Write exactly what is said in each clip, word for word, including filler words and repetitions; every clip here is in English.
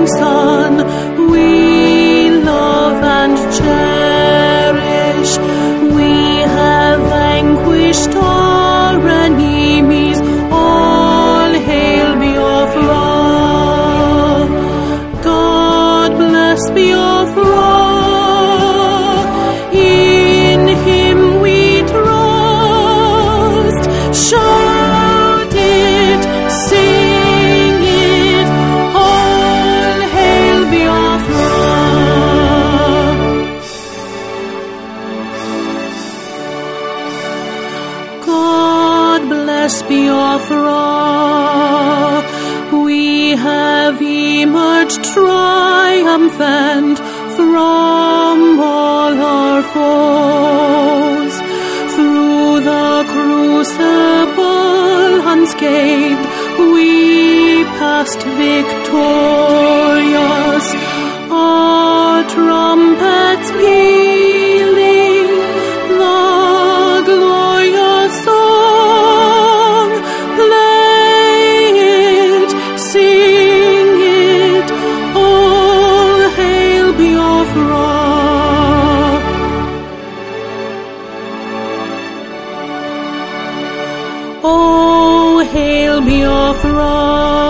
Son, we love and cherish. We have vanquished our enemies. All hail Biafra. God bless Biafra. In him we trust. Shout it, sing it. All hail Biafra. God bless Biafra. We have emerged triumphant from all our foes. Through the crucible unscathed, we passed victorious. Our trumpets pealing the glorious song. Play it, sing it, all hail Biafra. Oh, hail Biafra.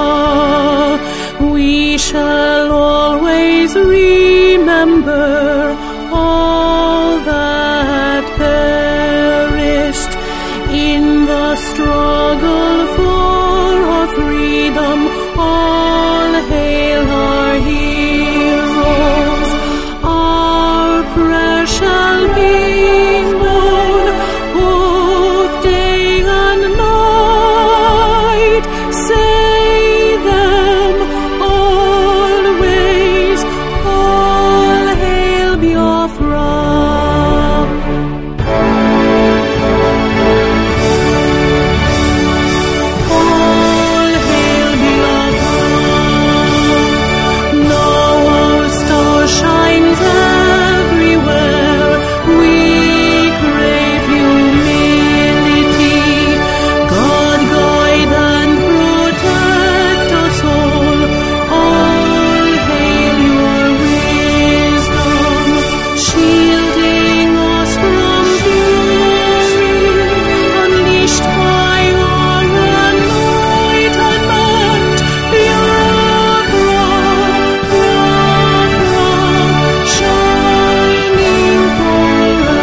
We shall always remember all that perished in the struggle for our freedom. All hail our heroes. Our prayer shall be known both day and night. Say them always. All hail Biafra. All hail Biafra. Now our star shines everywhere. We crave humility. God guide and protect us all. All hail your wisdom, shielding us from fury, unleashed by our enlightenment. Biafra, Biafra, shining forever.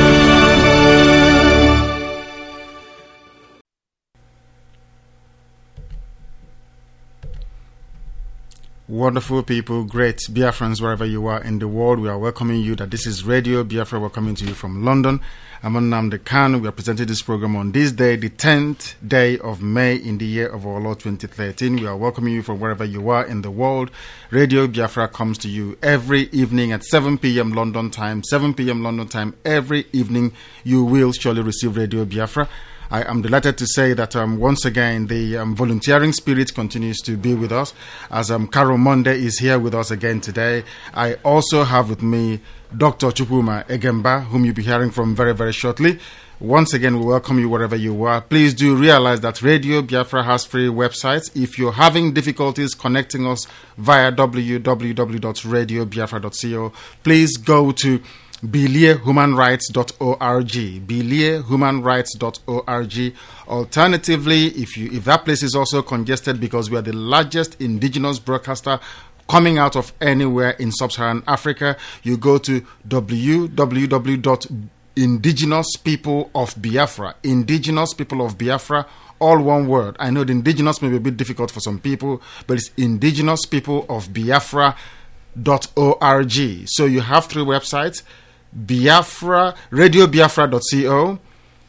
Wonderful people, great Biafrans wherever you are in the world. We are welcoming you that this is Radio Biafra. We're coming to you from London. I'm Nnamdi Kanu. We are presenting this program on this day, the tenth day of May in the year of our Lord twenty thirteen. We are welcoming you from wherever you are in the world. Radio Biafra comes to you every evening at seven p.m. London time. seven p.m. London time. Every evening you will surely receive Radio Biafra. I am delighted to say that um, once again the um, volunteering spirit continues to be with us, as um, Carol Monday is here with us again today. I also have with me Doctor Chukwuma Egemba, whom you'll be hearing from very, very shortly. Once again, we welcome you wherever you are. Please do realize that Radio Biafra has free websites. If you're having difficulties connecting us via w w w dot radio biafra dot co, please go to bilie human rights dot org. bilie human rights dot org. Alternatively, if you if that place is also congested because we are the largest indigenous broadcaster coming out of anywhere in sub-Saharan Africa, you go to w w w dot indigenous people of Biafra. Indigenous people of Biafra, all one word. I know the indigenous may be a bit difficult for some people, but it's indigenous people of Biafra dot org. So you have three websites: Biafra, radio biafra dot co,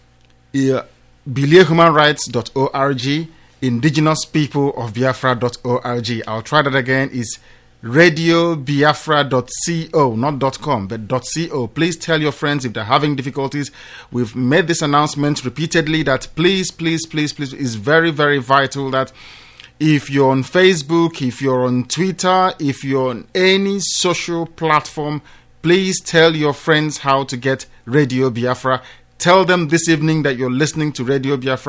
bilie human rights dot org, indigenous people of Biafra dot org. I'll try that again. It's radio biafra dot co, not .com, but .co. Please tell your friends if they're having difficulties. We've made this announcement repeatedly that please, please, please, please, it's very, very vital that if you're on Facebook, if you're on Twitter, if you're on any social platform, please tell your friends how to get Radio Biafra. Tell them this evening that you're listening to Radio Biafra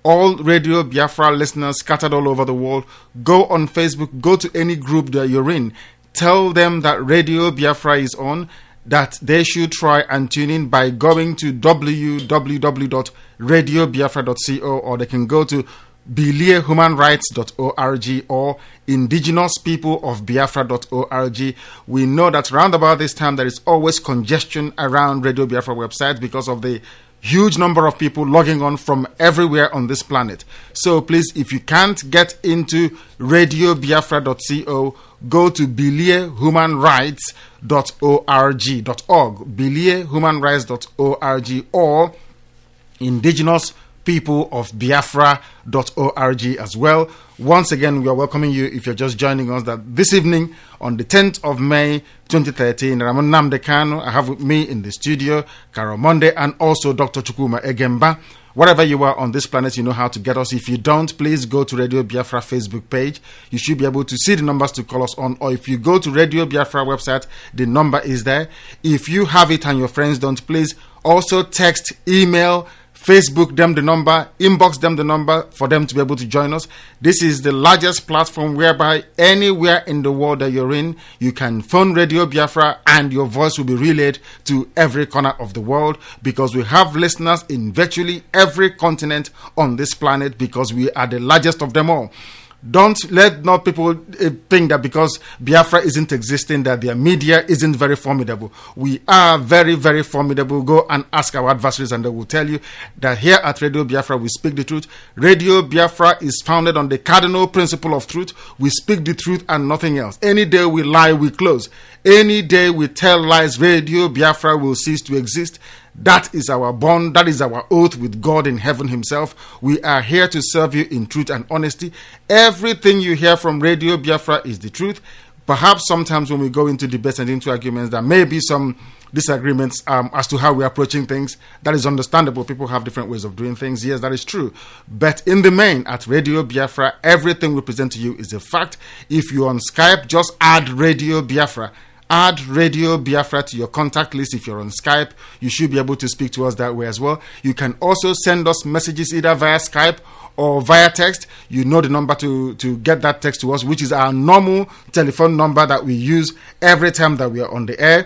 all Radio Biafra listeners scattered all over the world, go on Facebook, go to any group that you're in. Tell them that Radio Biafra is on, that they should try and tune in by going to w w w dot radio biafra dot co, or they can go to bilie human rights dot org or indigenous people of biafra dot org. We know that around about this time there is always congestion around Radio Biafra websites because of the huge number of people logging on from everywhere on this planet. So please, if you can't get into radio biafra dot co, go to bilie human rights dot org dot org, bilie human rights dot org, or indigenous people of biafra dot org as well. Once again, we are welcoming you if you're just joining us that this evening on the tenth of May twenty thirteen, Ramon Nnamdi Kanu, I have with me in the studio Carol Monday and also Doctor Chukwuma Egemba. Wherever you are on this planet, you know how to get us. If you don't, please go to Radio Biafra Facebook page. You should be able to see the numbers to call us on. Or if you go to Radio Biafra website, the number is there. If you have it and your friends don't, please also text, email, Facebook them the number, inbox them the number for them to be able to join us. This is the largest platform whereby anywhere in the world that you're in, you can phone Radio Biafra and your voice will be relayed to every corner of the world, because we have listeners in virtually every continent on this planet, because we are the largest of them all. Don't let not people uh, think that because Biafra isn't existing, that their media isn't very formidable. We are very, very formidable. Go and ask our adversaries and they will tell you that here at Radio Biafra, we speak the truth. Radio Biafra is founded on the cardinal principle of truth. We speak the truth and nothing else. Any day we lie, we close. Any day we tell lies, Radio Biafra will cease to exist. That is our bond. That is our oath with God in heaven himself. We are here to serve you in truth and honesty. Everything you hear from Radio Biafra is the truth. Perhaps sometimes when we go into debates and into arguments, there may be some disagreements um, as to how we're approaching things. That is understandable. People have different ways of doing things. Yes, that is true. But in the main, at Radio Biafra, everything we present to you is a fact. If you're on Skype, just add Radio Biafra. Add Radio Biafra to your contact list. If you're on Skype, you should be able to speak to us that way as well. You can also send us messages either via Skype or via text. You know the number to, to get that text to us, which is our normal telephone number that we use every time that we are on the air.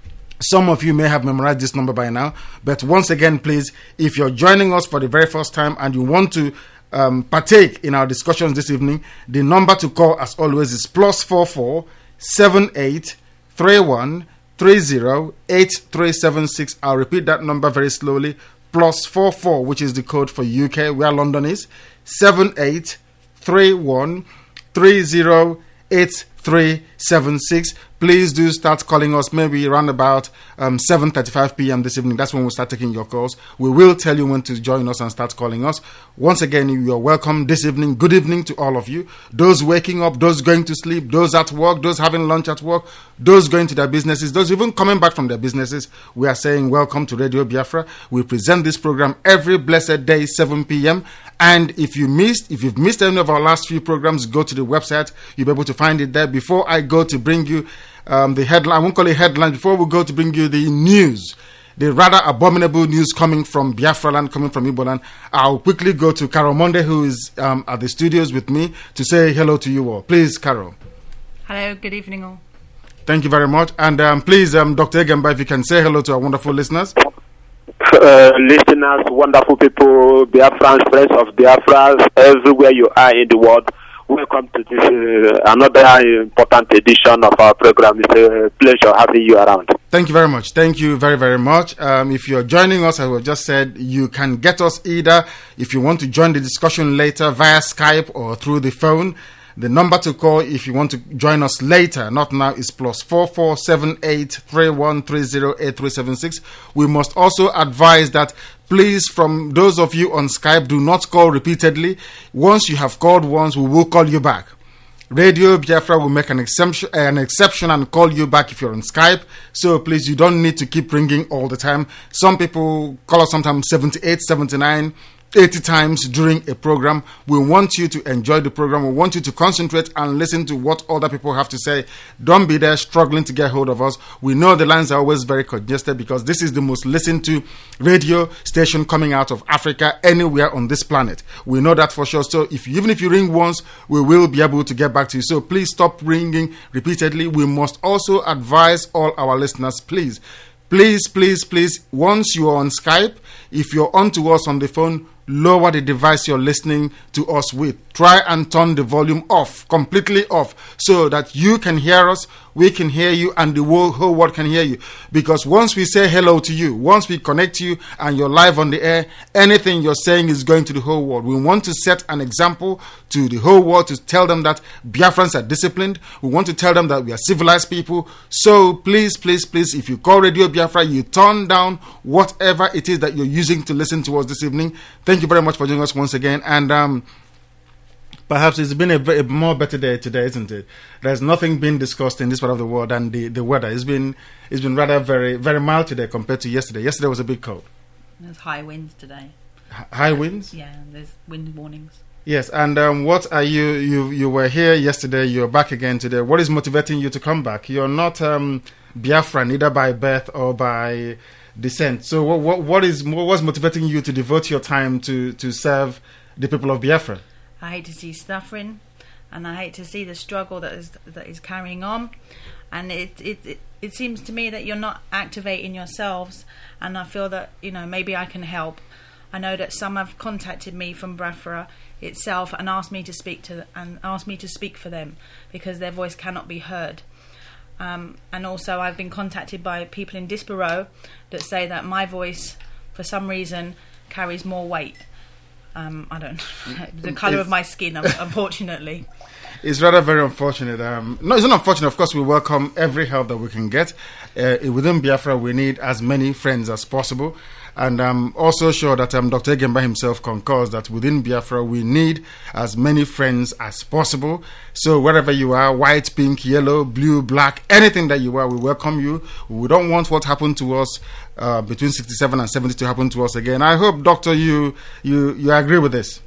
Some of you may have memorized this number by now. But once again, please, if you're joining us for the very first time and you want to um, partake in our discussions this evening, the number to call, as always, is plus four four seven eight three one three zero eight three seven six. I'll repeat that number very slowly. Plus four four, which is the code for U K, where London is, seven eight three one three zero eight three seven six. Please do start calling us maybe around about um, seven thirty-five p.m. this evening. That's when we'll start taking your calls. We will tell you when to join us and start calling us. Once again, you are welcome this evening. Good evening to all of you. Those waking up, those going to sleep, those at work, those having lunch at work, those going to their businesses, those even coming back from their businesses. We are saying welcome to Radio Biafra. We present this program every blessed day, seven p.m. And if you missed, if you've missed any of our last few programs, go to the website. You'll be able to find it there. Before I go to bring you um, the headline, I won't call it headline. Before we go to bring you the news, the rather abominable news coming from Biafra land, coming from Igbo land, I'll quickly go to Carol Monday, who is um, at the studios with me, to say hello to you all. Please, Carol. Hello, good evening all. Thank you very much. And um, please, um, Doctor Egemba, if you can say hello to our wonderful listeners. Uh, listeners, wonderful people, Biafrans, friends of Biafra, everywhere you are in the world, welcome to this uh, another important edition of our program. It's a pleasure having you around. Thank you very much. Thank you very, very much. Um, if you're joining us, as we just said, you can get us either if you want to join the discussion later via Skype or through the phone. The number to call if you want to join us later, not now, is plus four four seven eight three one three zero eight three seven six. We must also advise that please, from those of you on Skype, do not call repeatedly. Once you have called once, we will call you back. Radio Biafra will make an exception, an exception and call you back if you're on Skype. So please, you don't need to keep ringing all the time. Some people call us sometimes seventy-eight, seventy-nine. eighty times during a program. We want you to enjoy the program. We want you to concentrate and listen to what other people have to say. Don't be there struggling to get hold of us. We know the lines are always very congested because this is the most listened to radio station coming out of Africa anywhere on this planet. We know that for sure. So if even if you ring once, we will be able to get back to you. So please stop ringing repeatedly. We must also advise all our listeners, please, please, please, please, once you are on Skype, if you're on to us on the phone, lower the device you're listening to us with. Try and turn the volume off, completely off, so that you can hear us, we can hear you, and the whole, whole world can hear you. Because once we say hello to you, once we connect you and you're live on the air, anything you're saying is going to the whole world. We want to set an example to the whole world to tell them that Biafrans are disciplined. We want to tell them that we are civilized people. So please, please, please, if you call Radio Biafra, you turn down whatever it is that you're using to listen to us this evening. Thank you very much for joining us once again. And um, perhaps it's been a, a more better day today, isn't it? There's nothing being discussed in this part of the world than the, the weather. It's been it's been rather very very mild today compared to yesterday. Yesterday was a bit cold. There's high winds today. H- high winds? Yeah, there's wind warnings. Yes, and um, what are you, you, you were here yesterday, you're back again today. What is motivating you to come back? You're not um, Biafran, either by birth or by descent. So what, what, what is what's motivating you to devote your time to, to serve the people of Biafra? I hate to see suffering, and I hate to see the struggle that is that is carrying on. And it it, it it seems to me that you're not activating yourselves, and I feel that, you know, maybe I can help. I know that some have contacted me from Biafra itself and asked me to speak to and asked me to speak for them because their voice cannot be heard. Um, and also, I've been contacted by people in Diaspora that say that my voice, for some reason, carries more weight. Um, I don't know, the colour of my skin, unfortunately. It's rather very unfortunate. Um, no, it's not unfortunate. Of course, we welcome every help that we can get. Uh, within Biafra, we need as many friends as possible. And I'm also sure that um, Doctor Egemba himself concurs that within Biafra, we need as many friends as possible. So wherever you are, white, pink, yellow, blue, black, anything that you are, we welcome you. We don't want what happened to us uh, between sixty-seven and seventy to happen to us again. I hope, Doctor, you you, you agree with this.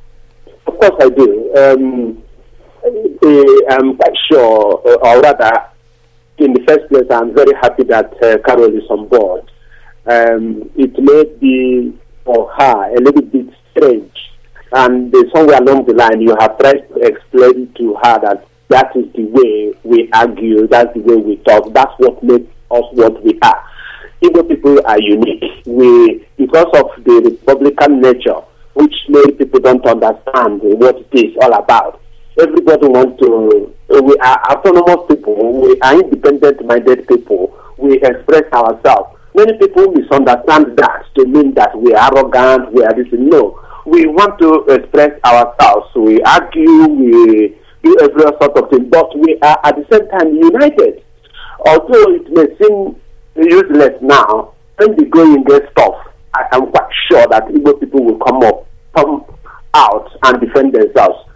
Of course I do. Um, I'm quite sure, or rather, in the first place, I'm very happy that uh, Carol is on board. Um, it may be for her a little bit strange, and uh, somewhere along the line you have tried to explain to her that that is the way we argue, that's the way we talk, that's what makes us what we are. Igbo people are unique. We, because of the Republican nature, which many people don't understand what it is all about. Everybody wants to, we are autonomous people, we are independent-minded people, we express ourselves. Many people misunderstand that to mean that we are arrogant, we are this. No, we want to express ourselves. We argue, we do every sort of thing, but we are at the same time united. Although it may seem useless now, when the going gets tough, I am quite sure that Igbo people will come up, come out and defend themselves.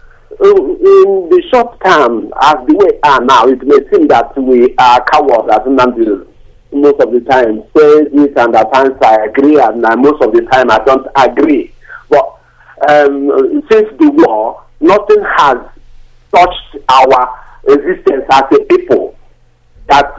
In the short term, as the way are now, it may seem that we are cowards as Nnamdi most of the time says it, and at times I agree, and uh, most of the time I don't agree. But um, since the war, nothing has touched our existence as a people that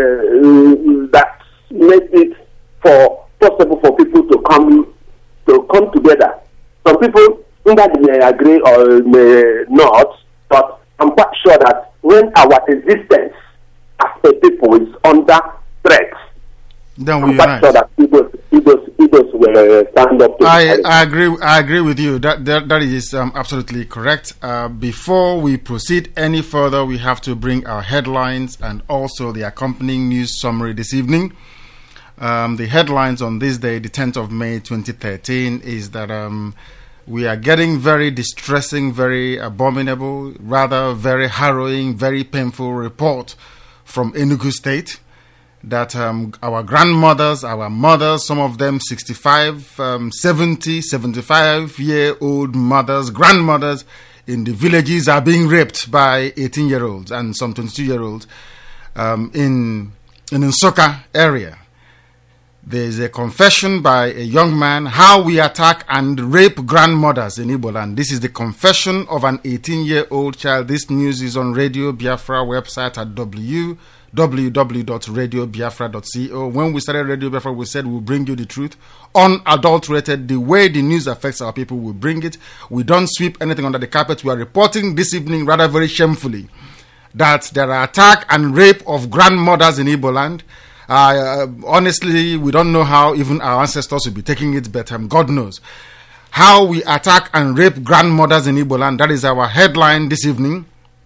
will uh, that makes it for possible for people to come to come together. Some people either may agree or may not, but I'm quite sure that when our existence as a people is under threat, then we I'm quite unite. sure that Igbos, Igbos, Igbos will stand up to I, the I agree. I agree with you. That that, that is um, absolutely correct. Uh, before we proceed any further, we have to bring our headlines and also the accompanying news summary this evening. Um, the headlines on this day, the tenth of May, twenty thirteen, is that um, we are getting very distressing, very abominable, rather very harrowing, very painful report from Enugu State that um, our grandmothers, our mothers, some of them sixty-five, um, seventy, seventy-five year old mothers, grandmothers in the villages are being raped by eighteen year olds and some twenty-two year olds um, in in Nsukka area. There is a confession by a young man how we attack and rape grandmothers in Igbo land. This is the confession of an eighteen-year-old child. This news is on Radio Biafra website at w w w dot radio biafra dot co. When we started Radio Biafra, we said we'll bring you the truth, unadulterated. The way the news affects our people, we bring it. We don't sweep anything under the carpet. We are reporting this evening, rather very shamefully, that there are attack and rape of grandmothers in Igbo land. Uh, honestly, we don't know how even our ancestors will be taking it, but um, God knows. How we attack and rape grandmothers in Igbo land. That is our headline this evening.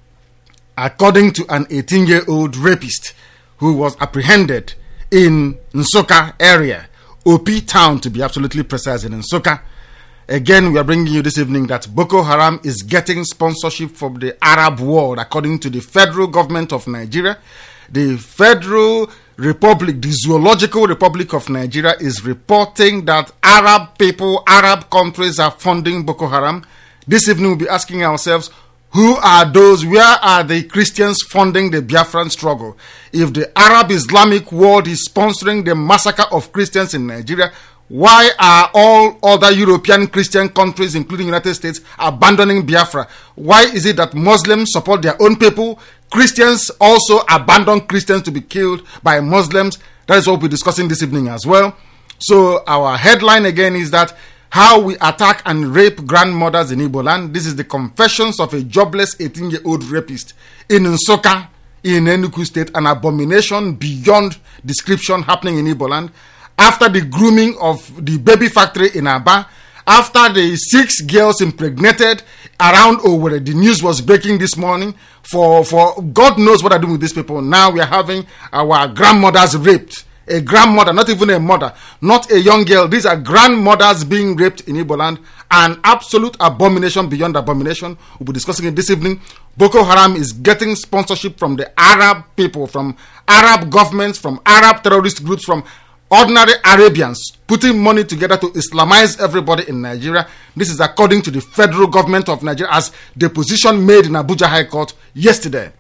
According to an eighteen-year-old rapist who was apprehended in Nsukka area, O P town to be absolutely precise, in Nsukka. Again, we are bringing you this evening that Boko Haram is getting sponsorship from the Arab world, according to the federal government of Nigeria. The Federal Republic, the Zoological Republic of Nigeria, is reporting that Arab people, Arab countries are funding Boko Haram. This evening we'll be asking ourselves, who are those? Where are the Christians funding the Biafran struggle? If the Arab Islamic world is sponsoring the massacre of Christians in Nigeria, why are all other European Christian countries, including United States, abandoning Biafra? Why is it that Muslims support their own people? Christians also abandon Christians to be killed by Muslims. That is what we're discussing this evening as well. So our headline again is that how we attack and rape grandmothers in Igbo land. This is the confessions of a jobless eighteen-year-old rapist in Nsukka in Enugu State, an abomination beyond description happening in Igbo land. After the grooming of the baby factory in Aba, after the six girls impregnated around Owerri, the news was breaking this morning. For, for God knows what they're doing with these people. Now we are having our grandmothers raped. A grandmother, not even a mother, not a young girl. These are grandmothers being raped in Igbo land. An absolute abomination beyond abomination. We'll be discussing it this evening. Boko Haram is getting sponsorship from the Arab people, from Arab governments, from Arab terrorist groups, from ordinary Arabians, putting money together to Islamize everybody in Nigeria. This is according to the federal government of Nigeria, as the position made in Abuja High Court yesterday.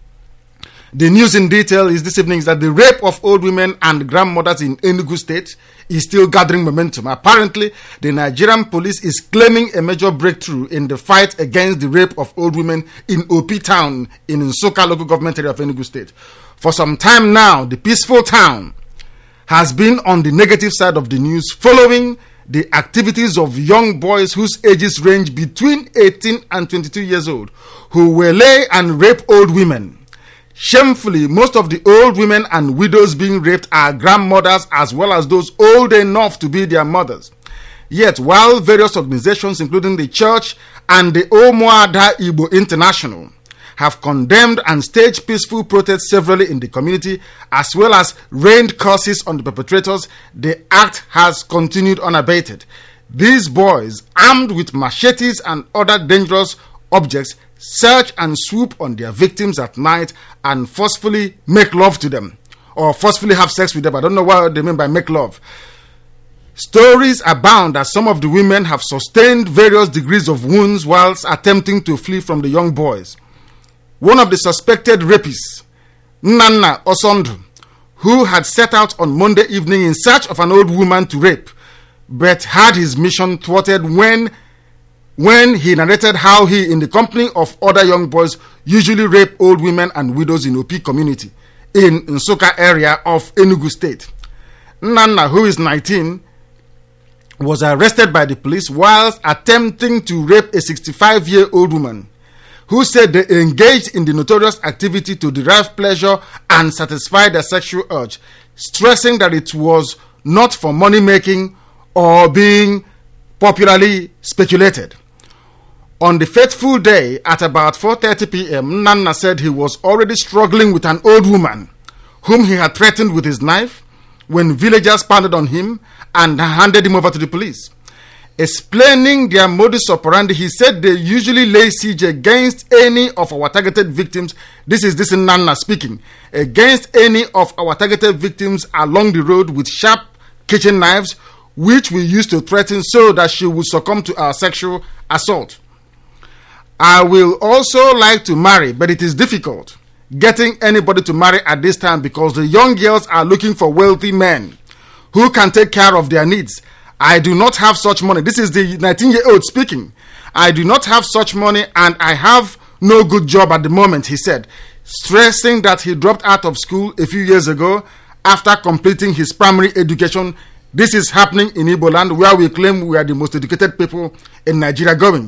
The news in detail is this evening is that the rape of old women and grandmothers in Enugu State is still gathering momentum. Apparently, the Nigerian police is claiming a major breakthrough in the fight against the rape of old women in O P town in Nsukka local government area of Enugu State. For some time now, the peaceful town has been on the negative side of the news following the activities of young boys whose ages range between eighteen and twenty-two years old, who waylay and rape old women. Shamefully, most of the old women and widows being raped are grandmothers, as well as those old enough to be their mothers. Yet, while various organizations, including the church and the Omoada Igbo International, have condemned and staged peaceful protests severally in the community, as well as rained curses on the perpetrators, the act has continued unabated. These boys, armed with machetes and other dangerous objects, search and swoop on their victims at night and forcefully make love to them, or forcefully have sex with them. I don't know what they mean by make love. Stories abound that some of the women have sustained various degrees of wounds whilst attempting to flee from the young boys. One of the suspected rapists, Nnanna Osondu, who had set out on Monday evening in search of an old woman to rape, but had his mission thwarted when when he narrated how he, in the company of other young boys, usually rape old women and widows in O P community in Nsukka area of Enugu State. Nnanna, who is nineteen, was arrested by the police whilst attempting to rape a sixty-five-year-old woman who said they engaged in the notorious activity to derive pleasure and satisfy their sexual urge, stressing that it was not for money making or being popularly speculated. On the fateful day, at about four thirty p.m., Nnanna said he was already struggling with an old woman whom he had threatened with his knife when villagers pounded on him and handed him over to the police. Explaining their modus operandi, he said they usually lay siege against any of our targeted victims. This is this Nnanna speaking. Against any of our targeted victims along the road with sharp kitchen knives, which we used to threaten so that she would succumb to our sexual assault. I will also like to marry, but it is difficult getting anybody to marry at this time because the young girls are looking for wealthy men who can take care of their needs. I do not have such money. This is the nineteen-year-old speaking. I do not have such money and I have no good job at the moment, he said, stressing that he dropped out of school a few years ago after completing his primary education. This is happening in Igbo land, where we claim we are the most educated people in Nigeria going.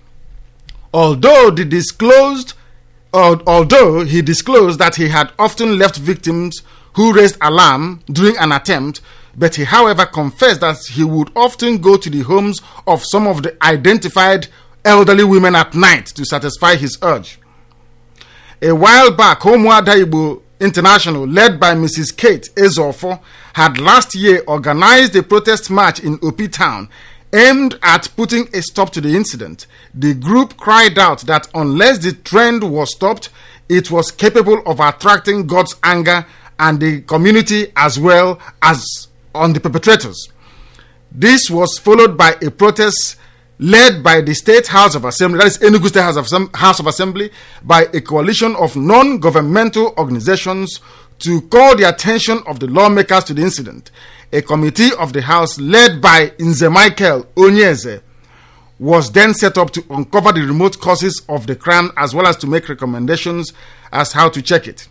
Although the disclosed, uh, although he disclosed that he had often left victims who raised alarm during an attempt, but he, however, confessed that he would often go to the homes of some of the identified elderly women at night to satisfy his urge. A while back, Umuada Igbo International, led by Missus Kate Ezofo, had last year organized a protest march in Opi Town aimed at putting a stop to the incident. The group cried out that unless the trend was stopped, it was capable of attracting God's anger and the community as well as on the perpetrators. This was followed by a protest led by the State House of Assembly, that is Enugu State House of, House of Assembly, by a coalition of non-governmental organizations to call the attention of the lawmakers to the incident. A committee of the House led by Nze Michael Onyeze was then set up to uncover the remote causes of the crime as well as to make recommendations as how to check it.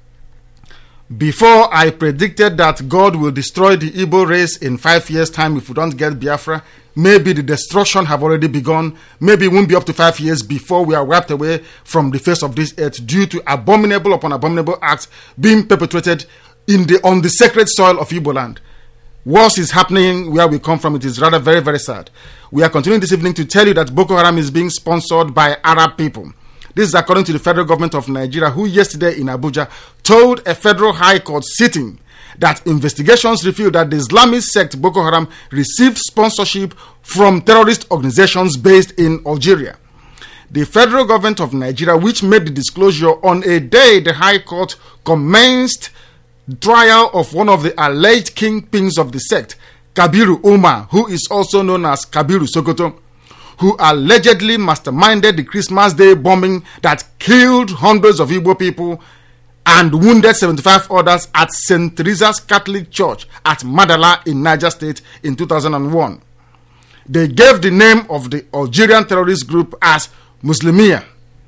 Before I predicted that God will destroy the Igbo race in five years' time if we don't get Biafra, maybe the destruction have already begun. Maybe it won't be up to five years before we are wiped away from the face of this earth due to abominable upon abominable acts being perpetrated in the on the sacred soil of Igbo land. Worse is happening where we come from. It is rather very, very sad. We are continuing this evening to tell you that Boko Haram is being sponsored by Arab people. This is according to the federal government of Nigeria, who yesterday in Abuja told a federal high court sitting that investigations revealed that the Islamic sect Boko Haram received sponsorship from terrorist organizations based in Algeria. The federal government of Nigeria, which made the disclosure on a day the high court commenced trial of one of the alleged kingpins of the sect, Kabiru Umar, who is also known as Kabiru Sokoto, who allegedly masterminded the Christmas Day bombing that killed hundreds of Igbo people and wounded seventy-five others at Saint Teresa's Catholic Church at Madala in Niger State in two thousand one. They gave the name of the Algerian terrorist group as Muslimia.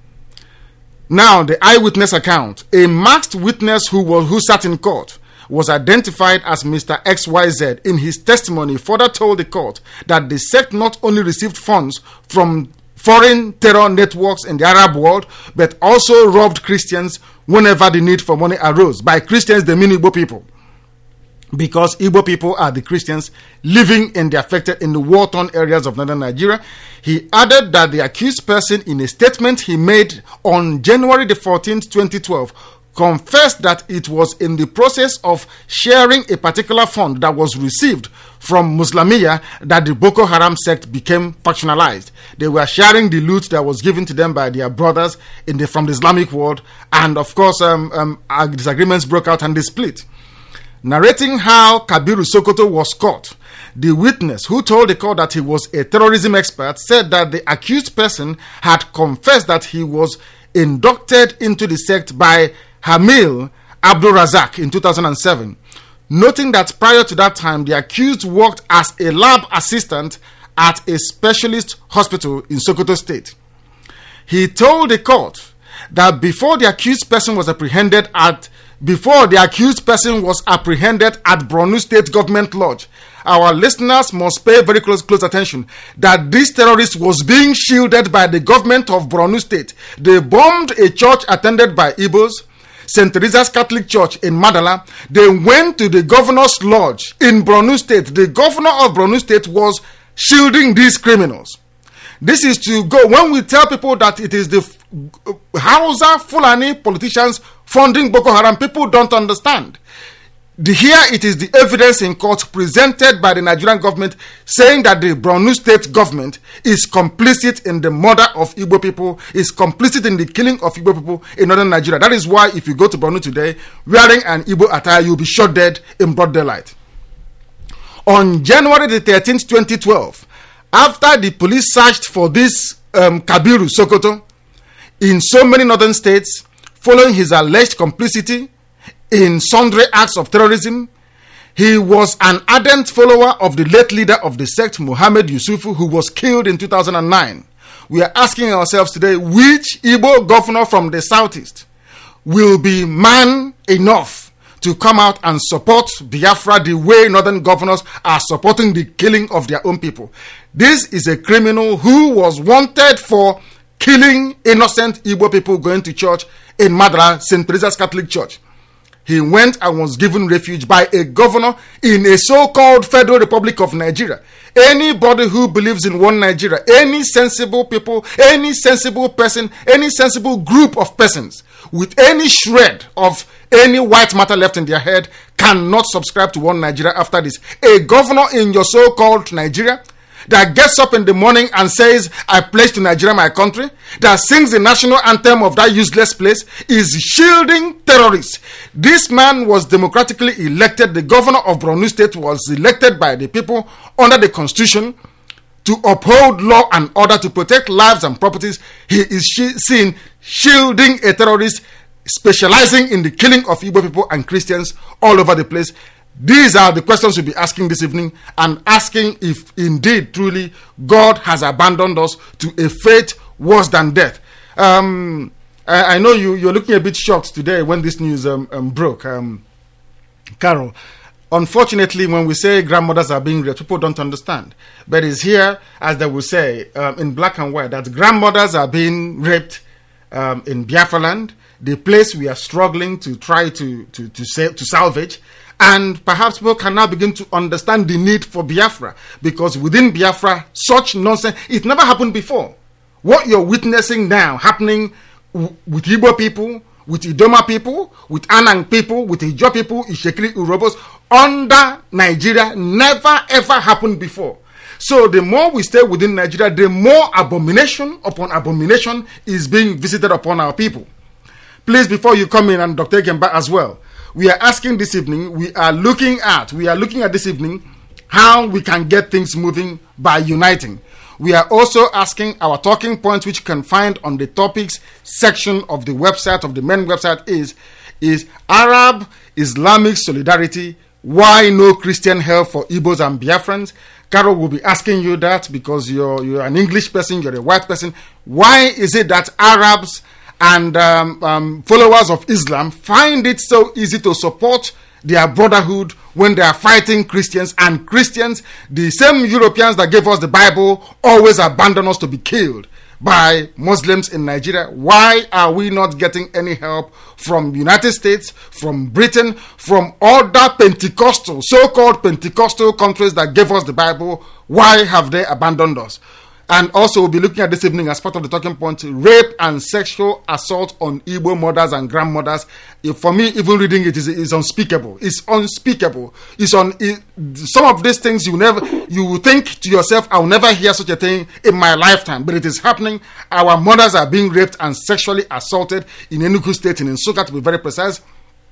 Now, the eyewitness account, a masked witness who was who sat in court, was identified as Mister X Y Z. In his testimony, further told the court that the sect not only received funds from foreign terror networks in the Arab world, but also robbed Christians whenever the need for money arose. By Christians, they mean Igbo people, because Igbo people are the Christians living in the affected in the war-torn areas of northern Nigeria. He added that the accused person, in a statement he made on January the fourteenth, twenty twelve, confessed that it was in the process of sharing a particular fund that was received from Muslimia that the Boko Haram sect became factionalized. They were sharing the loot that was given to them by their brothers in the from the Islamic world, and of course um, um, disagreements broke out and they split. Narrating how Kabiru Sokoto was caught, the witness, who told the court that he was a terrorism expert, said that the accused person had confessed that he was inducted into the sect by Hamil Abdul Razak in two thousand seven, noting that prior to that time, the accused worked as a lab assistant at a specialist hospital in Sokoto State. He told the court that before the accused person was apprehended at before the accused person was apprehended at Borno State Government Lodge, our listeners must pay very close close attention that this terrorist was being shielded by the government of Borno State. They bombed a church attended by Igbos, Saint Teresa's Catholic Church in Madala. They went to the governor's lodge in Borno State. The governor of Borno State was shielding these criminals. This is to go, when we tell people that it is the Hausa Fulani politicians funding Boko Haram, people don't understand. The, here it is the evidence in court presented by the Nigerian government saying that the Borno State government is complicit in the murder of Igbo people, is complicit in the killing of Igbo people in northern Nigeria. That is why if you go to Borno today wearing an Igbo attire, you'll be shot dead in broad daylight. On January the thirteenth, twenty twelve, after the police searched for this um, Kabiru Sokoto in so many northern states, following his alleged complicity in sundry acts of terrorism, He was an ardent follower of the late leader of the sect, Muhammad Yusufu, who was killed in two thousand nine. We are asking ourselves today, which Igbo governor from the southeast will be man enough to come out and support Biafra the way northern governors are supporting the killing of their own people? This is a criminal who was wanted for killing innocent Igbo people going to church in Madra, Saint Teresa's Catholic Church. He went and was given refuge by a governor in a so-called Federal Republic of Nigeria. Anybody who believes in one Nigeria, any sensible people, any sensible person, any sensible group of persons with any shred of any white matter left in their head cannot subscribe to one Nigeria after this. A governor in your so-called Nigeria that gets up in the morning and says, I pledge to Nigeria, my country, that sings the national anthem of that useless place, is shielding terrorists. This man was democratically elected. The governor of Borno State was elected by the people under the constitution to uphold law and order, to protect lives and properties. He is sh- seen shielding a terrorist, specializing in the killing of Igbo people and Christians all over the place. These are the questions we'll be asking this evening, and asking if indeed, truly, God has abandoned us to a fate worse than death. Um, I, I know you, you're looking a bit shocked today when this news um, um, broke. Um, Carol, unfortunately, when we say grandmothers are being raped, people don't understand. But it's here, as they will say, um, in black and white, that grandmothers are being raped um, in Biafra land, the place we are struggling to try to, to, to, save, to salvage. And perhaps people can now begin to understand the need for Biafra, because within Biafra, such nonsense, it never happened before. What you're witnessing now happening w- with Igbo people, with Idoma people, with Anang people, with Ijo people, Ishekiri Urobos, under Nigeria, never ever happened before. So the more we stay within Nigeria, the more abomination upon abomination is being visited upon our people. Please, before you come in, and Doctor Gemba as well, we are asking this evening, we are looking at, we are looking at this evening how we can get things moving by uniting. We are also asking our talking points, which you can find on the topics section of the website, of the main website, is, is Arab Islamic solidarity, why no Christian help for Igbos and Biafrans? Carol will be asking you that because you're, you're an English person, you're a white person. Why is it that Arabs and um, um, followers of Islam find it so easy to support their brotherhood when they are fighting Christians, and Christians, the same Europeans that gave us the Bible, always abandon us to be killed by Muslims in Nigeria? Why are we not getting any help from United States, from Britain, from other Pentecostal, so-called Pentecostal countries that gave us the Bible? Why have they abandoned us? And also, we'll be looking at this evening as part of the talking point, rape and sexual assault on Igbo mothers and grandmothers. If, for me, even reading it is, is unspeakable. It's unspeakable. It's on it, some of these things you never, you will think to yourself, I'll never hear such a thing in my lifetime. But it is happening. Our mothers are being raped and sexually assaulted in Enugu State, in Nsukka to be very precise.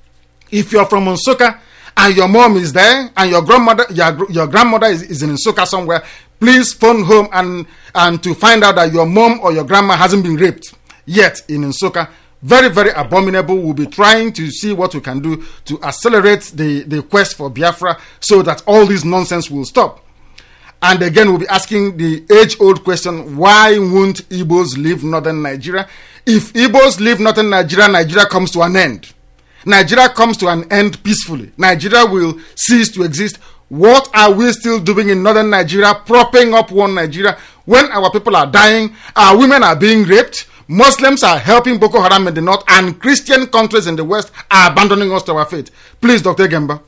If you're from Nsukka and your mom is there, and your grandmother, your, your grandmother is, is in Nsukka somewhere, please phone home and, and to find out that your mom or your grandma hasn't been raped yet in Nsukka. Very, very abominable. We'll be trying to see what we can do to accelerate the, the quest for Biafra so that all this nonsense will stop. And again, we'll be asking the age-old question, why won't Igbos leave northern Nigeria? If Igbos leave northern Nigeria, Nigeria comes to an end. Nigeria comes to an end peacefully. Nigeria will cease to exist. What are we still doing in northern Nigeria, propping up one Nigeria when our people are dying, our women are being raped, Muslims are helping Boko Haram in the north, and Christian countries in the west are abandoning us to our fate? Please, Doctor Gemba.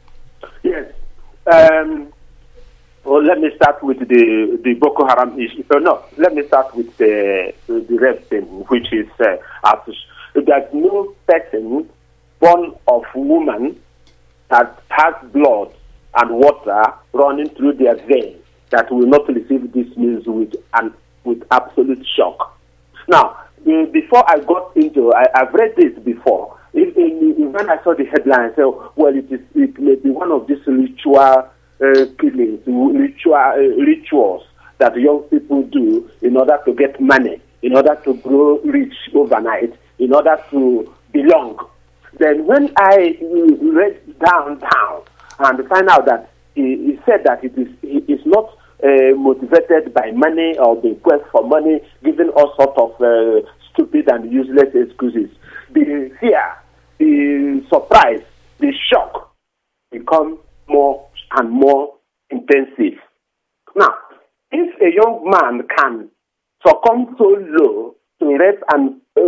Yes. Um, well, let me start with the, the Boko Haram issue. Uh, no, let me start with the, the rape thing, which is uh, as, there's no person born of woman that has blood and water running through their veins that will not receive this news with an, with absolute shock. Now, uh, before I got into, I, I've read this before. If, if, when I saw the headline, I said, well, it is it may be one of these ritual uh, killings, ritual uh, rituals that young people do in order to get money, in order to grow rich overnight, in order to belong. Then when I read down, down, and find out that he, he said that it is he is not uh, motivated by money or the quest for money, giving all sorts of uh, stupid and useless excuses. The fear, the surprise, the shock become more and more intensive. Now, if a young man can succumb so low to rape an uh,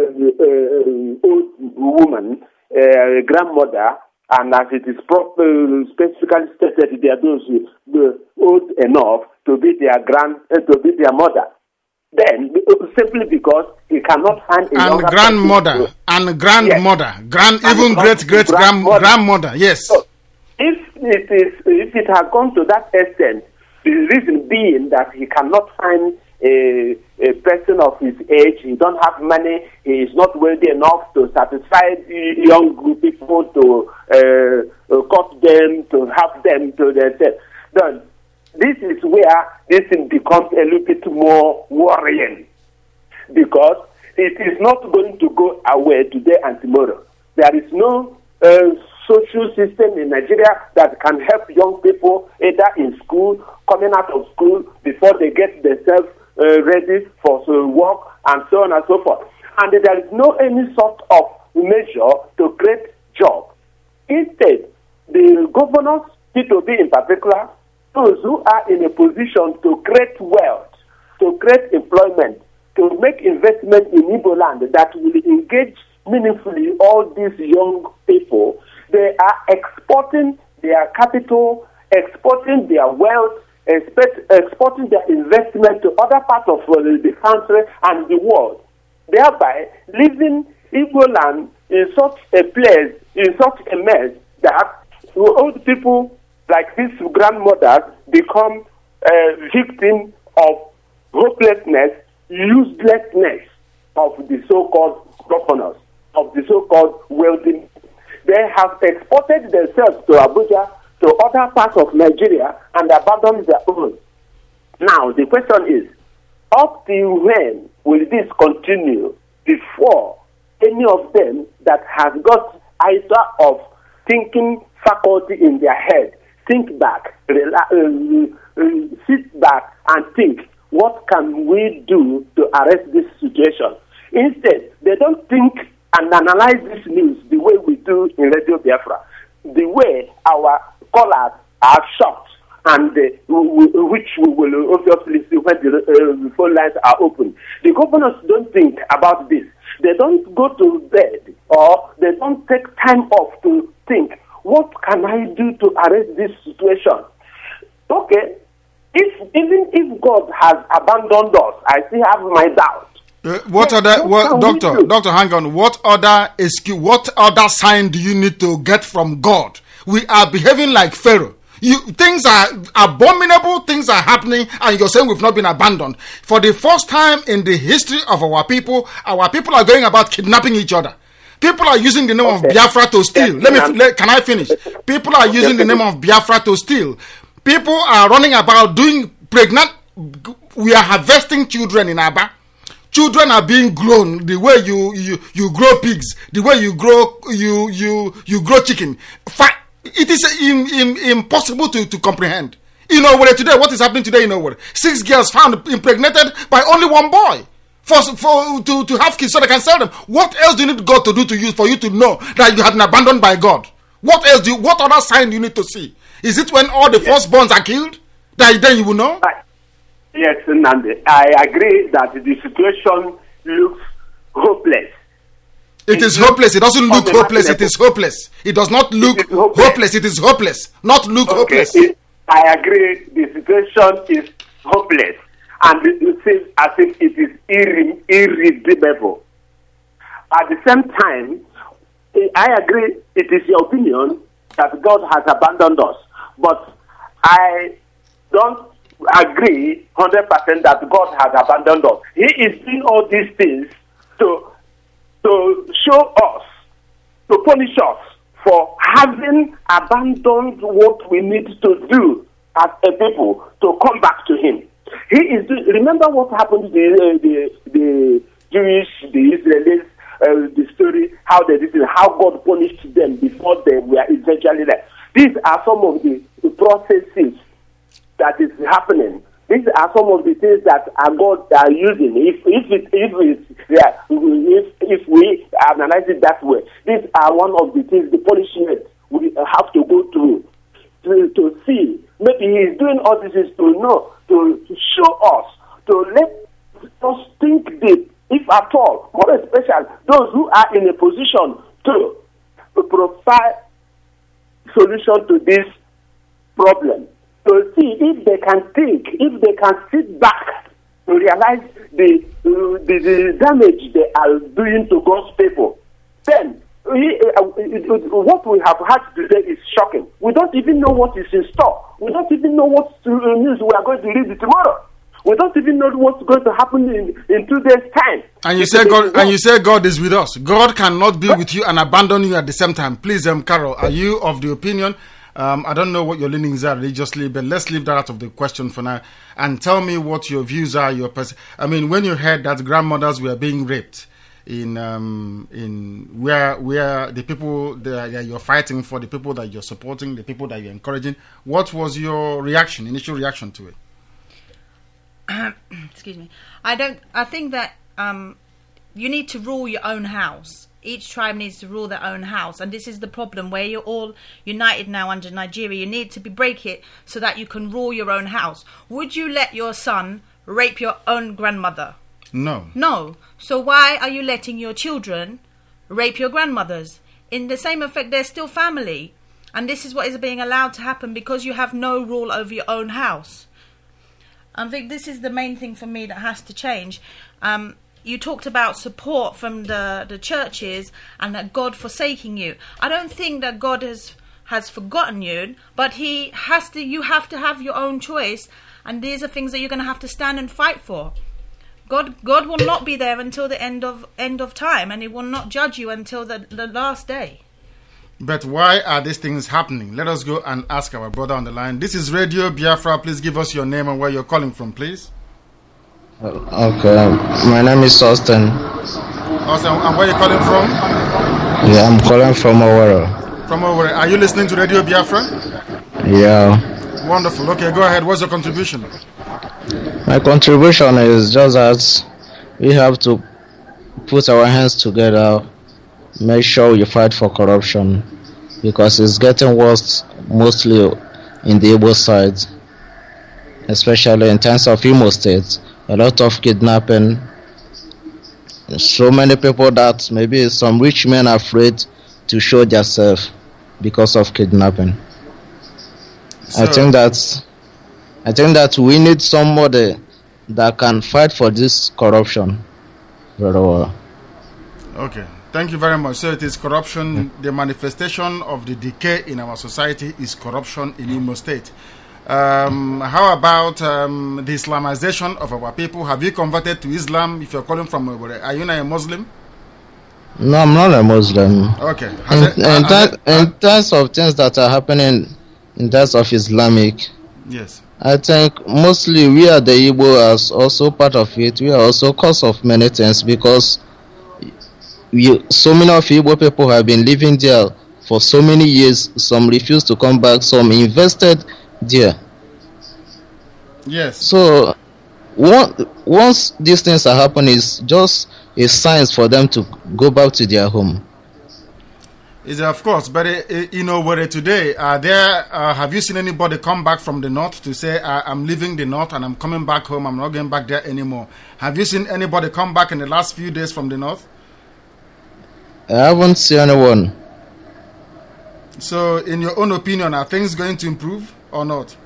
uh, old woman, uh, grandmother, and as it is proper, specifically stated, they are those who are old enough to be their grand, uh, to be their mother, then simply because he cannot find a and grandmother and grandmother, yes. grand, and even great great grandmother. grandmother, yes. So if it is, if it has gone to that extent, the reason being that he cannot find a, a person of his age, he don't have money, he is not wealthy enough to satisfy young people, to uh, court them, to have them to themselves. Then this is where this thing becomes a little bit more worrying, because it is not going to go away today and tomorrow. There is no uh, social system in Nigeria that can help young people either in school, coming out of school, before they get themselves uh, ready for uh, work, and so on and so forth. And there is no any sort of measure to create jobs. Instead, the governors, P two B in particular, those who are in a position to create wealth, to create employment, to make investment in Igbo land that will engage meaningfully all these young people, they are exporting their capital, exporting their wealth, expect, exporting their investment to other parts of uh, the country and the world, thereby leaving Igbo land in such a place, in such a mess that old people like these grandmothers become uh, victims of hopelessness, uselessness of the so-called governors, of the so-called wealthy. They have exported themselves to Abuja, to other parts of Nigeria, and abandoned their own. Now, the question is, up till when will this continue before any of them that has got either of thinking faculty in their head think back, rela- uh, uh, sit back and think, what can we do to arrest this situation? Instead, they don't think and analyze this news the way we do in Radio Biafra, the way our callers are shocked, and uh, w- w- which we will obviously see when the uh, phone lines are open. The governors don't think about this. They don't go to bed, or they don't take time off to think, what can I do to arrest this situation? Okay, if even if God has abandoned us, I still have my doubt. Uh, what yes, other, what, doctor, doctor, hang on. What other excuse, what other sign do you need to get from God? We are behaving like Pharaoh. You, things are abominable, things are happening, and you're saying we've not been abandoned. For the first time in the history of our people, our people are going about kidnapping each other. People are using the name okay. of Biafra to steal. Yes, let me. Let, can I finish? People are using the name of Biafra to steal. People are running about doing pregnant. We are harvesting children in Aba. Children are being grown the way you you, you grow pigs, the way you grow you you you grow chicken. It is in, in, impossible to, to comprehend. In Owerri today, what is happening today in Owerri? Six girls found impregnated by only one boy. For, for to, to have kids so they can sell them. What else do you need God to do to you for you to know that you have been abandoned by God? What else do you, what other sign do you need to see? Is it when all the yes. firstborns are killed that then you will know? Yes, Nandi. I agree that the situation looks hopeless. It, it is hopeless. It doesn't look hopeless. It is hopeless. It does not look it hopeless. hopeless. It is hopeless. Not look okay. hopeless. It, I agree. The situation is hopeless. And it seems as if it is irre- irredeemable. At the same time, I agree, it is your opinion that God has abandoned us. But I don't agree one hundred percent that God has abandoned us. He is doing all these things to, to show us, to punish us for having abandoned what we need to do as a people to come back to Him. He is. Remember what happened to the uh, the, the Jewish, the Israelis, uh, the story how they did it, how God punished them before they were eventually left. These are some of the, the processes that is happening. These are some of the things that our God are using. If if it, if it, yeah, if if we analyze it that way, these are one of the things, the punishment we have to go through to, to see. Maybe He is doing all this is to know, to, to show us, to let us think deep, if at all, more especially those who are in a position to, to provide solution to this problem. To see if they can think, if they can sit back to realize the, uh, the the damage they are doing to God's people. Then, we, uh, it, it, what we have had today is shocking. We don't even know what is in store. We don't even know what uh, news we are going to read tomorrow. We don't even know what's going to happen in, in two days' time. And you say God, and you say God is with us. God cannot be with you and abandon you at the same time. Please, um, Carol, are you of the opinion? Um, I don't know what your leanings are religiously, but let's leave that out of the question for now. And tell me what your views are. Your pers- I mean, when you heard that grandmothers were being raped in um, in where where the people that you're fighting for, the people that you're supporting, the people that you're encouraging, what was your reaction, initial reaction to it? Excuse me. I don't. I think that um, you need to rule your own house. Each tribe needs to rule their own house, and this is the problem where you're all united now under Nigeria. You need to be break it so that you can rule your own house. Would you let your son rape your own grandmother? No. No. So why are you letting your children rape your grandmothers? In the same effect, they're still family, and this is what is being allowed to happen because you have no rule over your own house. I think this is the main thing for me that has to change. Um, you talked about support from the, the churches and that God forsaking you. I don't think that God has has forgotten you, but He has to. You have to have your own choice, and these are things that you're going to have to stand and fight for. God, God will not be there until the end of end of time, and He will not judge you until the, the last day. But why are these things happening? Let us go and ask our brother on the line. This is Radio Biafra. Please give us your name and where you're calling from, please. Okay, my name is Austin. Austin, and where are you calling from? Yeah, I'm calling from Owerri. From Owerri. Are you listening to Radio Biafra? Yeah. Wonderful. Okay, go ahead. What's your contribution? My contribution is just that we have to put our hands together, make sure we fight for corruption, because it's getting worse mostly in the Igbo side, especially in terms of Imo State. A lot of kidnapping, so many people that maybe some rich men are afraid to show themselves because of kidnapping. So, I think that I think that we need somebody that can fight for this corruption very well. Okay. Thank you very much. So it is corruption. The manifestation of the decay in our society is corruption in Imo State. Um, how about um, the Islamization of our people? Have you converted to Islam? If you're calling from, are you not a Muslim? No, I'm not a Muslim. Okay. In, it, in, uh, ter- uh, in terms of things that are happening in terms of Islamic, yes, I think mostly we are the Igbo as also part of it. We are also cause of many things because we, so many of Igbo people have been living there for so many years. Some refused to come back. Some invested there. Yes. So one, once these things are happening, it's just a sign for them to go back to their home. Is of course, but uh, you know, where today are there? Uh, have you seen anybody come back from the north to say, "I'm leaving the north and I'm coming back home. I'm not going back there anymore"? Have you seen anybody come back in the last few days from the north? I haven't seen anyone. So, in your own opinion, are things going to improve or not?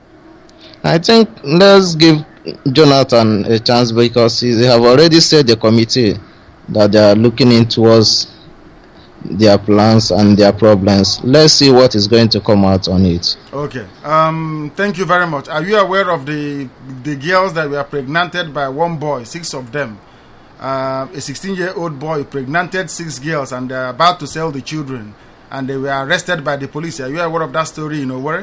I think let's give Jonathan a chance because they have already said the committee that they are looking into us, their plans and their problems. Let's see what is going to come out on it. Okay. Um. Thank you very much. Are you aware of the the girls that were pregnanted by one boy, six of them? Uh, a sixteen-year-old boy pregnanted six girls, and they're about to sell the children, and they were arrested by the police. Are you aware of that story in Owerri?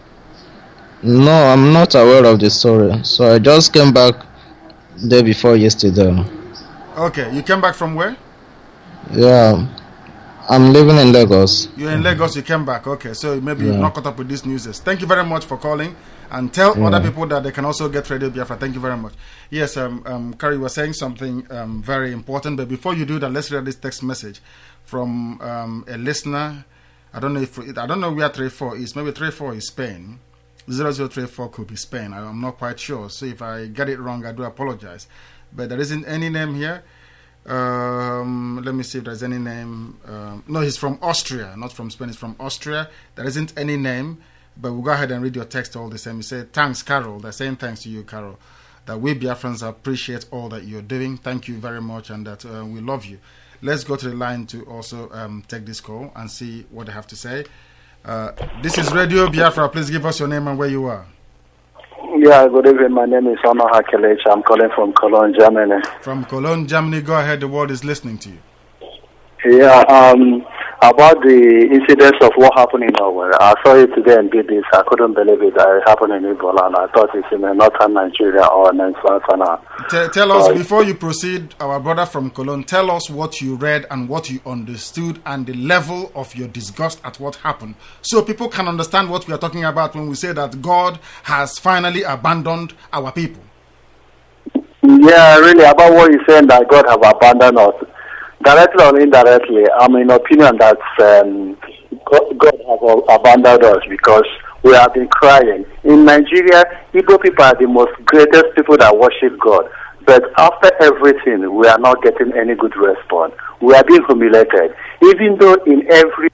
No, I'm not aware of the story. So I just came back day before yesterday. Okay. You came back from where? Yeah. I'm living in Lagos. You're in Lagos, you came back. Okay, so maybe Yeah. you've not caught up with these news. Thank you very much for calling. And tell Yeah. other people that they can also get Radio Biafra. Thank you very much. Yes, um, um, Carrie was saying something um, very important. But before you do that, let's read this text message from um, a listener. I don't know if I don't know where three four is. Maybe three four is Spain. zero zero three four could be Spain. I, I'm not quite sure. So if I get it wrong, I do apologize. But there isn't any name here. Um, let me see if there's any name. Um, no, he's from Austria, not from Spain. He's from Austria. There isn't any name. But we'll go ahead and read your text all the same. You say, thanks, Carol. They're saying thanks to you, Carol. That we Biafrans appreciate all that you're doing. Thank you very much, and that uh, we love you. Let's go to the line to also um, take this call and see what they have to say. Uh, this is Radio Biafra. Please give us your name and where you are. Yeah, good evening. My name is Honor Hakelech. I'm calling from Cologne, Germany. From Cologne, Germany. Go ahead. The world is listening to you. Yeah, um, about the incidents of what happened in Norway. I saw it today in B B C. I couldn't believe it that it happened in Ebola, and I thought it's in northern Nigeria or in southern. Tell, tell us, before you proceed, our brother from Cologne, tell us what you read and what you understood and the level of your disgust at what happened. So people can understand what we are talking about when we say that God has finally abandoned our people. Yeah, really, about what you're saying that God have abandoned us. Directly or indirectly, I'm in opinion that um, God, God has abandoned us because we have been crying. In Nigeria, Igbo people are the most greatest people that worship God. But after everything, we are not getting any good response. We are being humiliated. Even though in every...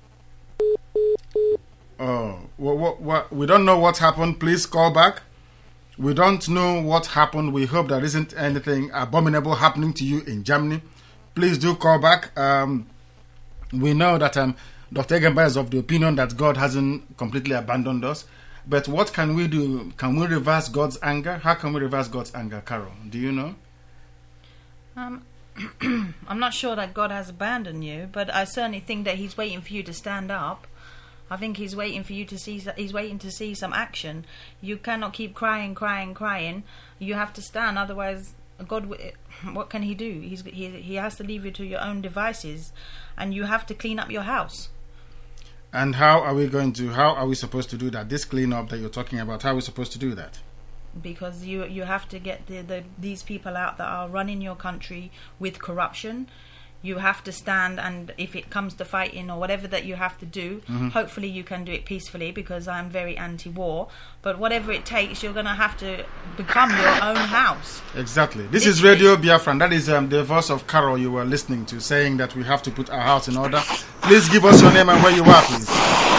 Oh, what, what, what, we don't know what happened. Please call back. We don't know what happened. We hope there isn't anything abominable happening to you in Germany. Please do call back. Um, we know that um, Doctor Egemba is of the opinion that God hasn't completely abandoned us. But what can we do? Can we reverse God's anger? How can we reverse God's anger, Carol? Do you know? Um, I'm not sure that God has abandoned you, but I certainly think that He's waiting for you to stand up. I think He's waiting for you to see. He's waiting to see some action. You cannot keep crying, crying, crying. You have to stand, otherwise, God, what can He do? He's he he has to leave you to your own devices, and you have to clean up your house. And how are we going to? How are we supposed to do that? This cleanup that you're talking about. How are we supposed to do that? Because you you have to get the, the these people out that are running your country with corruption. You have to stand, and if it comes to fighting or whatever that you have to do, mm-hmm. hopefully you can do it peacefully, because I'm very anti-war. But whatever it takes, you're going to have to become your own house. Exactly. This is Radio Biafra. That is um, the voice of Carol you were listening to, saying that we have to put our house in order. Please give us your name and where you are, please.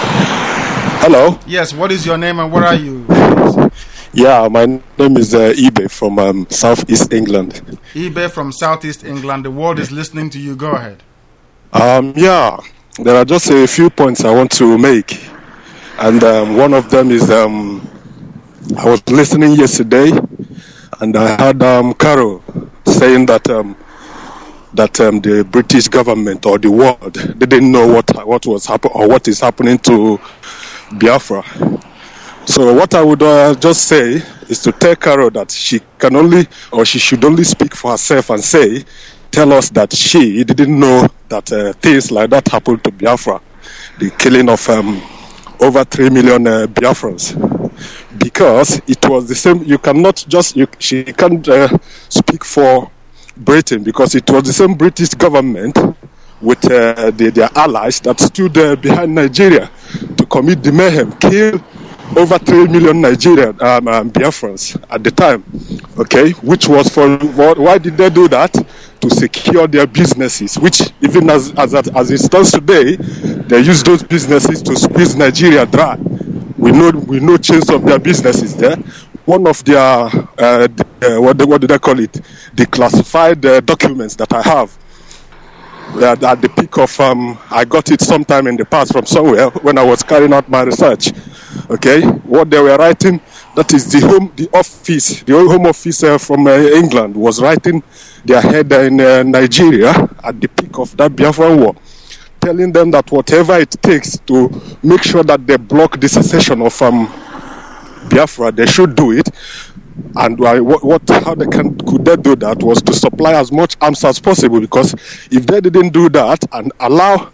Hello. Yes, what is your name and where are you? Yeah, my name is uh, Ibe from um, Southeast England. Ibe from Southeast England. The world is listening to you. Go ahead. Um, yeah, there are just a few points I want to make. And um, one of them is um, I was listening yesterday and I heard um, Carol saying that um, that um, the British government or the world didn't know what what was happen or what is happening to Biafra. So what I would uh, just say is to tell Carol that she can only, or she should only speak for herself and say, tell us that she didn't know that uh, things like that happened to Biafra, the killing of um, over three million uh, Biafrans, because it was the same. You cannot just, you, she can't uh, speak for Britain, because it was the same British government with uh, the, their allies that stood uh, behind Nigeria to commit the mayhem, kill over three million Nigerian um, um, Biafrans at the time, okay, which was for, why did they do that? To secure their businesses, which even as as as it stands today, they use those businesses to squeeze Nigeria dry. We know we know chains of their businesses there. One of their, uh, the, uh, what, what did I call it, the classified uh, documents that I have, Uh, at the peak of, um, I got it sometime in the past from somewhere when I was carrying out my research. Okay, what they were writing, that is the home, the office, the home office uh, from uh, England was writing their head in uh, Nigeria at the peak of that Biafran war, telling them that whatever it takes to make sure that they block the secession of um, Biafra, they should do it. And uh, what, what, how they can, could they do that was to supply as much arms as possible, because if they didn't do that and allow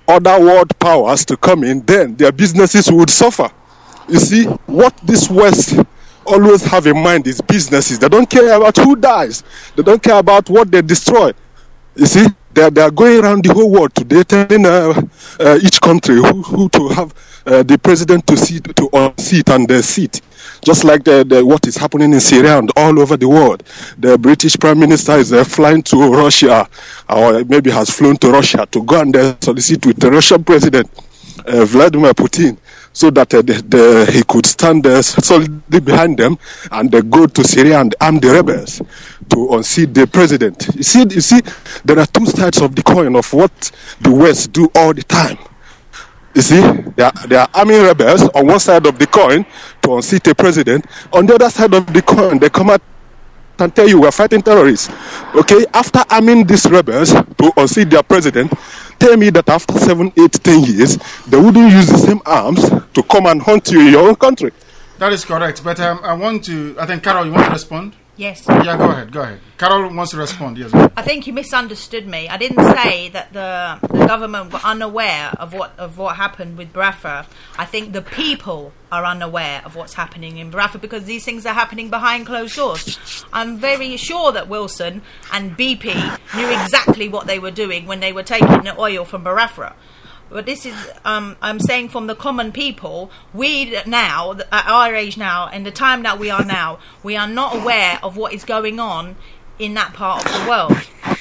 other world powers to come in, then their businesses would suffer. You see, what this West always have in mind is businesses. They don't care about who dies. They don't care about what they destroy. You see, they they are going around the whole world today, telling uh, uh, each country who, who to have uh, the president to sit to unseat and uh, seat. Just like the, the, what is happening in Syria and all over the world. The British Prime Minister is uh, flying to Russia, or maybe has flown to Russia to go and uh, solicit with the Russian President uh, Vladimir Putin, so that uh, the, the, he could stand uh, solidly behind them and uh, go to Syria and arm the rebels to unseat the president. You see, you see, there are two sides of the coin of what the West do all the time. You see, they are, they are arming rebels on one side of the coin to unseat a president. On the other side of the coin, they come out and tell you we're fighting terrorists. Okay, after arming these rebels to unseat their president, tell me that after seven, eight, ten years, they wouldn't use the same arms to come and hunt you in your own country. That is correct. But um, I want to, I think, Carol, you want to respond? Yes. Yeah, go ahead, go ahead. Carol wants to respond, yes. I think you misunderstood me. I didn't say that the, the government were unaware of what of what happened with Biafra. I think the people are unaware of what's happening in Biafra because these things are happening behind closed doors. I'm very sure that Wilson and B P knew exactly what they were doing when they were taking the oil from Biafra. But this is, um, I'm saying from the common people, we now, at our age now, and the time that we are now, we are not aware of what is going on in that part of the world.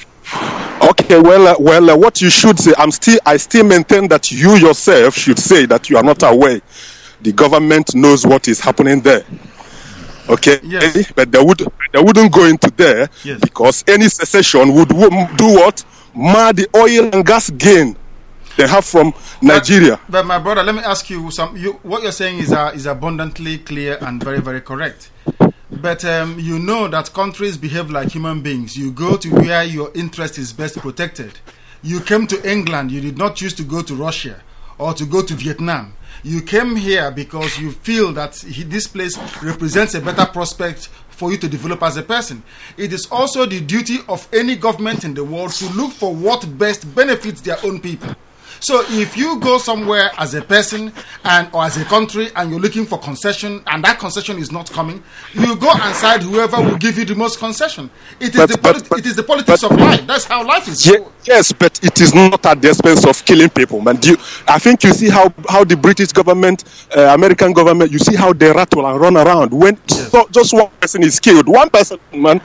Okay, well, uh, well, uh, what you should say, I'm still, I still maintain that you yourself should say that you are not aware. The government knows what is happening there. Okay, yes. But they would, they wouldn't go into there yes. because any secession would w- do what? Mar the oil and gas gain they have from Nigeria. But, but my brother, let me ask you some. You, what you're saying is uh, is abundantly clear and very, very correct. But um, you know that countries behave like human beings. You go to where your interest is best protected. You came to England. You did not choose to go to Russia or to go to Vietnam. You came here because you feel that he, this place represents a better prospect for you to develop as a person. It is also the duty of any government in the world to look for what best benefits their own people. So if you go somewhere as a person and or as a country and you're looking for concession and that concession is not coming, you go and side whoever will give you the most concession. It is But- the but- politi- but- it is the politics but- of life. That's how life is. Ye- yes, but it is not at the expense of killing people, man. Do you, I think you see how, how the British government, uh, American government, you see how they rattle and run around when so, just one person is killed. One person, man.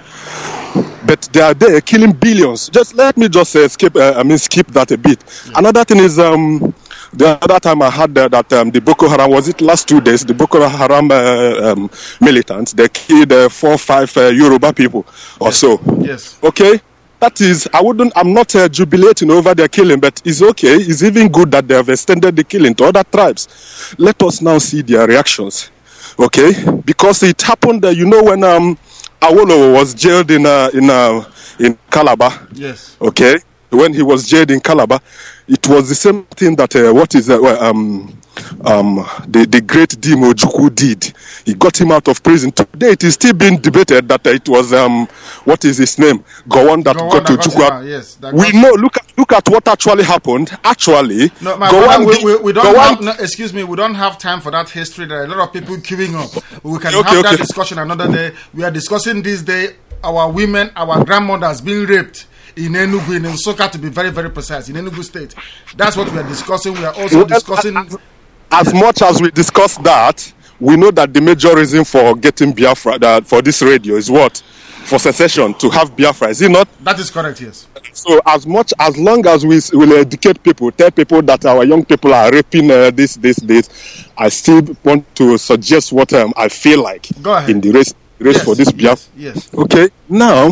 But they are there killing billions. Just let me just uh, skip. Uh, I mean, skip that a bit. Yeah. Another thing is, um, the other time I heard uh, that um, the Boko Haram, was it last two days? The Boko Haram uh, um, militants, they killed uh, four, five uh, Yoruba people or Yes. so. Yes. Okay. That is, I wouldn't. I'm not uh, jubilating over their killing, but it's okay. It's even good that they have extended the killing to other tribes. Let us now see their reactions. Okay, because it happened. Uh, you know when um. Awolowo was jailed in uh, in uh, in Calabar. Yes. Okay. When he was jailed in Calabar, it was the same thing that uh, what is uh, um um the the great Dimo Ojukwu did. He got him out of prison. Today it is still being debated that uh, it was um what is his name Gowon that Gowon got that got Ojukwu him out. out, yes, that We got- know. Look at look at what actually happened. Actually, No, my Gowon brother, we, did- we, we don't Gowon- have, no, excuse me, we don't have time for that history. There are a lot of people queuing up. We can Okay, have that okay. discussion another day. We are discussing this day our women, our grandmothers being raped in Enugu, in Nsukka, to be very, very precise, in Enugu State. That's what we are discussing. We are also Well, discussing... as, as much as we discuss that, we know that the major reason for getting Biafra, that for this radio, is what? For secession, to have Biafra. Is it not? That is correct, yes. So as much, as long as we s- will educate people, tell people that our young people are raping uh, this, this, this, I still want to suggest what um, I feel like Go ahead. in the race, race Yes, for this Biafra. yes, yes. Okay, now,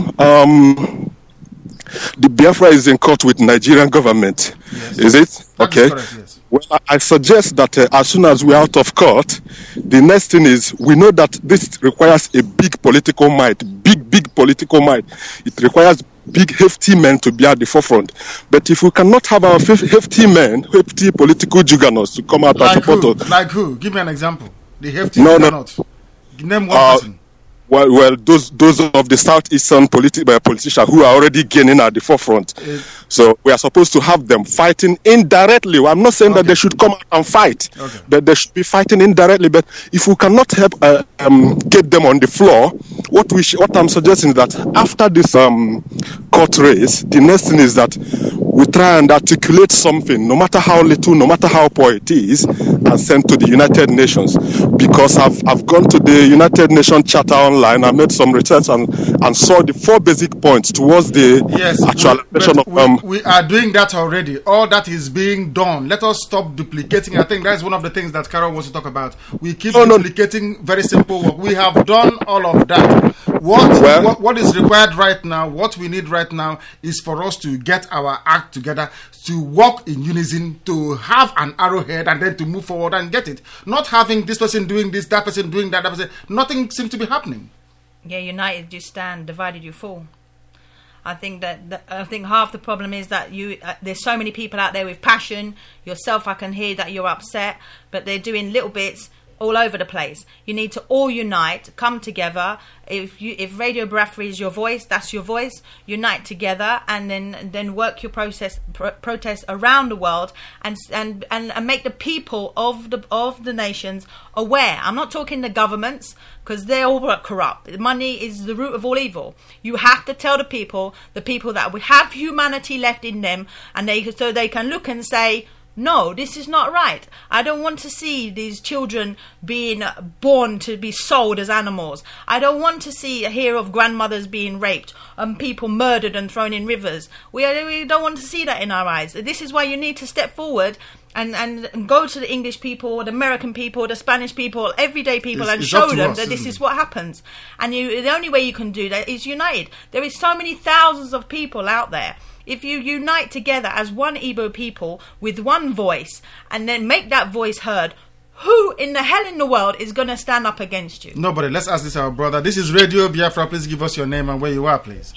um, the Biafra is in court with Nigerian government. Yes. Is it? That is Okay. correct, yes. Well, I- I suggest that uh, as soon as we're out of court, the next thing is we know that this requires a big political might, big, big political might. It requires big, hefty men to be at the forefront. But if we cannot have our hef- hefty men, hefty political juggernauts to come out and Like support who? us, Like who? Give me an example. The hefty No, no. cannot. Name one Uh, person. well, well, those those of the southeastern politi- uh, politicians who are already gaining at the forefront. Uh, So we are supposed to have them fighting indirectly. I'm not saying Okay. that they should come out and fight, Okay. but they should be fighting indirectly. But if we cannot help uh, um, get them on the floor, what we sh- what I'm suggesting is that after this um, court race, the next thing is that we try and articulate something, no matter how little, no matter how poor it is, and send to the United Nations. Because I've I've gone to the United Nations Charter online, I made some research and, and saw the four basic points towards the Yes, actualization we, of we, um, we are doing that already. All that is being done. Let us stop duplicating. I think that's one of the things that Carol wants to talk about. We keep No, no. duplicating very simple work. We have done all of that. What, Well- what what is required right now, what we need right now is for us to get our act together, to work in unison, to have an arrowhead and then to move forward and get it. Not having this person doing this, that person doing that, that person. Nothing seems to be happening. Yeah, united you stand, divided you fall. I think that, that I think half the problem is that you uh, there's so many people out there with passion. Yourself, I can hear that you're upset, but they're doing little bits all over the place. You need to all unite, come together. If you if Radio Biafra is your voice, that's your voice. Unite together and then then work your process pro- protest around the world and and and and make the people of the of the nations aware. I'm not talking the governments, because they're all corrupt. Money is the root of all evil. You have to tell the people, the people that we have humanity left in them, and they so they can look and say, no, this is not right. I don't want to see these children being born to be sold as animals. I don't want to see hear of grandmothers being raped and people murdered and thrown in rivers. We, we don't want to see that in our eyes. This is why you need to step forward and, and go to the English people, the American people, the Spanish people, everyday people, It's- and it's up show to them us, that this isn't is it? what happens. And you, the only way you can do that is united. There is so many thousands of people out there. If you unite together as one Igbo people with one voice and then make that voice heard, who in the hell in the world is going to stand up against you? Nobody. Let's ask this our brother. This is Radio Biafra. Please give us your name and where you are, please.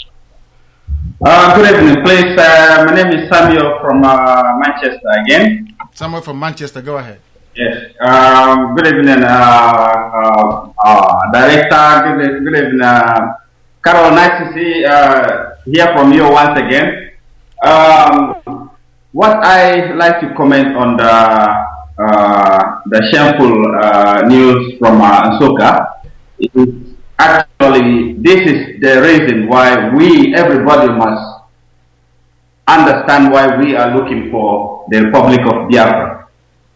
Uh, good evening, please. Uh, my name is Samuel from uh, Manchester again. Someone from Manchester, go ahead. Yes. Um, good evening, uh, uh, uh, Director. Good, good evening, uh, Carol. Nice to see, uh, hear from you once again. Um, what I like to comment on the uh, the shameful uh, news from uh, Nsoka is actually this is the reason why we everybody must understand why we are looking for the Republic of Biafra.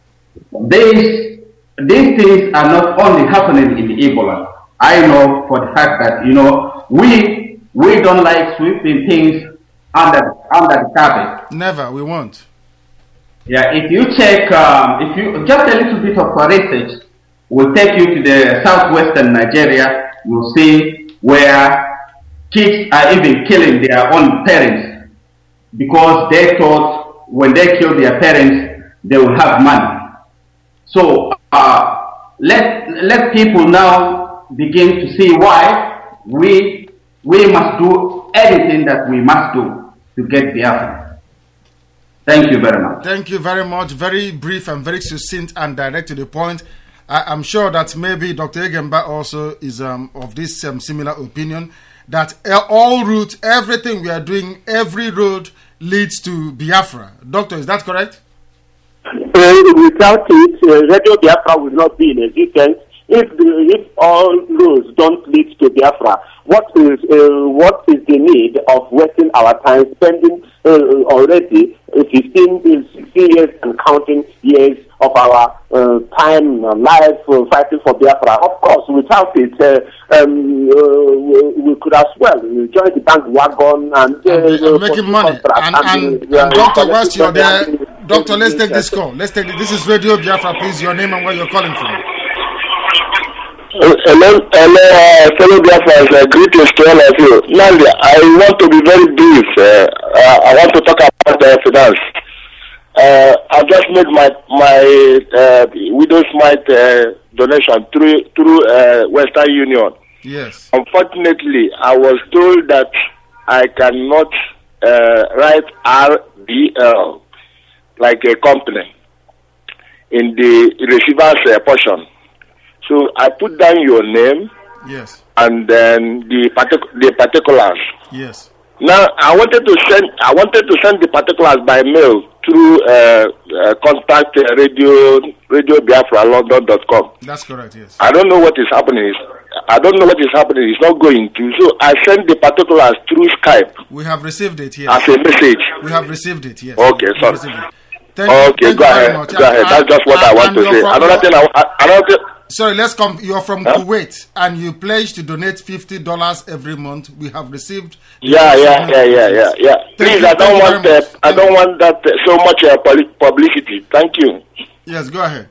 These these things are not only happening in Ebola. I know for the fact that you know we we don't like sweeping things under under the carpet. Never, we won't. Yeah, if you check, um, if you just a little bit of research will take you to the southwestern Nigeria. You'll see where kids are even killing their own parents because they thought when they kill their parents they will have money. So uh, let let people now begin to see why we we must do anything that we must do to get Biafra. Thank you very much. Thank you very much. Very brief and very succinct and direct to the point. I, I'm sure that maybe Doctor Egemba also is um, of this um, similar opinion that all routes, everything we are doing, every road leads to Biafra. Doctor, is that correct? Uh, without it, uh, Radio Biafra will not be in existence. If the, if all roads don't lead to Biafra, what is uh, what is the need of wasting our time spending uh, already fifteen, sixteen years and counting years of our uh, time, uh, life uh, fighting for Biafra? Of course, without it, uh, um, uh, we, we could as well join the bandwagon and uh, And, and uh, making money. And, and, and Doctor, whilst you're there, Doctor, let's take this call. Let's take this. This is Radio Biafra. Please, your name and where you're calling from. Hello, hello, uh, fellow Biafrans, uh, greetings to all of you. Now, I want to be very brief. Uh, uh, I want to talk about uh, finance. Uh, I've just made my my uh, widow's mite uh, donation through through uh, Western Union. Yes. Unfortunately, I was told that I cannot uh, write R B L like a company in the receiver's uh, portion. So I put down your name Yes. and then the partic- the particulars. Yes. Now I wanted to send I wanted to send the particulars by mail through uh, uh, contact uh, radio radio Biafra London dot com. That's correct. Yes. I don't know what is happening. I don't know what is happening. It's not going to. So I sent the particulars through Skype. We have received it. Yes. As a message. We have received it. Yes. Okay. We Sorry. Thank okay. You, go ahead. Go ahead. And, That's just what and, I want to say. From, another thing. I, another thing. Sorry, let's come. You're from huh? Kuwait, and you pledge to donate fifty dollars every month. We have received. Yeah, yeah, yeah, yeah, yeah, yeah. Please, you, I don't want. Uh, I don't want that uh, so much uh, publicity. Thank you. Yes, go ahead.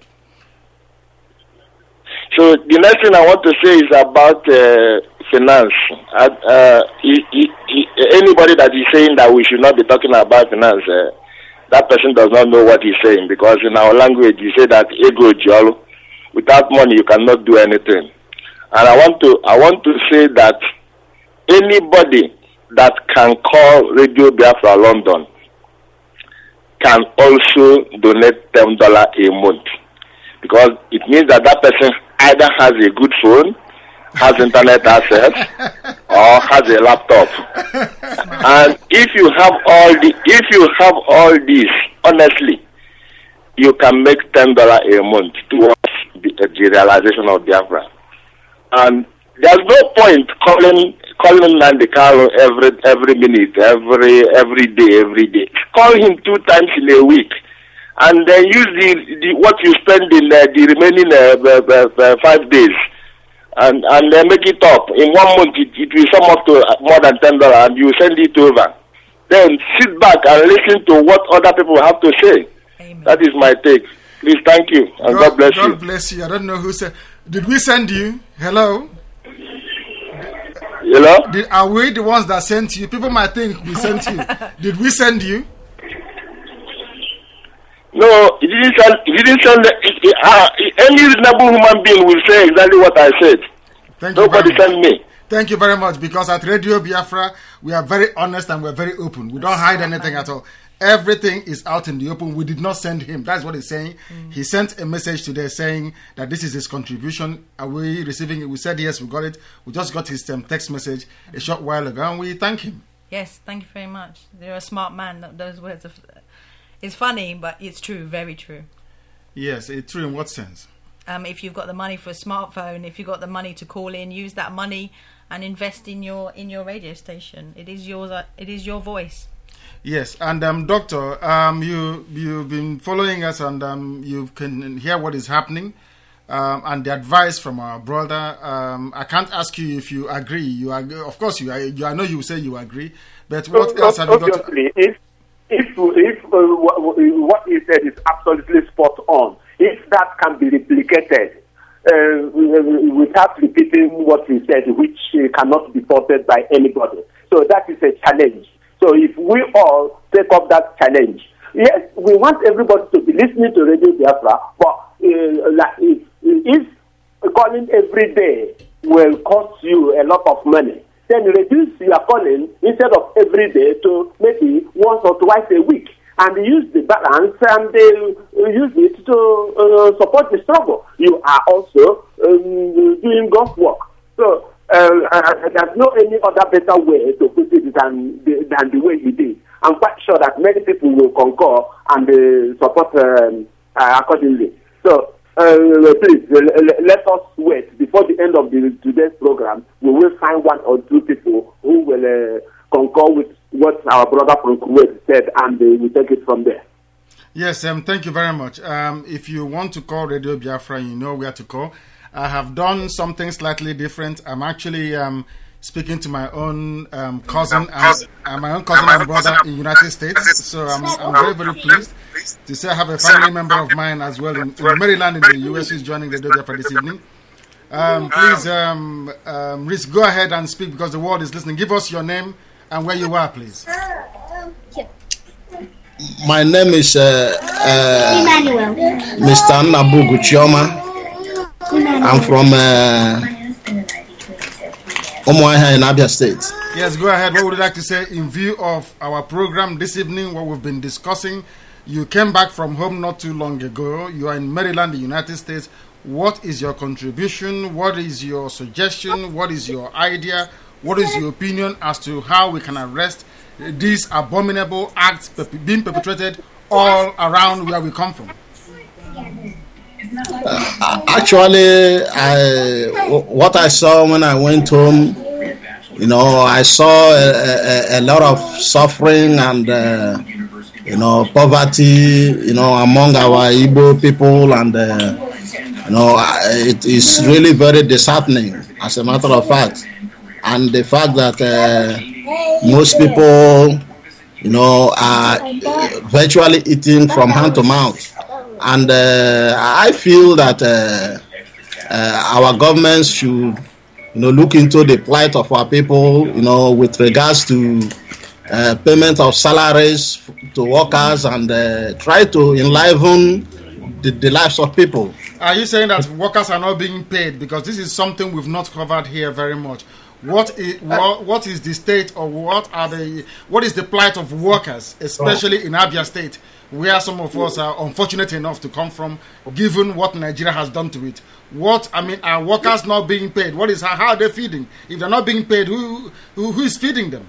So the next thing I want to say is about uh, finance. Uh, uh, he, he, he, anybody that is saying that we should not be talking about finance, uh, that person does not know what he's saying, because in our language we say that ego jolo. Without money, you cannot do anything. And I want to, I want to say that anybody that can call Radio Biafra London can also donate ten dollars a month, because it means that that person either has a good phone, has internet access, or has a laptop. And if you have all the, if you have all this, honestly, you can make ten dollars a month towards the, uh, the realization of Biafra. And there's no point calling calling Nandi Carlo every every minute, every every day, every day. Call him two times in a week, and then use the, the what you spend in uh, the remaining uh, uh, uh, five days, and and uh, make it up. In one month, it, it will sum up to more than ten dollars, and you send it over. Then sit back and listen to what other people have to say. Amen. That is my take. Please, thank you, and God, God bless God you. God bless you. I don't know who said. Did we send you? Hello? Hello? Did, are we the ones that sent you? People might think we sent you. Did we send you? No, he didn't send. He didn't send. The, he, he, uh, any reasonable human being will say exactly what I said. Thank Nobody you very sent me. Thank you very much, because at Radio Biafra, we are very honest and we're very open. We don't hide anything at all. Everything is out in the open. We did not send him. That's what he's saying. Mm. He sent a message today saying that this is his contribution. Are we receiving it? We said yes, we got it. We just got his um, text message a short while ago, and we thank him. Yes, thank you very much. You're a smart man. Those words are, it's funny, but it's true, very true. Yes, it's true in what sense? Um, if you've got the money for a smartphone, if you've got the money to call in, use that money and invest in your in your radio station. It is yours. Uh, it is your voice. Yes, and um, Doctor, um, you you've been following us, and um, you can hear what is happening, um, and the advice from our brother. Um, I can't ask you if you agree. You agree, of course, you, you. I know you say you agree, but what so, else have you got? Obviously, if if if uh, what he said is absolutely spot on, if that can be replicated uh, without repeating what he said, which uh, cannot be faulted by anybody, so that is a challenge. So if we all take up that challenge, yes, we want everybody to be listening to Radio Biafra, but uh, like if, if calling every day will cost you a lot of money, then reduce your calling instead of every day to maybe once or twice a week, and use the balance and uh, use it to uh, support the struggle. You are also um, doing God's work. So Uh, uh, there's no any other better way to put it than the, than the way he did. I'm quite sure that many people will concur and uh, support um, uh, accordingly. So uh, please uh, let us wait before the end of the, today's program. We will find one or two people who will uh, concur with what our brother from Kuwait said, and uh, we take it from there. Yes, um, thank you very much. Um, if you want to call Radio Biafra, you know where to call. I have done something slightly different. I'm actually um, speaking to my own um, cousin, and, uh, my own cousin and brother in the United States. So I'm, I'm very, very pleased to say I have a family member of mine as well in, in Maryland in the U S who is joining the Radio Biafra this evening. Um, please, um, um, Riz, go ahead and speak because the world is listening. Give us your name and where you are, please. My name is uh, uh, Mister Nabugu Chioma. I'm from uh, Umuahia in Abia State. Yes, go ahead. What would you like to say in view of our program this evening, what we've been discussing? You came back from home not too long ago. You are in Maryland, the United States. What is your contribution? What is your suggestion? What is your idea? What is your opinion as to how we can arrest these abominable acts being perpetrated all around where we come from? Uh, actually, I what I saw when I went home, you know, I saw a, a, a lot of suffering and uh, you know, poverty, you know, among our Igbo people, and uh, you know, it is really very disheartening, as a matter of fact. And the fact that uh, most people, you know, are virtually eating from hand to mouth. And uh, I feel that uh, uh, our governments should, you know, look into the plight of our people, you know, with regards to uh, payment of salaries to workers, and uh, try to enliven the, the lives of people. Are you saying that workers are not being paid? Because this is something we've not covered here very much. What is, what, what is the state, or what are the what is the plight of workers, especially in Abia State, where some of us are unfortunate enough to come from, given what Nigeria has done to it? What I mean, are workers not being paid? What is how, how are they feeding? If they're not being paid, who who, who is feeding them?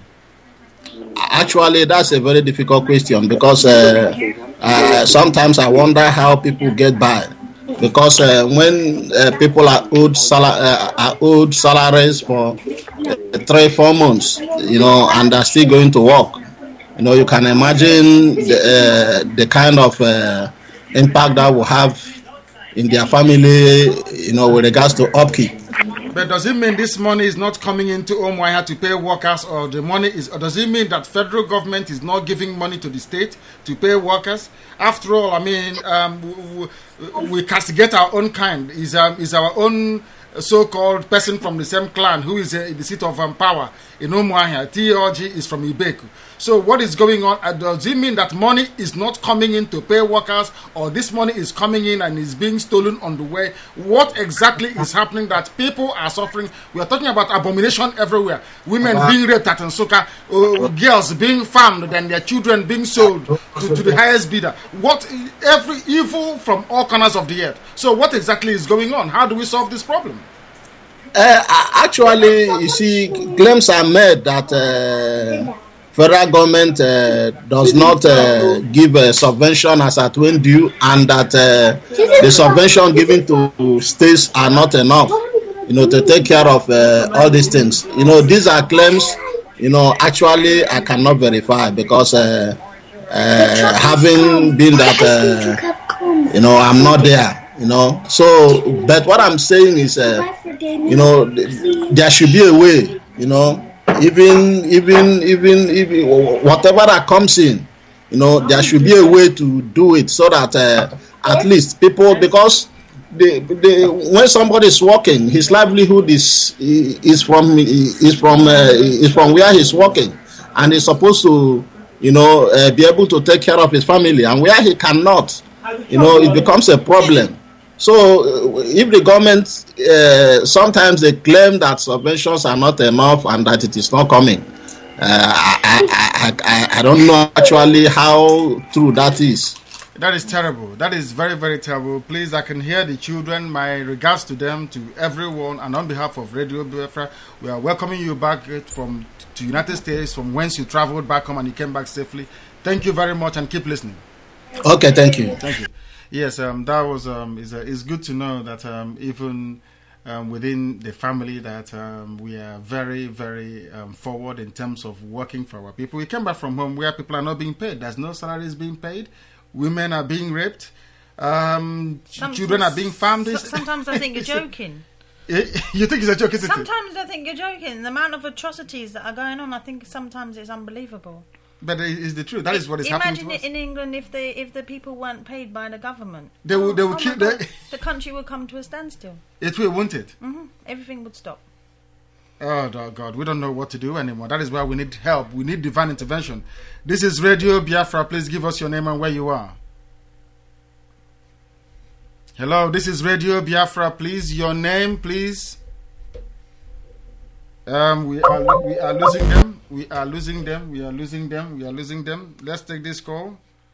Actually, that's a very difficult question, because uh, uh, sometimes I wonder how people get by. Because uh, when uh, people are owed, sal- uh, are owed salaries for uh, three, four months, you know, and are still going to work, you know, you can imagine the, uh, the kind of uh, impact that will have in their family, you know, with regards to upkeep. But does it mean this money is not coming into Umuahia to pay workers, or the money is, or does it mean that federal government is not giving money to the state to pay workers? After all, I mean, um, we, we castigate our own kind. Is um, is our own so-called person from the same clan who is uh, in the seat of um, power in Umuahia. T O G is from Ibeku. So what is going on? Uh, does it mean that money is not coming in to pay workers, or this money is coming in and is being stolen on the way? What exactly is happening that people are suffering? We are talking about abomination everywhere. Women uh-huh. being raped at Nsukka, uh, girls being farmed, and their children being sold to, to the highest bidder. What every evil from all corners of the earth. So what exactly is going on? How do we solve this problem? Uh, actually, you see, claims are made that uh, federal government uh, does not uh, give a subvention as at when due, and that uh, the subvention given to states are not enough, you know, to take care of uh, all these things. You know, these are claims, you know, actually I cannot verify, because uh, uh, having been that, uh, you know, I'm not there. You know, so, but what I'm saying is, uh, you know, there should be a way, you know, even, even, even, even, whatever that comes in, you know, there should be a way to do it, so that uh, at least people, because they, they, when somebody is working, his livelihood is is from is from uh, is from where he's working, and he's supposed to, you know, uh, be able to take care of his family, and where he cannot, you know, it becomes a problem. So, if the government, uh, sometimes they claim that subventions are not enough and that it is not coming. Uh, I, I, I, I don't know actually how true that is. That is terrible. That is very, very terrible. Please, I can hear the children. My regards to them, to everyone. And on behalf of Radio Biafra, we are welcoming you back from to United States, from whence you traveled back home and you came back safely. Thank you very much, and keep listening. Okay, thank you. Thank you. Yes, um, that was um, is uh, it's good to know that um, even um, within the family that um, we are very, very um, forward in terms of working for our people. We came back from home where people are not being paid. There's no salaries being paid. Women are being raped. Um, children are being farmed. Sometimes I think you're joking. You think it's a joke, isn't it? Sometimes I think you're joking. The amount of atrocities that are going on, I think sometimes it's unbelievable. But it is the truth. That is what is Imagine happening to us. Imagine in England if the if the people weren't paid by the government. They will. They will oh kill. The, the country would come to a standstill. It will, won't it? Mm-hmm. Everything would stop. Oh God, we don't know what to do anymore. That is why we need help. We need divine intervention. This is Radio Biafra. Please give us your name and where you are. Hello, this is Radio Biafra. Please, your name, please. Um, we are we are losing them. We are losing them. We are losing them. We are losing them. Let's take this call.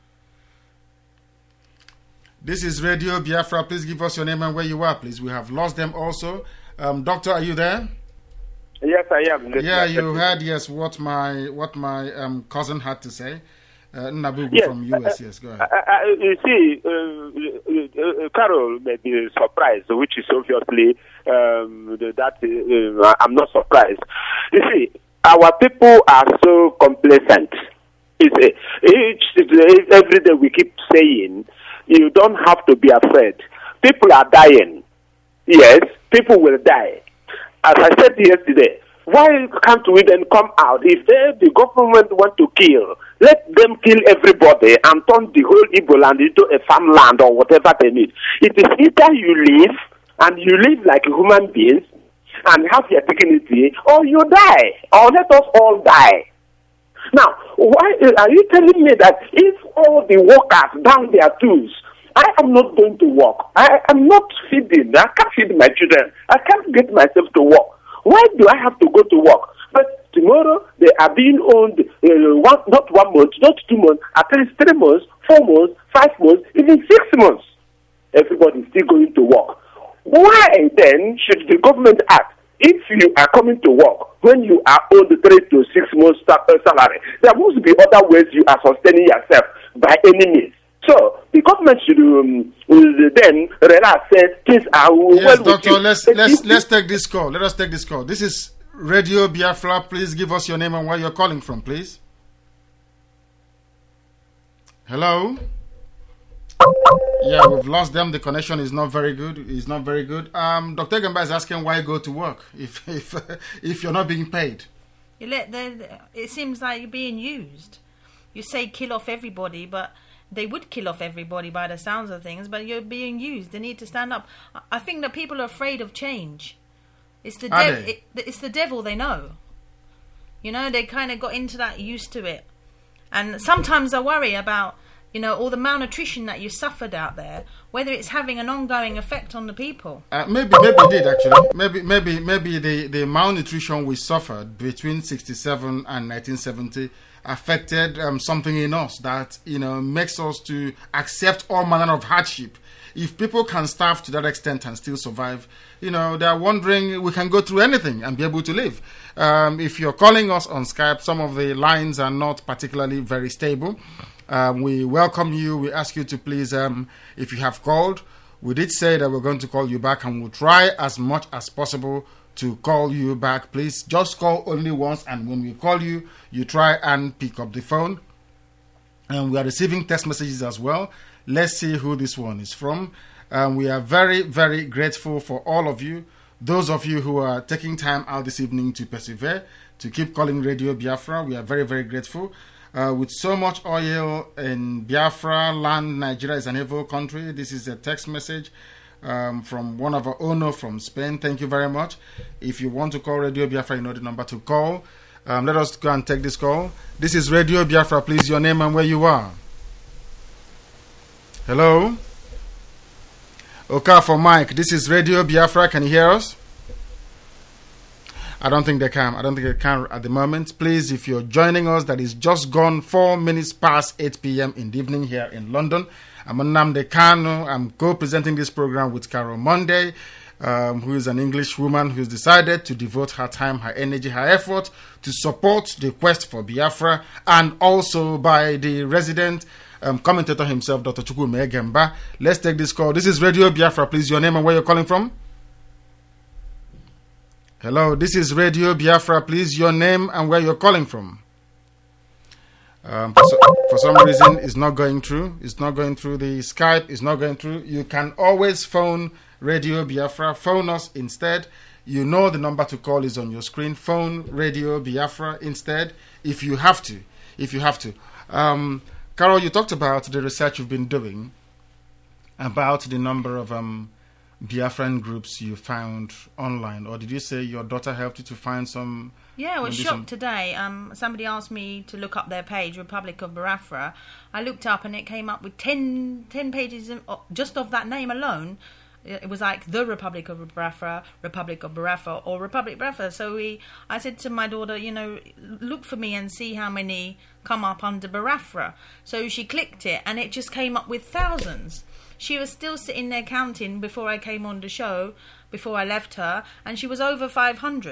This is Radio Biafra. Please give us your name and where you are, please. We have lost them also. Um, doctor, are you there? Yes, I am. Listening. Yeah, you heard, yes, what my what my um, cousin had to say. Uh, Nabugu Yes. from U S, yes, go ahead. Uh, uh, you see, uh, uh, uh, Carol may be surprised, which is obviously um, that uh, I'm not surprised. You see, our people are so complacent. It's a, each, every day we keep saying, you don't have to be afraid. People are dying. Yes, people will die. As I said yesterday, why can't we then come out? If they, the government want to kill, let them kill everybody and turn the whole Igbo land into a farmland or whatever they need. It is either you live and you live like human beings and have your dignity, or you die, or let us all die. Now, why are you telling me that if all the workers down their tools, I am not going to work, I am not feeding, I can't feed my children, I can't get myself to work. Why do I have to go to work? But tomorrow they are being owned uh, one, not one month, not two months, at least three months, four months, five months, even six months. Everybody is still going to work. Why then should the government act? If you are coming to work when you are owed three to six months salary, there must be other ways you are sustaining yourself by any means. So the government should um, then relax, say things are Yes, well. doctor, let's let's let's take this call. Let us take this call. This is Radio Biafra. Please give us your name and where you're calling from, please. Hello. Yeah, we've lost them. The connection is not very good. It's not very good. Um, Doctor Gamba is asking why go to work if if if you're not being paid. You let the, it seems like you're being used. You say kill off everybody, but they would kill off everybody by the sounds of things, but you're being used. They need to stand up. I- I think that people are afraid of change. It's the Are dev- they? it, it's the devil they know. You know, they kind of got into that, used to it. And sometimes I worry about, you know, all the malnutrition that you suffered out there, whether it's having an ongoing effect on the people. Uh, maybe maybe it did actually. Maybe maybe maybe the, the malnutrition we suffered between sixty-seven and nineteen seventy affected um, something in us that, you know, makes us to accept all manner of hardship. If people can starve to that extent and still survive, you know, they are wondering we can go through anything and be able to live. Um, if you're calling us on Skype, some of the lines are not particularly very stable. Um, we welcome you. We ask you to please, um, if you have called, we did say that we're going to call you back and we'll try as much as possible to call you back. Please just call only once, and when we call you, you try and pick up the phone. And we are receiving text messages as well. Let's see who this one is from. Um, we are very, very grateful for all of you, those of you who are taking time out this evening to persevere, to keep calling Radio Biafra. We are very, very grateful. Uh, with so much oil in Biafra land, Nigeria is an evil country. This is a text message um, from one of our owner from Spain. Thank you very much. If you want to call Radio Biafra, you know the number to call. Um, let us go and take this call. This is Radio Biafra. Please, your name and where you are. Hello? Okay, for Mike. This is Radio Biafra. Can you hear us? I don't think they can. I don't think they can at the moment. Please, if you're joining us, that is just gone four minutes past eight p.m. in the evening here in London. I'm Nnamdi Kanu. I'm co-presenting this program with Carol Monday, um, who is an English woman who's decided to devote her time, her energy, her effort to support the quest for Biafra, and also by the resident um, commentator himself, Doctor Chukwume Egemba. Let's take this call. This is Radio Biafra. Please, your name and where you're calling from. Hello, this is Radio Biafra. Please, your name and where you're calling from. Um, for, so, for some reason, it's not going through. It's not going through the Skype. It's not going through. You can always phone Radio Biafra. Phone us instead. You know the number to call is on your screen. Phone Radio Biafra instead if you have to. If you have to. Um, Carol, you talked about the research you've been doing about the number of um, Biafran groups you found online, or did you say your daughter helped you to find some? Yeah, I was maybe shocked some- today. Um, somebody asked me to look up their page, Republic of Biafra. I looked up and it came up with ten, ten pages of, oh, just of that name alone. It was like the Republic of Biafra, Republic of Biafra, or Republic of Biafra. So we, I said to my daughter, you know, look for me and see how many come up under Biafra. So she clicked it and it just came up with thousands. She was still sitting there counting before I came on the show, before I left her, and she was over five hundred.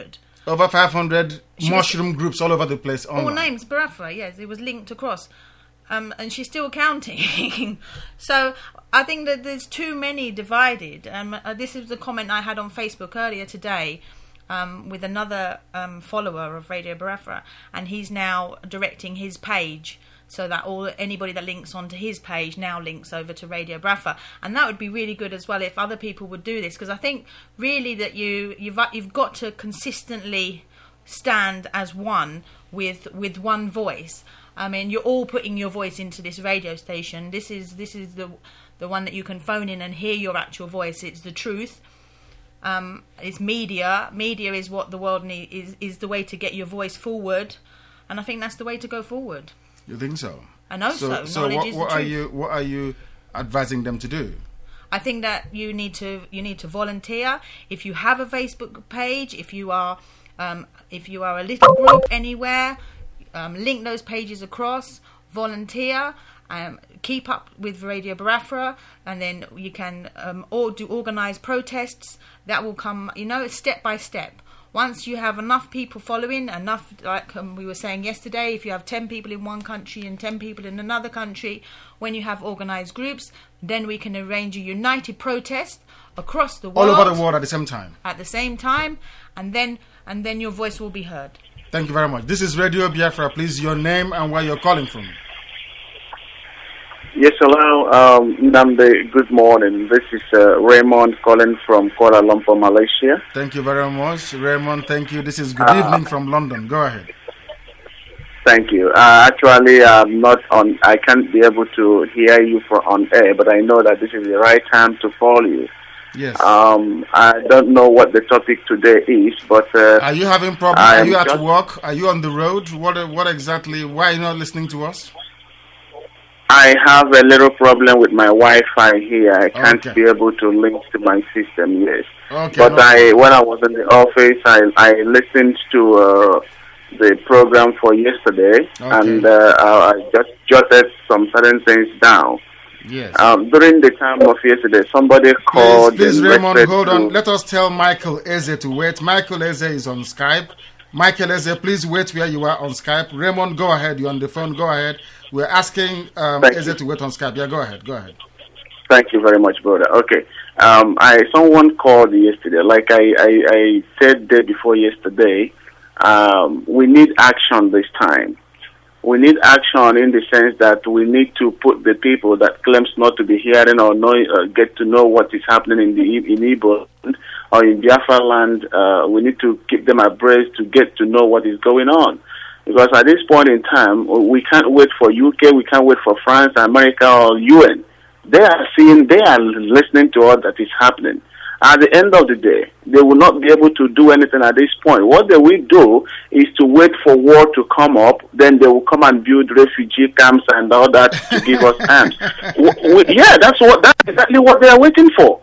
Over five hundred mushroom groups all over the place. All Online. names, Biafra, yes, it was linked across. Um, and she's still counting. So I think that there's too many divided. Um, uh, this is the comment I had on Facebook earlier today um, with another um, follower of Radio Biafra, and he's now directing his page so that all anybody that links onto his page now links over to Radio Biafra, and that would be really good as well if other people would do this, because I think really that you you've you've got to consistently stand as one with with one voice. I mean, you're all putting your voice into this radio station. This is this is the the one that you can phone in and hear your actual voice. It's the truth. Um, it's media. Media is what the world need is is the way to get your voice forward, and I think that's the way to go forward. You think so? I know so. So, so Knowledge what, is what the are truth. you what are you advising them to do? I think that you need to you need to volunteer. If you have a Facebook page, if you are um, if you are a little group anywhere, um, link those pages across. Volunteer. Um, keep up with Radio Biafra, and then you can um, all do organised protests. That will come, you know, step by step. Once you have enough people following, enough, like um, we were saying yesterday, if you have ten people in one country and ten people in another country, when you have organised groups, then we can arrange a united protest across the world. All over the world at the same time. At the same time, and then and then your voice will be heard. Thank you very much. This is Radio Biafra. Please, your name and where you're calling from. Yes, hello, um, Namde, good morning. This is uh, Raymond calling from Kuala Lumpur, Malaysia. Thank you very much, Raymond. Thank you. This is good Uh, evening from London. Go ahead. Thank you. Uh, actually, I'm not on, I can't be able to hear you for on air, but I know that this is the right time to call you. Yes. Um, I don't know what the topic today is, but... Uh, Are you having problems? I Are am you at just- work? Are you on the road? What What exactly? Why are you not listening to us? I have a little problem with my Wi-Fi here. I can't Okay. be able to link to my system, yes. Okay. But no I, when I was in the office, I, I listened to uh, the program for yesterday, and uh, I just jotted some certain things down. Yes. Um, during the time of yesterday, somebody Please, called. please and Raymond, requested hold on. to- Let us tell Michael Eze to wait. Michael Eze is on Skype. Michael Eze, please wait where you are on Skype. Raymond, go ahead. You're on the phone. Go ahead. We're asking um, Thank Eze you. to wait on Skype. Yeah, go ahead. Go ahead. Thank you very much, brother. Okay. Um, I someone called yesterday. Like I, I, I said day before yesterday, um, we need action this time. We need action in the sense that we need to put the people that claims not to be hearing or know, uh, get to know what is happening in the in Igbo land or in Biafra land. Uh, we need to keep them abreast to get to know what is going on. Because at this point in time, we can't wait for U K, we can't wait for France, America, or U N. They are seeing, they are listening to all that is happening. At the end of the day, they will not be able to do anything at this point. What they will do is to wait for war to come up, then they will come and build refugee camps and all that to give us arms. W- w- yeah, that's what that's exactly what they are waiting for.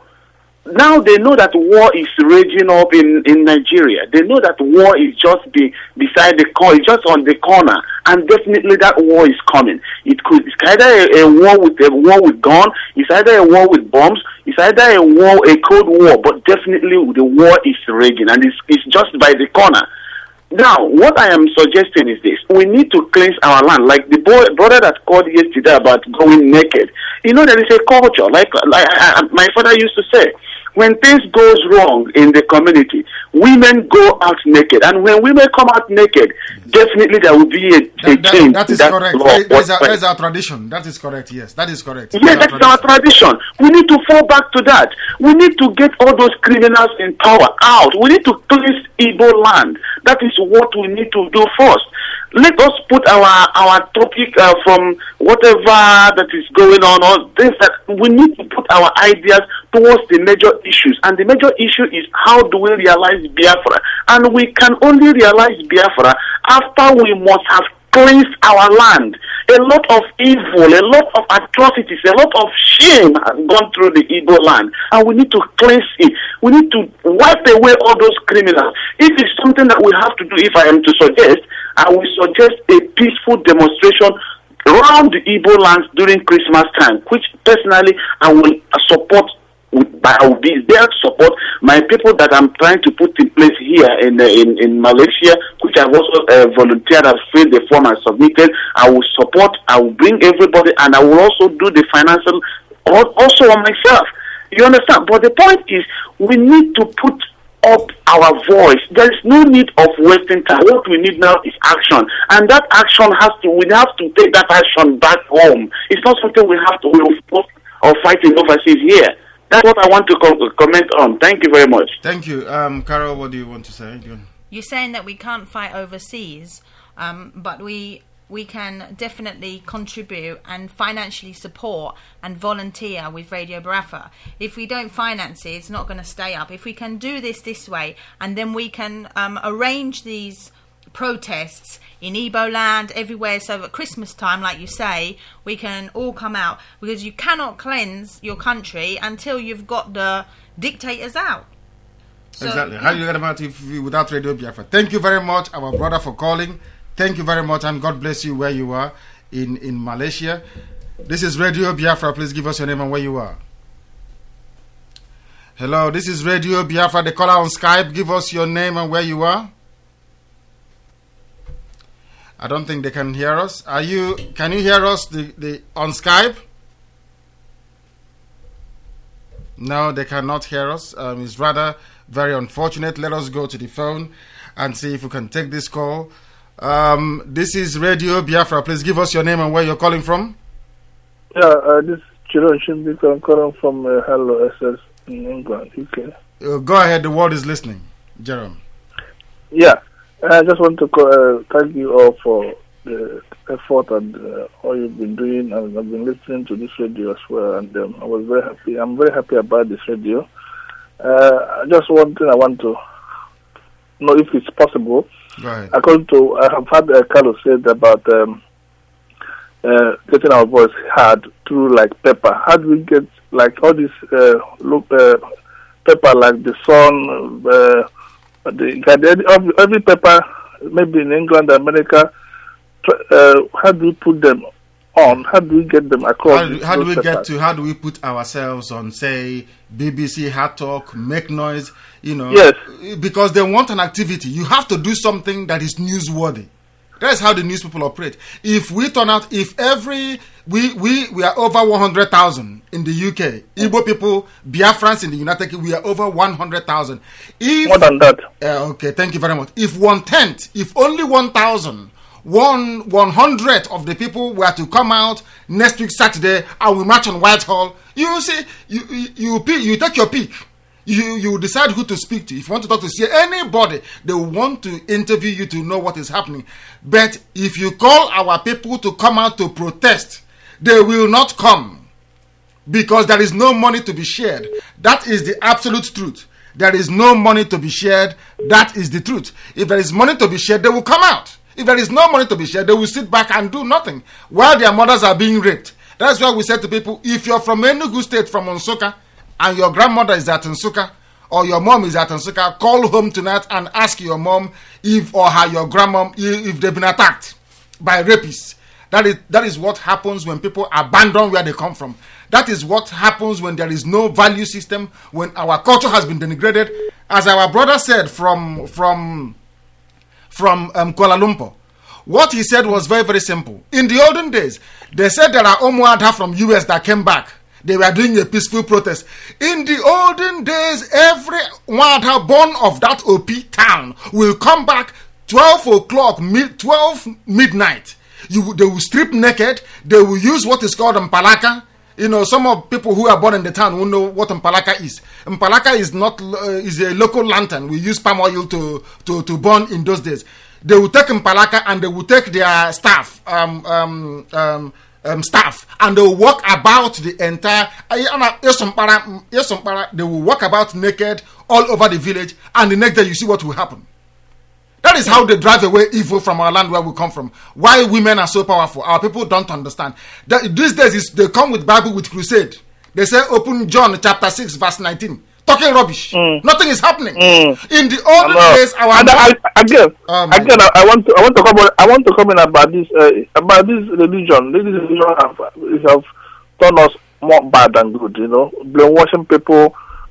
Now they know that war is raging up in, in Nigeria. They know that war is just be, beside the corner, it's just on the corner, and definitely that war is coming. It could it's either a, a war with a war with gun, it's either a war with bombs, it's either a war, a cold war, but definitely the war is raging, and it's, it's just by the corner. Now, what I am suggesting is this: we need to cleanse our land. Like the boy, brother that called yesterday about going naked. You know, there is a culture. Like, like I, I, my father used to say, when things goes wrong in the community, women go out naked, and when women come out naked, definitely there will be a, a That, change. that is That correct. law. That, that is our, What- that is our tradition. That is correct. Yes, that is correct. yeah, that's our tradition. We need to fall back to that. We need to get all those criminals in power out. We need to cleanse Igbo land. That is what we need to do first. Let us put our our topic uh, from whatever that is going on, or things that we need to put our ideas towards the major issues. And the major issue is, how do we realize Biafra? And we can only realize Biafra after we must have cleansed our land. A lot of evil, a lot of atrocities, a lot of shame has gone through the Igbo land, and we need to cleanse it. We need to wipe away all those criminals. It is something that we have to do. If I am to suggest, I will suggest a peaceful demonstration around the Igbo lands during Christmas time, which personally I will support with, by but I will be there to support my people that I'm trying to put in place here in uh, in, in Malaysia, which I've also uh, volunteered, I've filled the form and submitted. I will support, I will bring everybody, and I will also do the financial also on myself. You understand? But the point is, we need to put up our voice. There is no need of wasting time. What we need now is action, and that action has to. We have to take that action back home. It's not something we have to we or fighting overseas here. That's what I want to co- comment on. Thank you very much. Thank you, um, Carol. What do you want to say? You're saying that we can't fight overseas, um, but we. we can definitely contribute and financially support and volunteer with Radio Biafra. If we don't finance it, it's not going to stay up. If we can do this this way, and then we can um, arrange these protests in Igbo land, everywhere, so at Christmas time, like you say, we can all come out, because you cannot cleanse your country until you've got the dictators out. So, exactly. How do you get them out if you, without Radio Biafra? Thank you very much, our brother, for calling. Thank you very much, and God bless you where you are in, in Malaysia. This is Radio Biafra. Please give us your name and where you are. Hello, this is Radio Biafra. The caller on Skype. Give us your name and where you are. I don't think they can hear us. Are you? Can you hear us the, the, on Skype? No, they cannot hear us. Um, it's rather very unfortunate. Let us go to the phone and see if we can take this call. Um, this is Radio Biafra. Please give us your name and where you're calling from. Yeah, uh, this is Chiron Shimbik. I'm calling from uh, Hello S S in England, U K. Uh, go ahead. The world is listening, Jerome. Yeah, I just want to call, uh, thank you all for the effort and uh, all you've been doing. And I've been listening to this radio as well, and um, I was very happy. I'm very happy about this radio. Uh, just one thing I want to know, if it's possible. Right. According to, I have had uh, Carlos said about um, uh, getting our voice heard through like paper. How do we get like all this uh, look uh, paper like the Sun, uh, the every, every paper, maybe in England, America? Uh, how do we put them on? How do we get them across? How do, how do we get to? How do we put ourselves on? Say B B C, Hard Talk, Make Noise. You know, yes, because they want an activity. You have to do something that is newsworthy. That's how the news people operate. If we turn out, if every we we we are over one hundred thousand in the U K, Igbo people, Biafrans in the United Kingdom, we are over one hundred thousand. More than that. Uh, okay, thank you very much. If one tenth, if only one thousand. One one hundred of the people were to come out next week Saturday and we march on Whitehall. You see, you you you, you take your pick. You you decide who to speak to. If you want to talk to see anybody, they want to interview you to know what is happening. But if you call our people to come out to protest, they will not come because there is no money to be shared. That is the absolute truth. There is no money to be shared. That is the truth. If there is money to be shared, they will come out. If there is no money to be shared, they will sit back and do nothing while their mothers are being raped. That's why we said to people, if you're from Enugu State, from Nsukka, and your grandmother is at Nsukka, or your mom is at Nsukka, call home tonight and ask your mom if or her your grandmom if they've been attacked by rapists. That is that is what happens when people abandon where they come from. That is what happens when there is no value system, when our culture has been denigrated. As our brother said from from from um, Kuala Lumpur, what he said was very very simple. In the olden days, they said there are Omuada from U S that came back. They were doing a peaceful protest. In the olden days, every Wada born of that O P town will come back twelve o'clock, mid, twelve midnight. You, they will strip naked. They will use what is called Mpalaka. You know, some of people who are born in the town will know what Mpalaka is. Mpalaka is not uh, is a local lantern. We use palm oil to, to, to burn in those days. They will take Mpalaka and they will take their staff, um, um, um, um, staff, and they will walk about the entire. They will walk about naked all over the village, and the next day you see what will happen. That is how they drive away evil from our land where we come from. Why women are so powerful. Our people don't understand. That these days is they come with Bible with crusade. They say open John chapter six verse nineteen. Talking rubbish. Mm. Nothing is happening. Mm. In the olden days, our and I, again, um, again, I, I want to, I want to comment, I want to comment about this, uh, about this religion. This religion have, have done us more bad than good. You know, brainwashing people,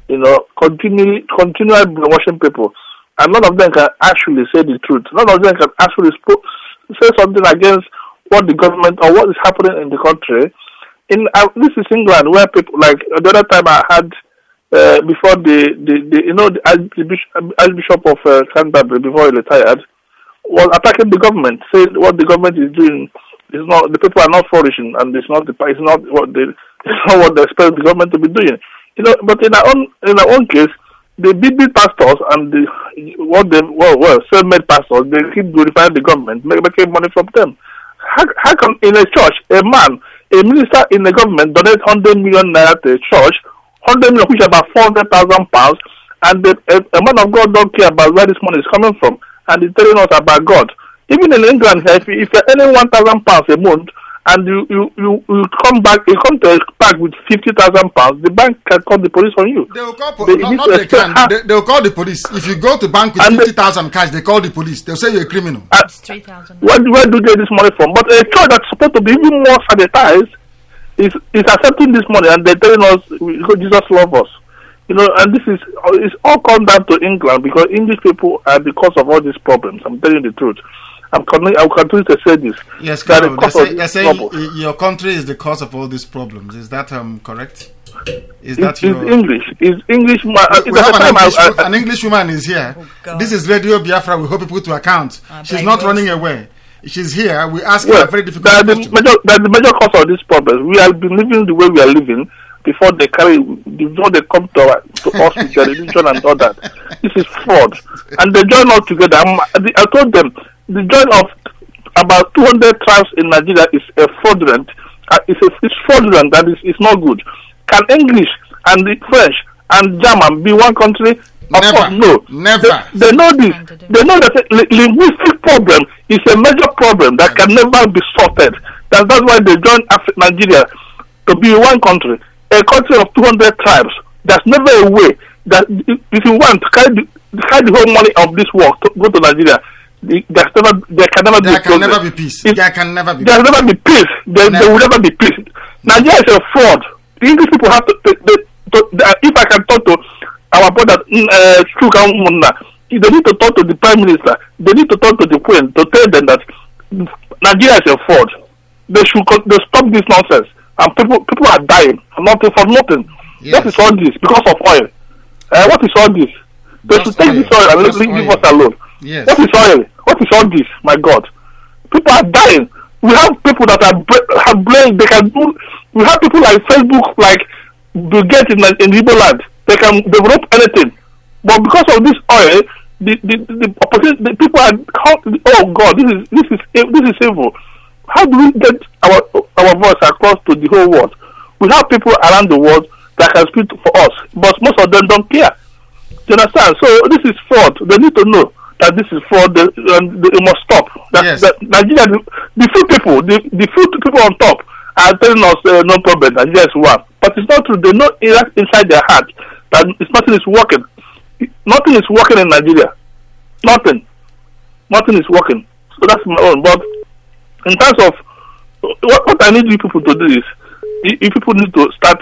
you know, continually, continually brainwashing people. And none of them can actually say the truth. None of them can actually sp- say something against what the government or what is happening in the country. In uh, this is England, where people, like the other time I had, uh, before the, the, the, you know, the Archbishop, Archbishop of uh, Canterbury, before he retired, was attacking the government, saying what the government is doing is not, the people are not flourishing, and it's not, the, it's not what they, it's not what they expect the government to be doing. You know, but in our own, in our own case, the big, big pastors and the, what they, well, well, self-made pastors, they keep glorifying the government, make, making money from them. How, how come in a church, a man, a minister in the government donates one hundred million naira to a church, one hundred million, which is about four hundred thousand pounds, and the, a, a man of God don't care about where this money is coming from, and he's telling us about God. Even in England, if, you, if you're earning one thousand pounds a month, and you, you, you, you come back, you come to a bank with fifty thousand pounds, the bank can call the police on you. They will call, po- they, no, not they can. They, they will call the police. If you go to bank with fifty thousand cash, they call the police. They'll say you're a criminal. Uh, It's three thousand. Where, where do they get this money from? But a church that's supposed to be even more sanitized is, is accepting this money, and they're telling us Jesus loves us. You know, and this is, it's all come down to England, because English people are the cause of all these problems. I'm telling you the truth. I'm continue, I'll continue to say this. Yes, They are Carol, the they cause say, of they these say troubles. y- your country is the cause of all these problems. Is that um correct? Is It's, that it's your... English. It's English. Ma- We, it's we the have an time I- English, I- an English woman is here. God. This is Radio Biafra. We hope people to account. Ah, She's blame not us. running away. She's here. We ask Well, her a very difficult that the question. major, that the major cause of this problem. We have been living the way we are living before they carry, before they come to, our, to us with their religion and all that. This is fraud, and they join us together. I'm, I told them the join of about two hundred tribes in Nigeria is a fraudulent. Uh, it's, a, it's fraudulent, and it's, it's not good. Can English and the French and German be one country? Of Never. course, no. Never. They, they know this. They know that the li- linguistic problem is a major problem that can never be sorted. That, that's why they joined Af- Nigeria to be one country, a country of two hundred tribes. There's never a way that if if you want to carry the, carry the whole money of this work to go to Nigeria, the- there's never, there can never There be can progress. never be peace. It- There can never be There's peace. never be peace. There, there will never be peace. Nigeria is a fraud. The English people have to, they, they, to, they, if I can talk to our brother, uh, Chuka Munna, they need to talk to the Prime Minister. They need to talk to the Queen to tell them that Nigeria is a fraud. They should co- they stop this nonsense. And people people are dying for nothing for nothing. Yes. What is all this? Because of oil. Uh, what is all this? They Just should take oil. this oil and Just leave, leave oil. us alone. Yes. What is oil? What is all this? My God. People are dying. We have people that are bra- have brain. They can do. We have people like Facebook, like Bill Gates in, in Igbo land. They can develop anything. But because of this oil, the the the, opportunity, the people are. How, oh God, this is this is this is evil. How do we get our our voice across to the whole world? We have people around the world that can speak for us, but most of them don't care. Do you understand? So this is fraud. They need to know that this is fraud. They, and they, it must stop. That, Yes. that Nigeria, the, the few people, the, the few people on top are telling us uh, no problem. Nigeria is one, but it's not true. They know in- inside their heart that it's, nothing is working. Nothing is working in Nigeria. Nothing. Nothing is working. So that's my own. But in terms of what, what I need you people to do is, you, you people need to start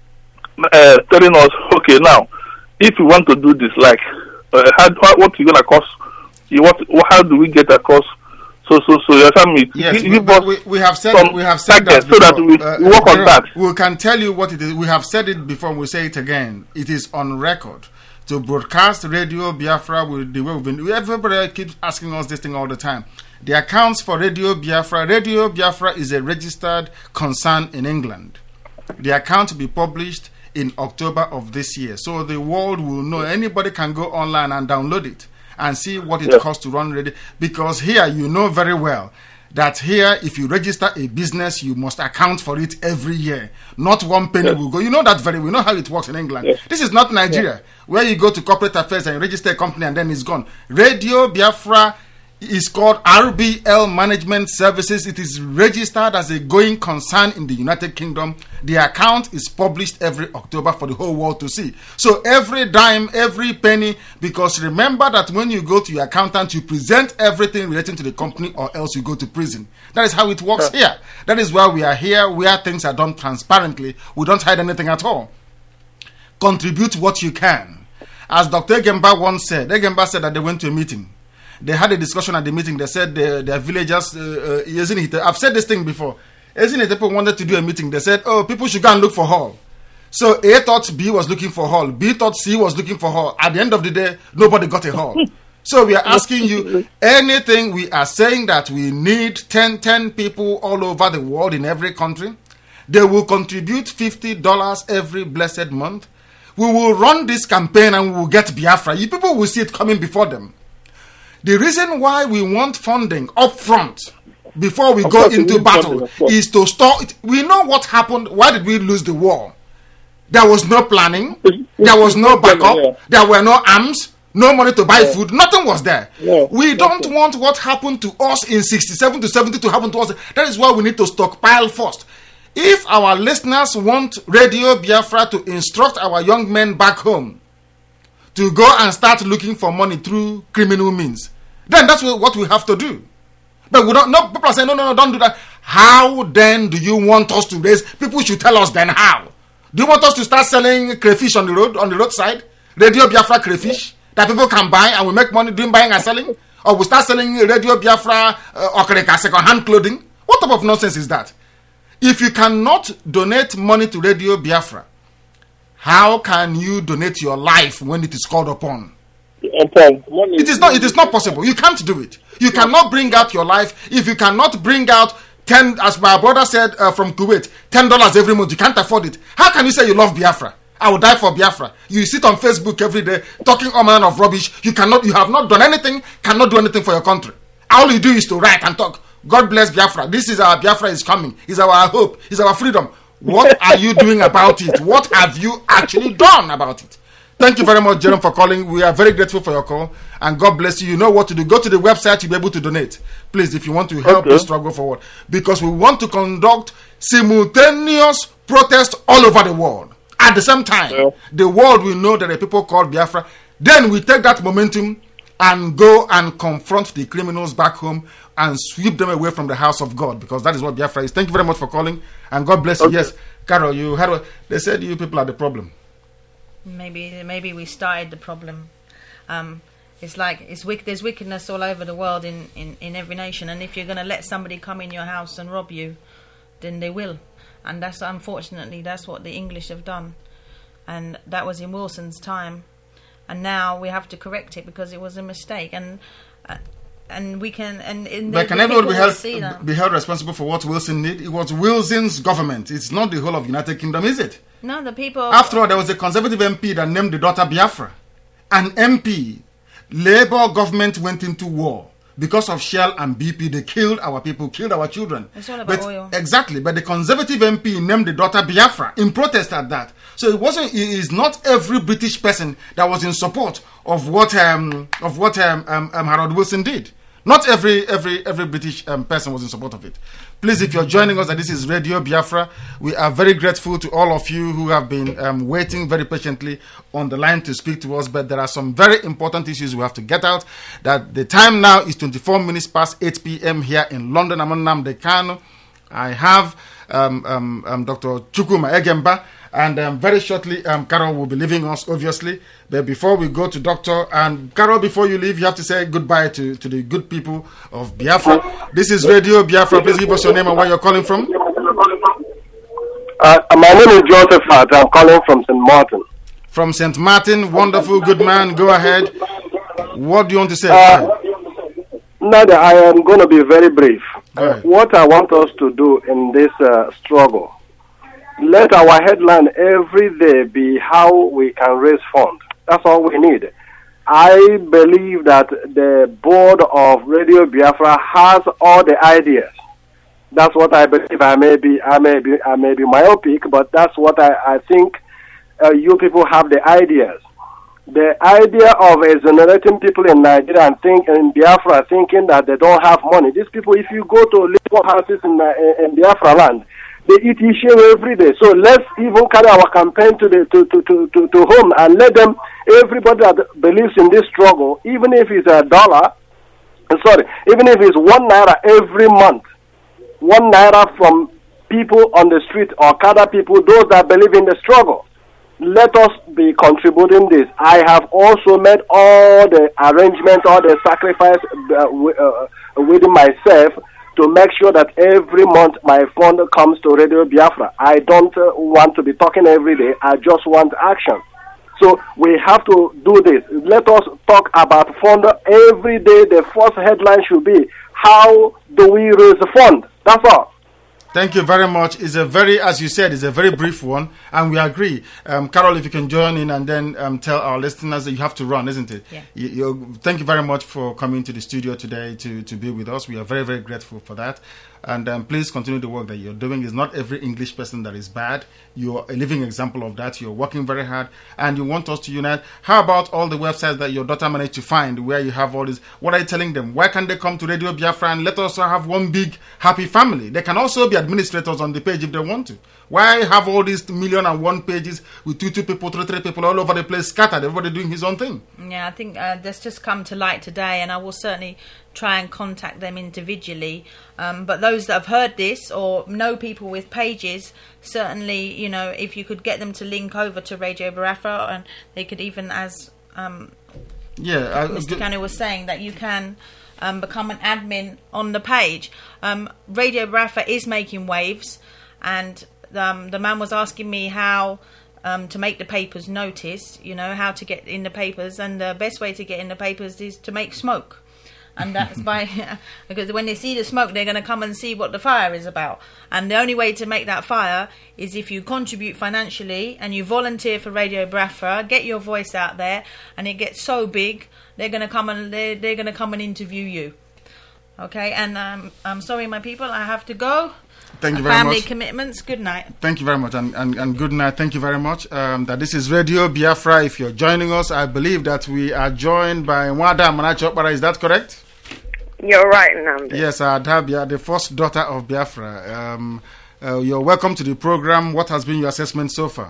uh, telling us, okay, now, if you want to do this, like, uh, how, how, what you gonna cost? You what? How do we get across? So, so, so, you tell me. Yes, give, we, give us we, we have said some we have said that targets so that before. we, Uh, we work on Jerome, that. We can tell you what it is. We have said it before. We say it again. It is on record to broadcast Radio Biafra with the way we've been. Everybody keeps asking us this thing all the time. The accounts for Radio Biafra. Radio Biafra is a registered concern in England. The account will be published in October of this year, so the world will know. Anybody can go online and download it and see what it Yeah. costs to run radio. Because here, you know very well that here, if you register a business, you must account for it every year. Not one penny Yes. will go. You know that very well. You know how it works in England. Yes. This is not Nigeria, where you go to corporate affairs and you register a company and then it's gone. Radio Biafra is called R B L Management Services. It is registered as a going concern in the United Kingdom. The account is published every October for the whole world to see. So every dime, every penny, because remember that when you go to your accountant, you present everything relating to the company or else you go to prison. That is how it works here. That is why we are here, where things are done transparently. We don't hide anything at all. contribute what you can. As Doctor Egemba once said, Egemba said that they went to a meeting. They had a discussion at the meeting. They said their, their villagers, uh, uh, isn't it? I've said this thing before. Isn't it? People wanted to do a meeting. They said, oh, people should go and look for hall. So A thought B was looking for hall. B thought C was looking for hall. At the end of the day, nobody got a hall. So we are asking you, anything we are saying that we need ten, ten people all over the world in every country. They will contribute fifty dollars every blessed month. We will run this campaign and we will get Biafra. You people will see it coming before them. The reason why we want funding up front before we Of go course, we into need battle funding, of course. is to store it. We know what happened. Why did we lose the war? There was no planning. There was no backup. Yeah. There were no arms. No money to buy Yeah. food. Nothing was there. Yeah. We don't want what happened to us in sixty-seven to seventy to happen to us. That is why we need to stockpile first. If our listeners want Radio Biafra to instruct our young men back home to go and start looking for money through criminal means, then that's what we have to do. But we don't. No, people are saying, no, no, no, don't do that. How then do you want us to raise? People should tell us then how. Do you want us to start selling crayfish on the road, on the roadside? Radio Biafra crayfish that people can buy and we make money doing buying and selling? Or we start selling Radio Biafra uh, okereka second-hand clothing? What type of nonsense is that? If you cannot donate money to Radio Biafra, how can you donate your life when it is called upon? It is not. It is not possible. You can't do it. You cannot bring out your life if you cannot bring out ten. As my brother said uh, from Kuwait, ten dollars every month. You can't afford it. How can you say you love Biafra? I will die for Biafra. You sit on Facebook every day talking all manner of rubbish. You cannot. You have not done anything. Cannot do anything for your country. All you do is to write and talk. God bless Biafra. This is our Biafra is coming. Is our hope. Is our freedom. What are you doing about it? What have you actually done about it? Thank you very much, Jerome, for calling. We are very grateful for your call. And God bless you. You know what to do. Go to the website. You'll be able to donate. Please, if you want to help Okay. the struggle forward. Because we want to conduct simultaneous protest all over the world. At the same time, Yeah. the world will know that the people called Biafra. Then we take that momentum and go and confront the criminals back home and sweep them away from the house of God. Because that is what Biafra is. Thank you very much for calling. And God bless you. Okay. Yes, Carol, you had a, they said you people are the problem. Maybe maybe we started the problem. Um, it's like it's wick- there's wickedness all over the world in, in, in every nation, and if you're going to let somebody come in your house and rob you, then they will. And that's unfortunately that's what the English have done, and that was in Wilson's time, and now we have to correct it because it was a mistake, and uh, and we can and in But the, can the everyone be people will see held, that. be held responsible for what Wilson did? It was Wilson's government. It's not the whole of United Kingdom, is it? No, the people. After all, there was a conservative M P that named the daughter Biafra. An M P. Labour government went into war. Because of Shell and B P, they killed our people, killed our children. It's all about But- oil. Exactly. But the conservative M P named the daughter Biafra in protest at that. So it wasn't. It is not every British person that was in support of what um, of what um, um, um, Harold Wilson did. Not every every every British um, person was in support of it. Please, if you're joining us, and this is Radio Biafra, we are very grateful to all of you who have been um, waiting very patiently on the line to speak to us. But there are some very important issues we have to get out. That the time now is twenty-four minutes past eight p.m. here in London. I'm Nnamdi Kanu. I have um, um, um, Doctor Chukwuma Egemba. And um, very shortly, um, Carol will be leaving us, obviously. But before we go to Doctor, and Carol, before you leave, you have to say goodbye to, to the good people of Biafra. This is Radio Biafra. Please give us your name and where you're calling from. Uh, my name is Joseph Hart. I'm calling from Saint Martin. From Saint Martin. Wonderful, good man. Go ahead. What do you want to say? Uh, Nadia, I am going to be very brief. Go ahead. What I want us to do in this uh, struggle, let our headline every day be how we can raise funds. That's all we need. I believe that the board of Radio Biafra has all the ideas. That's what I believe. I may be, I may be, I may be myopic, but that's what I, I think. Uh, you people have the ideas. The idea of exonerating people in Nigeria and think in Biafra thinking that they don't have money. These people, if you go to little houses in, uh, in Biafra land, they eat issue every day. So let's even carry our campaign to the to, to, to, to, to home and let them, everybody that believes in this struggle, even if it's a dollar, sorry, even if it's one naira every month, one naira from people on the street or Kada people, those that believe in the struggle. let us be contributing this. I have also made all the arrangements, all the sacrifice uh, w- uh, within myself to make sure that every month my fund comes to Radio Biafra. I don't uh, want to be talking every day. I just want action. So we have to do this. Let us talk about fund every day. The first headline should be, how do we raise the fund? That's all. Thank you very much. It's a very, as you said, it's a very brief one, and we agree. Um, Carol, if you can join in and then um, tell our listeners that you have to run, isn't it? Yeah. You, you, thank you very much for coming to the studio today to, to be with us. We are very, very grateful for that. And um, please continue the work that you're doing. It's not every English person that is bad. You're a living example of that. You're working very hard, and you want us to unite. How about all the websites that your daughter managed to find where you have all this? What are you telling them? Why can't they come to Radio Biafra and let us have one big happy family? They can also be administrators on the page if they want to. Why have all these million and one pages with two, two people, three, three people all over the place scattered, everybody doing his own thing? Yeah, I think uh, that's just come to light today, and I will certainly try and contact them individually. Um, but those that have heard this or know people with pages, certainly, you know, if you could get them to link over to Radio Biafra, and they could even, as um, yeah, I, Mister Kanu was saying, that you can um, become an admin on the page. Um, Radio Biafra is making waves, and um, the man was asking me how um, to make the papers notice, you know, how to get in the papers, and the best way to get in the papers is to make smoke. And that's by, because when they see the smoke, they're going to come and see what the fire is about. And the only way to make that fire is if you contribute financially and you volunteer for Radio Biafra, get your voice out there, and it gets so big, they're going to come and they're, they're going to come and interview you. Okay, and um, I'm sorry, my people, I have to go. Thank you very Family much. Family commitments. Good night. Thank you very much, and, and, and good night. Thank you very much. Um, that this is Radio Biafra. If you're joining us, I believe that we are joined by Nwada Amarachi Okpara. Is that correct? You're right, Nnamdi. Yes, Adabia, the first daughter of Biafra. Um, uh, you're welcome to the program. What has been your assessment so far?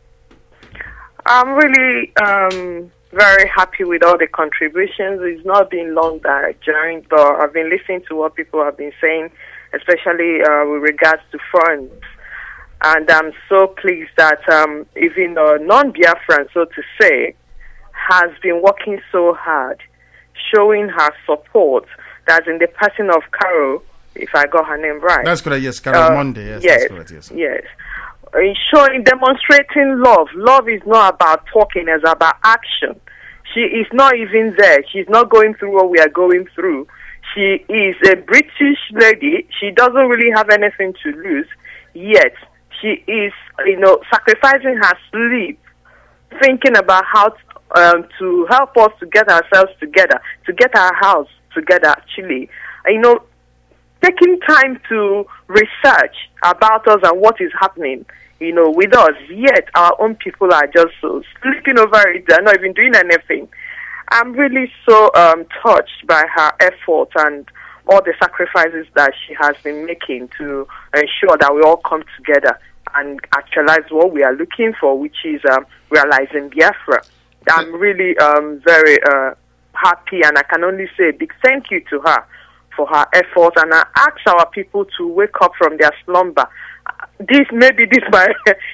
I'm really um, very happy with all the contributions. It's not been long that I joined, but I've been listening to what people have been saying, especially uh, with regards to funds. And I'm so pleased that um, even a non-Biafran, so to say, has been working so hard, showing her support. That's in the person of Carol, if I got her name right. That's correct, yes, Carol uh, Monday, yes, yes, that's correct, yes. Yes. In showing, demonstrating love. Love is not about talking, it's about action. She is not even there. She's not going through what we are going through. She is a British lady. She doesn't really have anything to lose, yet she is, you know, sacrificing her sleep, thinking about how to, um, to help us to get ourselves together, to get our house together, actually. You know, taking time to research about us and what is happening, you know, with us, yet our own people are just so sleeping over it. They're not even doing anything. I'm really so um, touched by her effort and all the sacrifices that she has been making to ensure that we all come together and actualize what we are looking for, which is um, realizing Biafra. I'm really um, very uh, happy, and I can only say a big thank you to her for her efforts, and I ask our people to wake up from their slumber. This maybe this my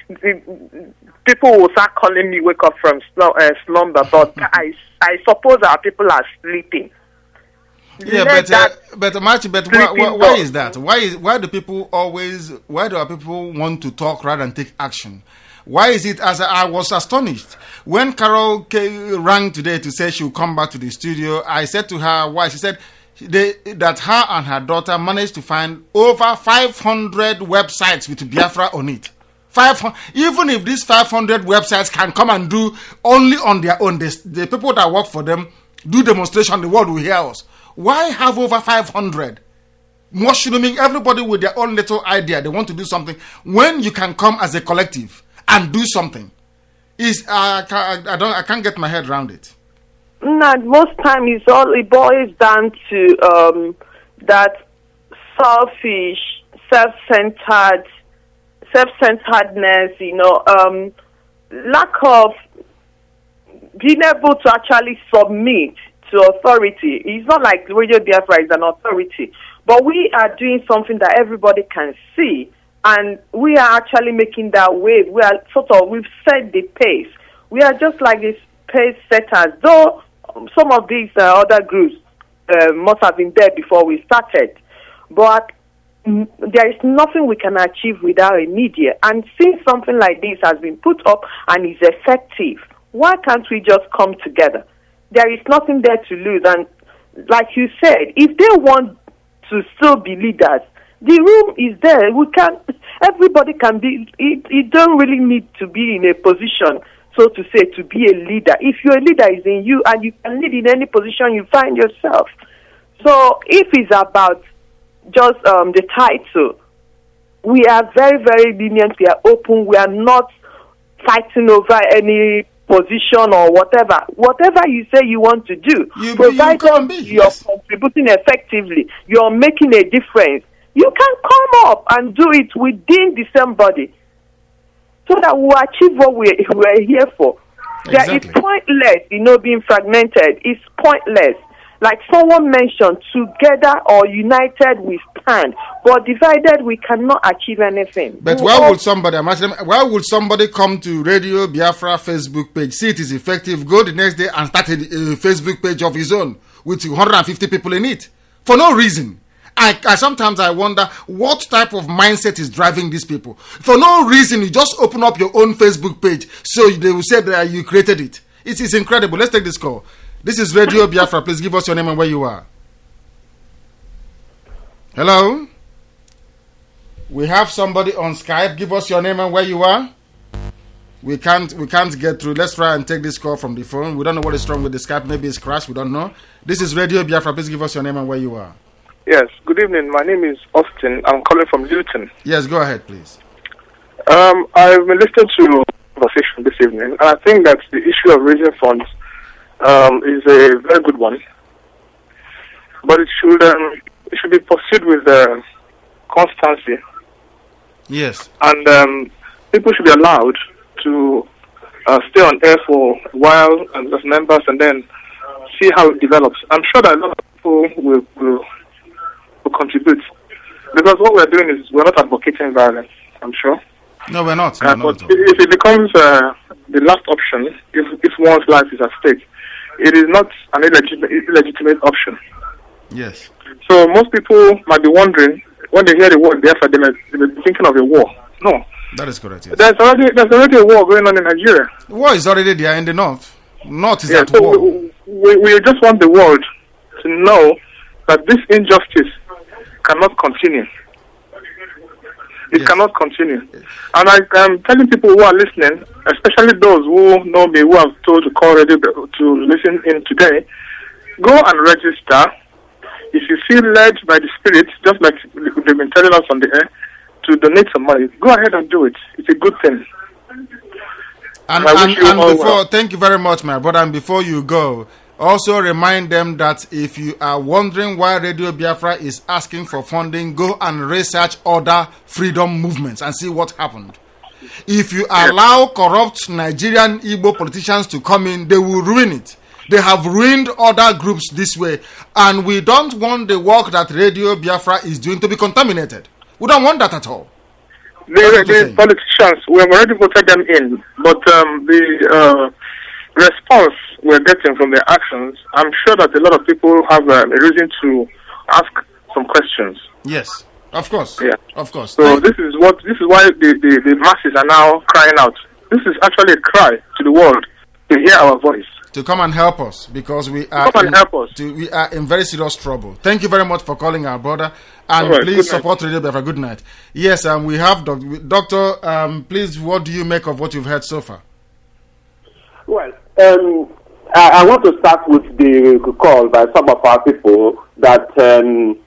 people will start calling me wake up from slum, uh, slumber, but I I suppose our people are sleeping. Yeah, Let but uh, but March, but why, why, why is that? Why is why do people always? Why do our people want to talk rather than take action? Why is it? As I was astonished when Carol came, rang today to say she will come back to the studio. I said to her, why? She said they, that her and her daughter managed to find over five hundred websites with Biafra on it. five hundred, even if these five hundred websites can come and do only on their own, the, the people that work for them do demonstration, the world will hear us. Why have over five hundred? Mushrooming everybody with their own little idea. They want to do something when you can come as a collective and do something. Is uh, I, I don't I can't get my head around it. No, most time it's all it boils down to um, that selfish, self-centered, self-centeredness. You know, um, lack of being able to actually submit to authority. It's not like Radio Biafra is an authority, but we are doing something that everybody can see and we are actually making that wave. We are sort of, we've set the pace. We are just like these pace setters, though some of these uh, other groups uh, must have been there before we started. But mm, there is nothing we can achieve without a media. And since something like this has been put up and is effective, why can't we just come together? There is nothing there to lose. And like you said, if they want to still be leaders, the room is there. We can, everybody can be, it, it don't really need to be in a position, so to say, to be a leader. If your leader is in you and you can lead in any position you find yourself. So if it's about just um, the title, we are very, very lenient. We are open. We are not fighting over any position or whatever. Whatever you say you want to do, You- provided you you're contributing effectively, you're making a difference, you can come up and do it within the same body so that we'll achieve what we're, we're here for. There is Exactly. pointless, you know, being fragmented. It's pointless. Like someone mentioned, together or united we stand, but divided we cannot achieve anything. But We why all- would somebody, I'm asking, why would somebody come to Radio Biafra Facebook page, see it is effective, go the next day and start a, a Facebook page of his own with two hundred fifty people in it for no reason? I, I sometimes I wonder what type of mindset is driving these people. For no reason, you just open up your own Facebook page, so they will say that you created it. It is incredible. Let's take this call. This is Radio Biafra. Please give us your name and where you are. Hello? We have somebody on Skype. Give us your name and where you are. We can't we can't get through. Let's try and take this call from the phone. We don't know what is wrong with the Skype. Maybe it's crashed. We don't know. This is Radio Biafra. Please give us your name and where you are. Yes, good evening. My name is Austin. I'm calling from Luton. Yes, go ahead, please. Um, I've been listening to the conversation this evening, and I think that the issue of raising funds um, is a very good one. But it should um, it should be pursued with uh, constancy, Yes. and um, people should be allowed to uh, stay on air for a while and as members, and then see how it develops. I'm sure that a lot of people will, will, will contribute, because what we're doing is we're not advocating violence, I'm sure. No, we're not. No, Uh, not but at all. if it becomes uh, the last option, if, if one's life is at stake, it is not an illegitimate, illegitimate option. Yes. So most people might be wondering, when they hear the word Biafra, they might they may be thinking of a war. No. That is correct. Yes. There's already there's already a war going on in Nigeria. The war is already there in the north. North is Yeah, at so war. we, we, we just want the world to know that this injustice cannot continue. It cannot continue. And I am telling people who are listening, especially those who know me, who have told to call radio to listen in today, go and register. If you feel led by the Spirit, just like they've been telling us on the air, to donate some money, go ahead and do it. It's a good thing. And, I and, wish you and all before, well. thank you very much, my brother. And before you go, also remind them that if you are wondering why Radio Biafra is asking for funding, go and research other freedom movements and see what happened. If you allow corrupt Nigerian Igbo politicians to come in, they will ruin it. They have ruined other groups this way, and we don't want the work that Radio Biafra is doing to be contaminated. We don't want that at all. The, the politicians, we have already voted them in, but um, the uh, response we're getting from their actions, I'm sure that a lot of people have um, a reason to ask some questions. Yes, of course. Yeah. Of course. So this is what this is why the, the, the masses are now crying out. This is actually a cry to the world to hear our voice. To come and help us, because we are Come and in, help us. to- we are in very serious trouble. Thank you very much for calling our brother, and All right, please good night. support Radio Biafra. Good night. Yes, and um, we have doc- Doctor. Um, please, what do you make of what you've heard so far? Well, um, I, I want to start with the call by some of our people that um,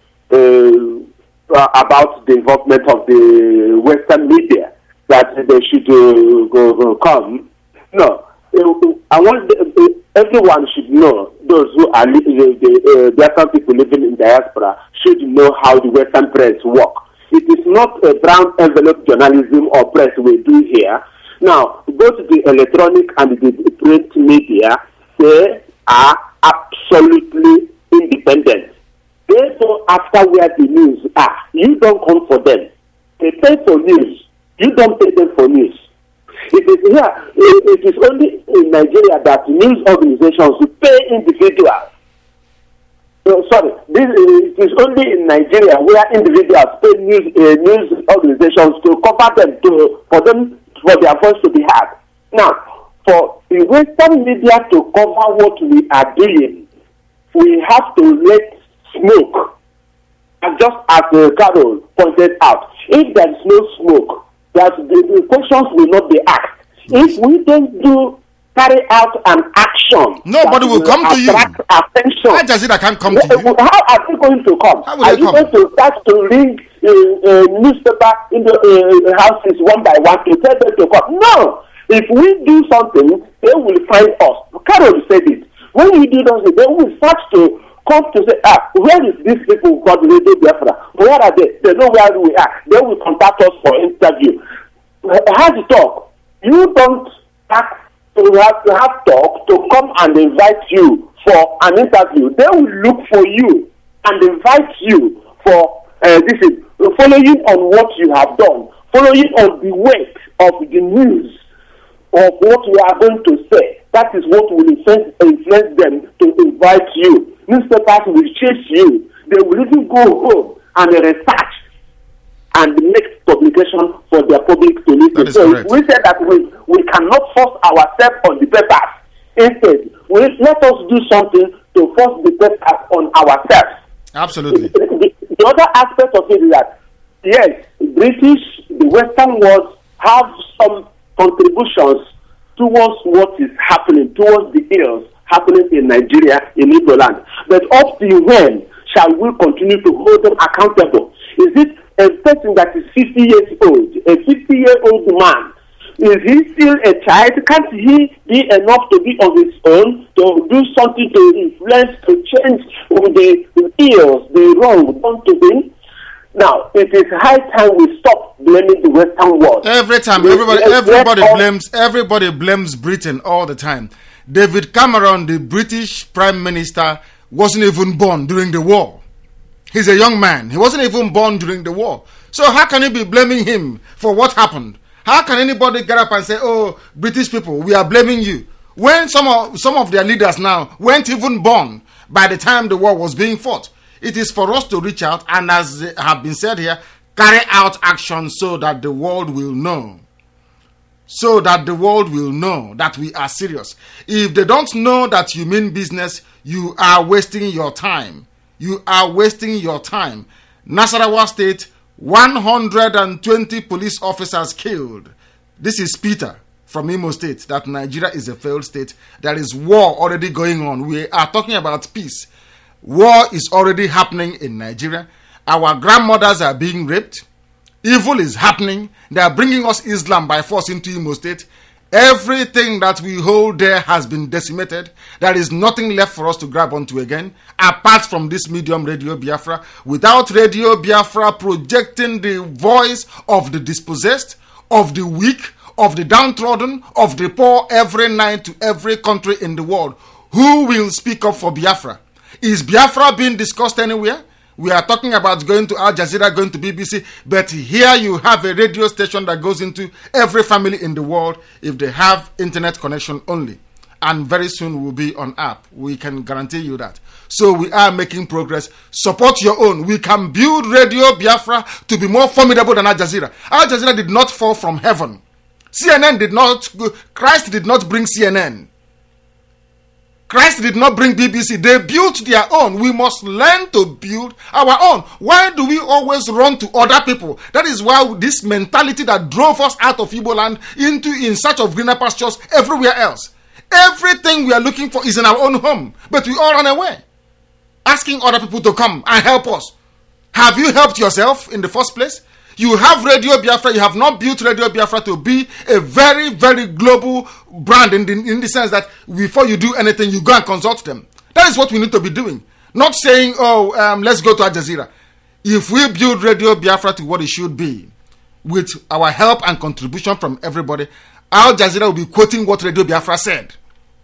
uh, about the involvement of the Western media, that they should uh, go, go come. No, uh, I want the, uh, everyone should know. Those who are li- the, the uh, Biafran people living in diaspora should know how the Western press work. It is not a brown envelope journalism or press we do here. Now, go to the electronic and the print media. They are absolutely independent. They go after where the news are. You don't come for them. They pay for news. You don't pay them for news. It is here. It, it is only in Nigeria that news organizations pay individuals. Uh, sorry, this is, it is only in Nigeria where individuals pay news uh, news organizations to cover them to for them for their voice to be heard. Now, for the Western media to cover what we are doing, we have to let smoke. And just as uh, Carol pointed out, if there is no smoke, that the, the questions will not be asked. If we don't do carry out an action, nobody will come to you. Attention. Al Jazeera can't come to you. How are they going to come? How will are they you come? going to start to read uh, uh, newspaper in the uh, houses one by one to tell them to come? No. If we do something, they will find us. Carol said it. When we do something, they will start to come to say, ah, where is these people called Radio Biafra? Where are they? They know where we are. They will contact us for interview. How to talk? You don't have to have, to have talk to come and invite you for an interview. They will look for you and invite you for uh, this is following on what you have done, following on the weight of the news of what you are going to say. That is what will influence, influence them to invite you. Newspapers will chase you. They will even go home and research and make publication for their public to listen. So correct. we said that we, we cannot force ourselves on the papers. Instead, we, let us do something to force the papers on ourselves. Absolutely. The, the, the other aspect of it is that, yes, British, the Western world have some contributions towards what is happening, towards the ills happening in Nigeria, in Igbo land. But up to when shall we continue to hold them accountable? Is it a person that is fifty years old, a fifty-year-old man, is he still a child? Can't he be enough to be on his own, to do something to influence, to change the, the ills, the wrong done to him? Now, it is high time we stop blaming the Western world. Every time, everybody, everybody blames, everybody blames Britain all the time. David Cameron, the British Prime Minister, wasn't even born during the war. He's a young man. He wasn't even born during the war. So how can you be blaming him for what happened? How can anybody get up and say, "Oh, British people, we are blaming you," when some of some of their leaders now weren't even born by the time the war was being fought? It is for us to reach out and, as have been said here, carry out action so that the world will know. So that the world will know that we are serious. If they don't know that you mean business, you are wasting your time. You are wasting your time. Nasarawa State, one hundred twenty police officers killed. This is Peter from Imo State, that Nigeria is a failed state. There is war already going on. We are talking about peace. War is already happening in Nigeria. Our grandmothers are being raped. Evil is happening. They are bringing us Islam by force into Imo State. Everything that we hold there has been decimated. There is nothing left for us to grab onto again, apart from this medium Radio Biafra. Without Radio Biafra projecting the voice of the dispossessed, of the weak, of the downtrodden, of the poor every night to every country in the world, who will speak up for Biafra? Is Biafra being discussed anywhere? We are talking about going to Al Jazeera, going to B B C, but here you have a radio station that goes into every family in the world if they have internet connection only. And very soon will be on app. We can guarantee you that. So we are making progress. Support your own. We can build Radio Biafra to be more formidable than Al Jazeera. Al Jazeera did not fall from heaven. C N N did not, Christ did not bring C N N. Christ did not bring B B C. They built their own. We must learn to build our own. Why do we always run to other people? That is why this mentality that drove us out of Igbo land into in search of greener pastures everywhere else. Everything we are looking for is in our own home. But we all run away, asking other people to come and help us. Have you helped yourself in the first place? You have Radio Biafra. You have not built Radio Biafra to be a very, very global brand in the, in the sense that before you do anything, you go and consult them. That is what we need to be doing. Not saying, oh, um, let's go to Al Jazeera. If we build Radio Biafra to what it should be, with our help and contribution from everybody, Al Jazeera will be quoting what Radio Biafra said.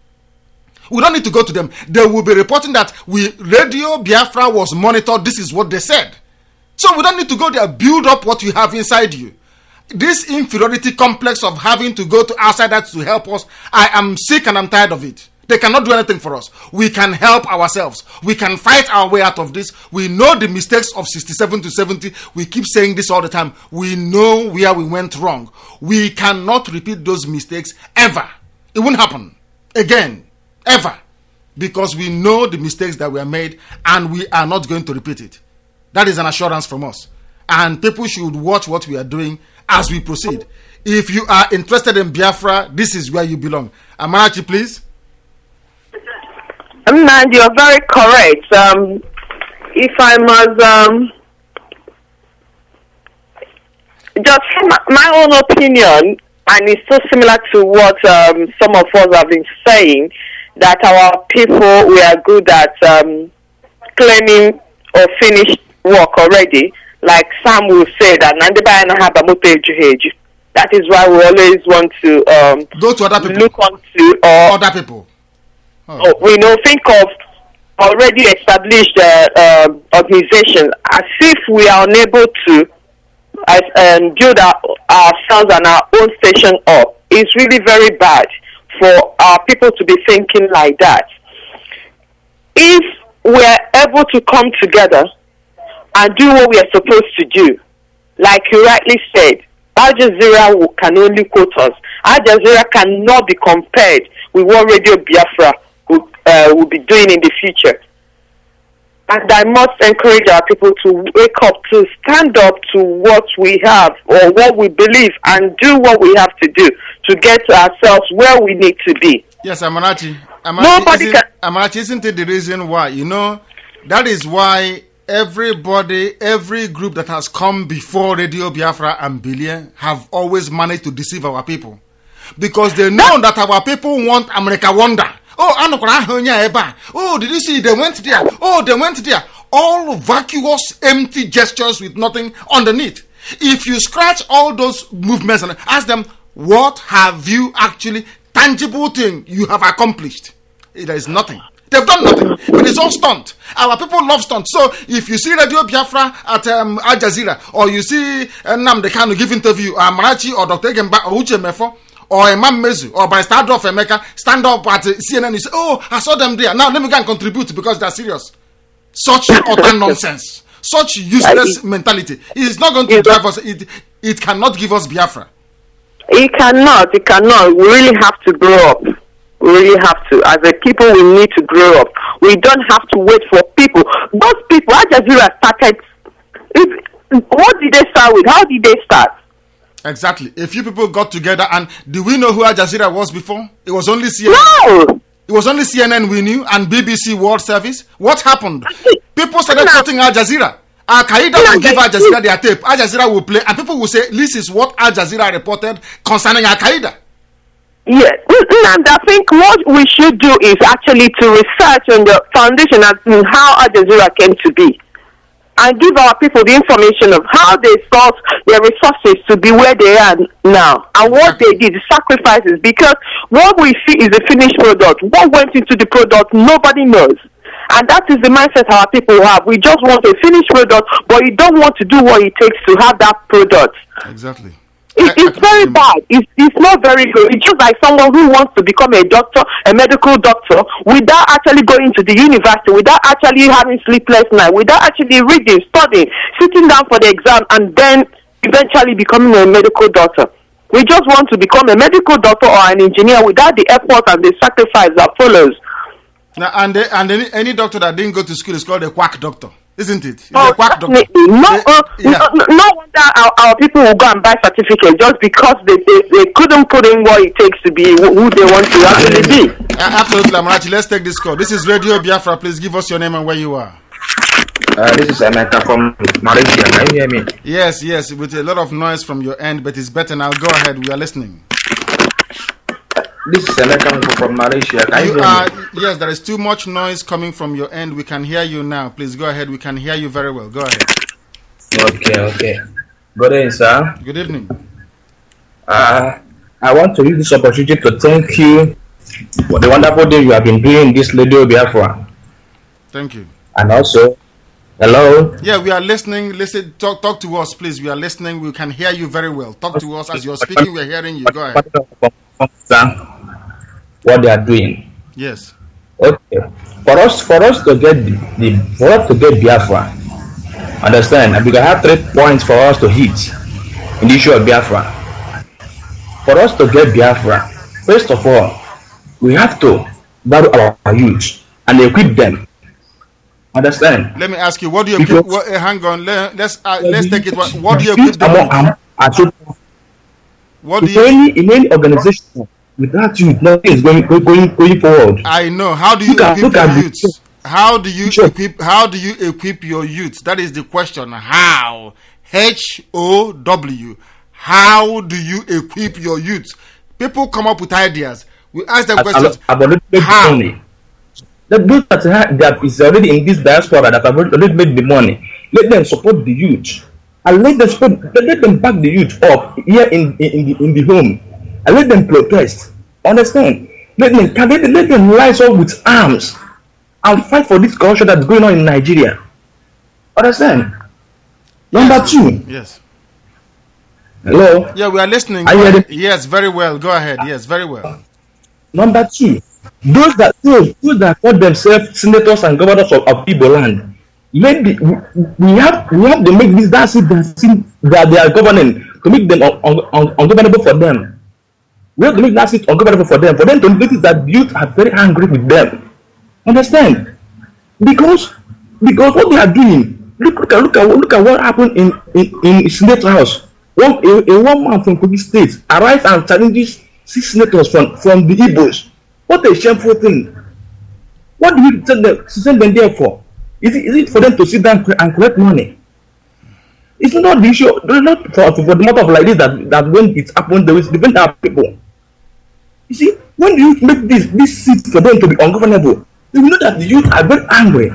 We don't need to go to them. They will be reporting that we Radio Biafra was monitored. This is what they said. So we don't need to go there, build up what you have inside you. This inferiority complex of having to go to outsiders to help us, I am sick and I'm tired of it. They cannot do anything for us. We can help ourselves. We can fight our way out of this. We know the mistakes of sixty-seven to seventy. We keep saying this all the time. We know where we went wrong. We cannot repeat those mistakes ever. It won't happen again, ever. Because we know the mistakes that were made and we are not going to repeat it. That is an assurance from us. And people should watch what we are doing as we proceed. If you are interested in Biafra, this is where you belong. Amarachi, please. Nand, you're very correct. Um, if I must um, just my, my own opinion, and it's so similar to what um, some of us have been saying, that our people, we are good at um, claiming or finished work already. Like Sam will say that that is why we always want to um, go to other people. Look onto or other people. Oh. Oh, we know think of already established uh, uh, organizations as if we are unable to as, um, build our, ourselves and our own station up. It's really very bad for our people to be thinking like that. If we're able to come together and do what we are supposed to do, like you rightly said, Al Jazeera can only quote us. Al Jazeera cannot be compared with what Radio Biafra will, uh, will be doing in the future. And I must encourage our people to wake up, to stand up to what we have or what we believe and do what we have to do to get ourselves where we need to be. Yes, Amarachi. Amarachi Nobody isn't, can... Amarachi, isn't it the reason why? You know, that is why everybody, every group that has come before Radio Biafra and Bilie have always managed to deceive our people. Because they know that our people want America Wonder. Oh, oh, did you see? They went there. Oh, they went there. All vacuous, empty gestures with nothing underneath. If you scratch all those movements and ask them, what have you actually, tangible thing you have accomplished? There is nothing. They've done nothing. But it's all stunt. Our people love stunt. So if you see Radio Biafra at um, Al Jazeera, or you see uh, Nnamdi Kanu give interview, or Amarachi, or Doctor Egemba, or Uche Mefo, or Imam Mezu, or by Stand Up Emeka, stand up at uh, C N N, you say, oh, I saw them there. Now let me go and contribute because they're serious. Such utter nonsense. Such useless mentality. It is not going to drive us. It, it cannot give us Biafra. It cannot. It cannot. We really have to grow up. We really have to. As a people, we need to grow up. We don't have to wait for people. Those people, Al Jazeera started. If, what did they start with? How did they start? Exactly. A few people got together, and do we know who Al Jazeera was before? It was only C N N. No! It was only C N N we knew, and B B C World Service. What happened? People started quoting Al Jazeera. Al Qaeda will give Al Jazeera their tape. Al Jazeera will play, and people will say, this is what Al Jazeera reported concerning Al Qaeda. Yes, and I think what we should do is actually to research on the foundation and how Al Jazeera came to be, and give our people the information of how they source their resources to be where they are now, and what they did, the sacrifices, because what we see is a finished product. What went into the product, nobody knows. And that is the mindset our people have. We just want a finished product, but you don't want to do what it takes to have that product. Exactly. It, it's very bad. It's, it's not very good. It's just like someone who wants to become a doctor, a medical doctor, without actually going to the university, without actually having sleepless night, without actually reading, studying, sitting down for the exam, and then eventually becoming a medical doctor. We just want to become a medical doctor or an engineer without the effort and the sacrifice that follows. Now, and they, and any, any doctor that didn't go to school is called a quack doctor, isn't it? It's oh, a quack doctor. No, uh, yeah. no, no wonder our, our people will go and buy certificates just because they, they, they couldn't put in what it takes to be who they want to actually be. Uh, absolutely, Amarachi. Let's take this call. This is Radio Biafra. Please give us your name and where you are. Uh, this is Emeka from Malaysia. Can you hear me? Yes, yes, with a lot of noise from your end, but it's better now. Go ahead. We are listening. This is Emeka from Malaysia. Can you, you hear are, me? Yes, there is too much noise coming from your end. We can hear you now. Please go ahead. We can hear you very well. Go ahead. Okay, okay. Good evening, sir. Good evening. Uh, I want to use this opportunity to thank you for the wonderful day you have been doing this Radio Biafra. Thank you. And also, Hello? Yeah, we are listening. Listen, talk talk to us, please. We are listening. We can hear you very well. Talk to us as you're speaking. We're hearing you. Go ahead. What they are doing. Yes. Okay. For us, for us to get the, the for us to get Biafra, understand? And we can have three points for us to hit in the issue of Biafra. For us to get Biafra, first of all, we have to value our youth and equip them. Understand? Let me ask you, what do you equip? What, uh, hang on, let, let's uh, let's take it. What, what do you equip them with? What do you? In any in any organization without youth, nothing is going going going forward. I know. How do you Look at- equip look at your the- youths? How do you equip? How do you equip your youths? That is the question. How? H O W. How do you equip your youths? People come up with ideas. We ask them questions. I've already made How? the money. The those that, have, that is already in this diaspora that have already made the money, let them support the youth, and let them support, let them back the youth up here in in, in, the, in the home, and let them protest. Understand? Let them can let, let them rise up with arms and fight for this corruption that's going on in Nigeria. Understand? Number two. Yes. Hello. Yeah, we are listening. Are you Go ready? ahead. Yes, very well. Go ahead. Yes, very well. Number two, those that those, those that call themselves senators and governors of, of Igbo land, let the, we, we have we have to make this that seat that, seat that they are governing to make them un, un, un, ungovernable for them. We have to make that seat ungovernable for them. For them to notice that the youth are very angry with them. Understand? Because because what they are doing, look look at look at, look at what happened in in, in Senate House. One a, a one man from Kogi State arrives and challenges six senators from, from the Igbos. What a shameful thing. What do you send them, send them there for? Is it, is it for them to sit down and collect money? It's not the issue, not for, for the matter of like this that, that when it happens, there is different type of people. You see, when you make this this seat for them to be ungovernable, you know that the youth are very angry.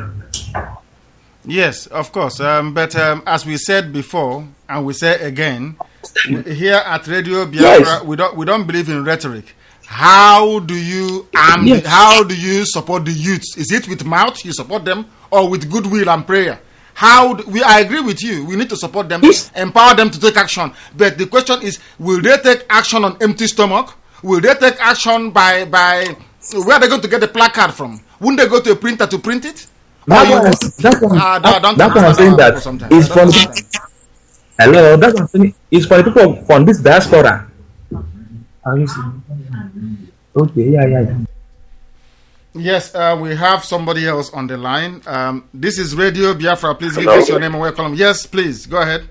Yes, of course. Um, but um, as we said before, and we say again, we- here at Radio Biafra, Yes. we don't we don't believe in rhetoric. How do you um, Yes. how do you support the youths? Is it with mouth you support them, or with goodwill and prayer? How do, we I agree with you. We need to support them, empower them to take action. But the question is, will they take action on empty stomach? Will they take action by by where are they going to get the placard from? Wouldn't they go to a printer to print it? That's Or why, you- that's why, Ah, no, I don't that's why I'm understand saying how that people sometimes. it's I for don't the, understand. hello, that's what I'm saying. It's for the people from this diaspora. Are you saying? Okay, yeah, yeah, yeah. Yes, uh, we have somebody else on the line. Um, this is Radio Biafra. Please give Hello? us your name and where you're calling. Yes, please go ahead.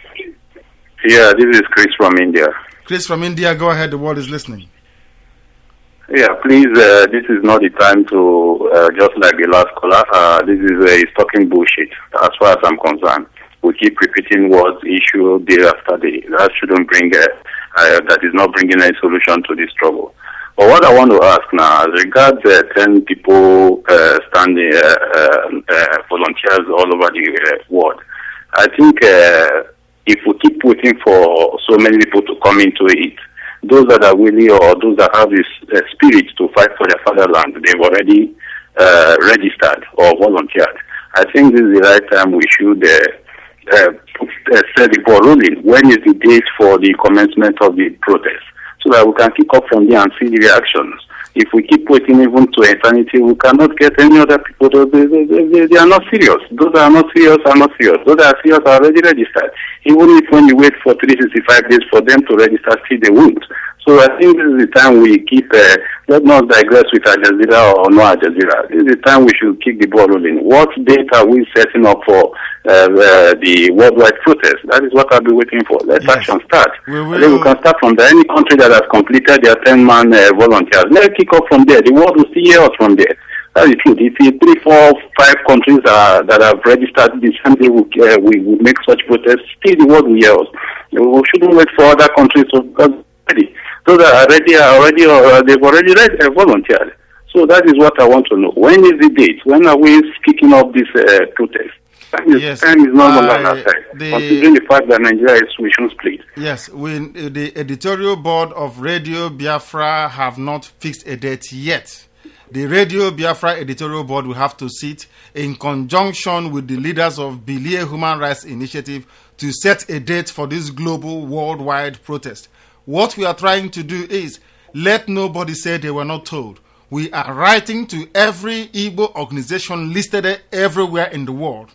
Yeah, this is Chris from India. Chris from India, go ahead. The world is listening. Yeah, please, uh, this is not the time to, uh, just like the last caller, uh, this is uh, he's talking bullshit, as far as I'm concerned. We keep repeating words, issue, day after day. That shouldn't bring, uh, uh, that is not bringing any solution to this struggle. But what I want to ask now, as regards uh, ten people uh, standing, uh, uh, uh, volunteers all over the uh, world, I think uh, if we keep waiting for so many people to come into it, those that are willing or those that have this uh, spirit to fight for their fatherland, they've already uh, registered or volunteered. I think this is the right time we should uh, uh, put, uh, set the ball rolling. When is the date for the commencement of the protest? So that we can kick off from there and see the reactions. If we keep waiting even to eternity, we cannot get any other people. They, they, they, they are not serious. Those that are not serious are not serious. Those that are serious are already registered. Even if when you wait for three hundred sixty-five days for them to register, still they won't. So I think this is the time we keep, uh, let not digress with Al Jazeera or no Al Jazeera. This is the time we should kick the ball rolling. What date are we setting up for uh, uh, the worldwide protest? That is what I'll be waiting for. Let Yes. action start. We I think we can start from there. Any country that has completed their ten-man uh, volunteers, let's kick off from there. The world will see hear us from there. That is true. If you three, four, five countries uh, that have registered the same day we, uh, we will make such protests, still the world will hear us. We shouldn't wait for other countries to because ready. Those that are ready are already, uh, they've already read, uh, volunteered. So that is what I want to know. When is the date? When are we kicking off this uh, protest? Time is, Yes. time is not longer on Uh, our side. the- Considering the fact that Nigeria is mission split. Yes, we, the editorial board of Radio Biafra have not fixed a date yet. The Radio Biafra editorial board will have to sit in conjunction with the leaders of Bilie Human Rights Initiative to set a date for this global worldwide protest. What we are trying to do is let nobody say they were not told. We are writing to every Igbo organization listed everywhere in the world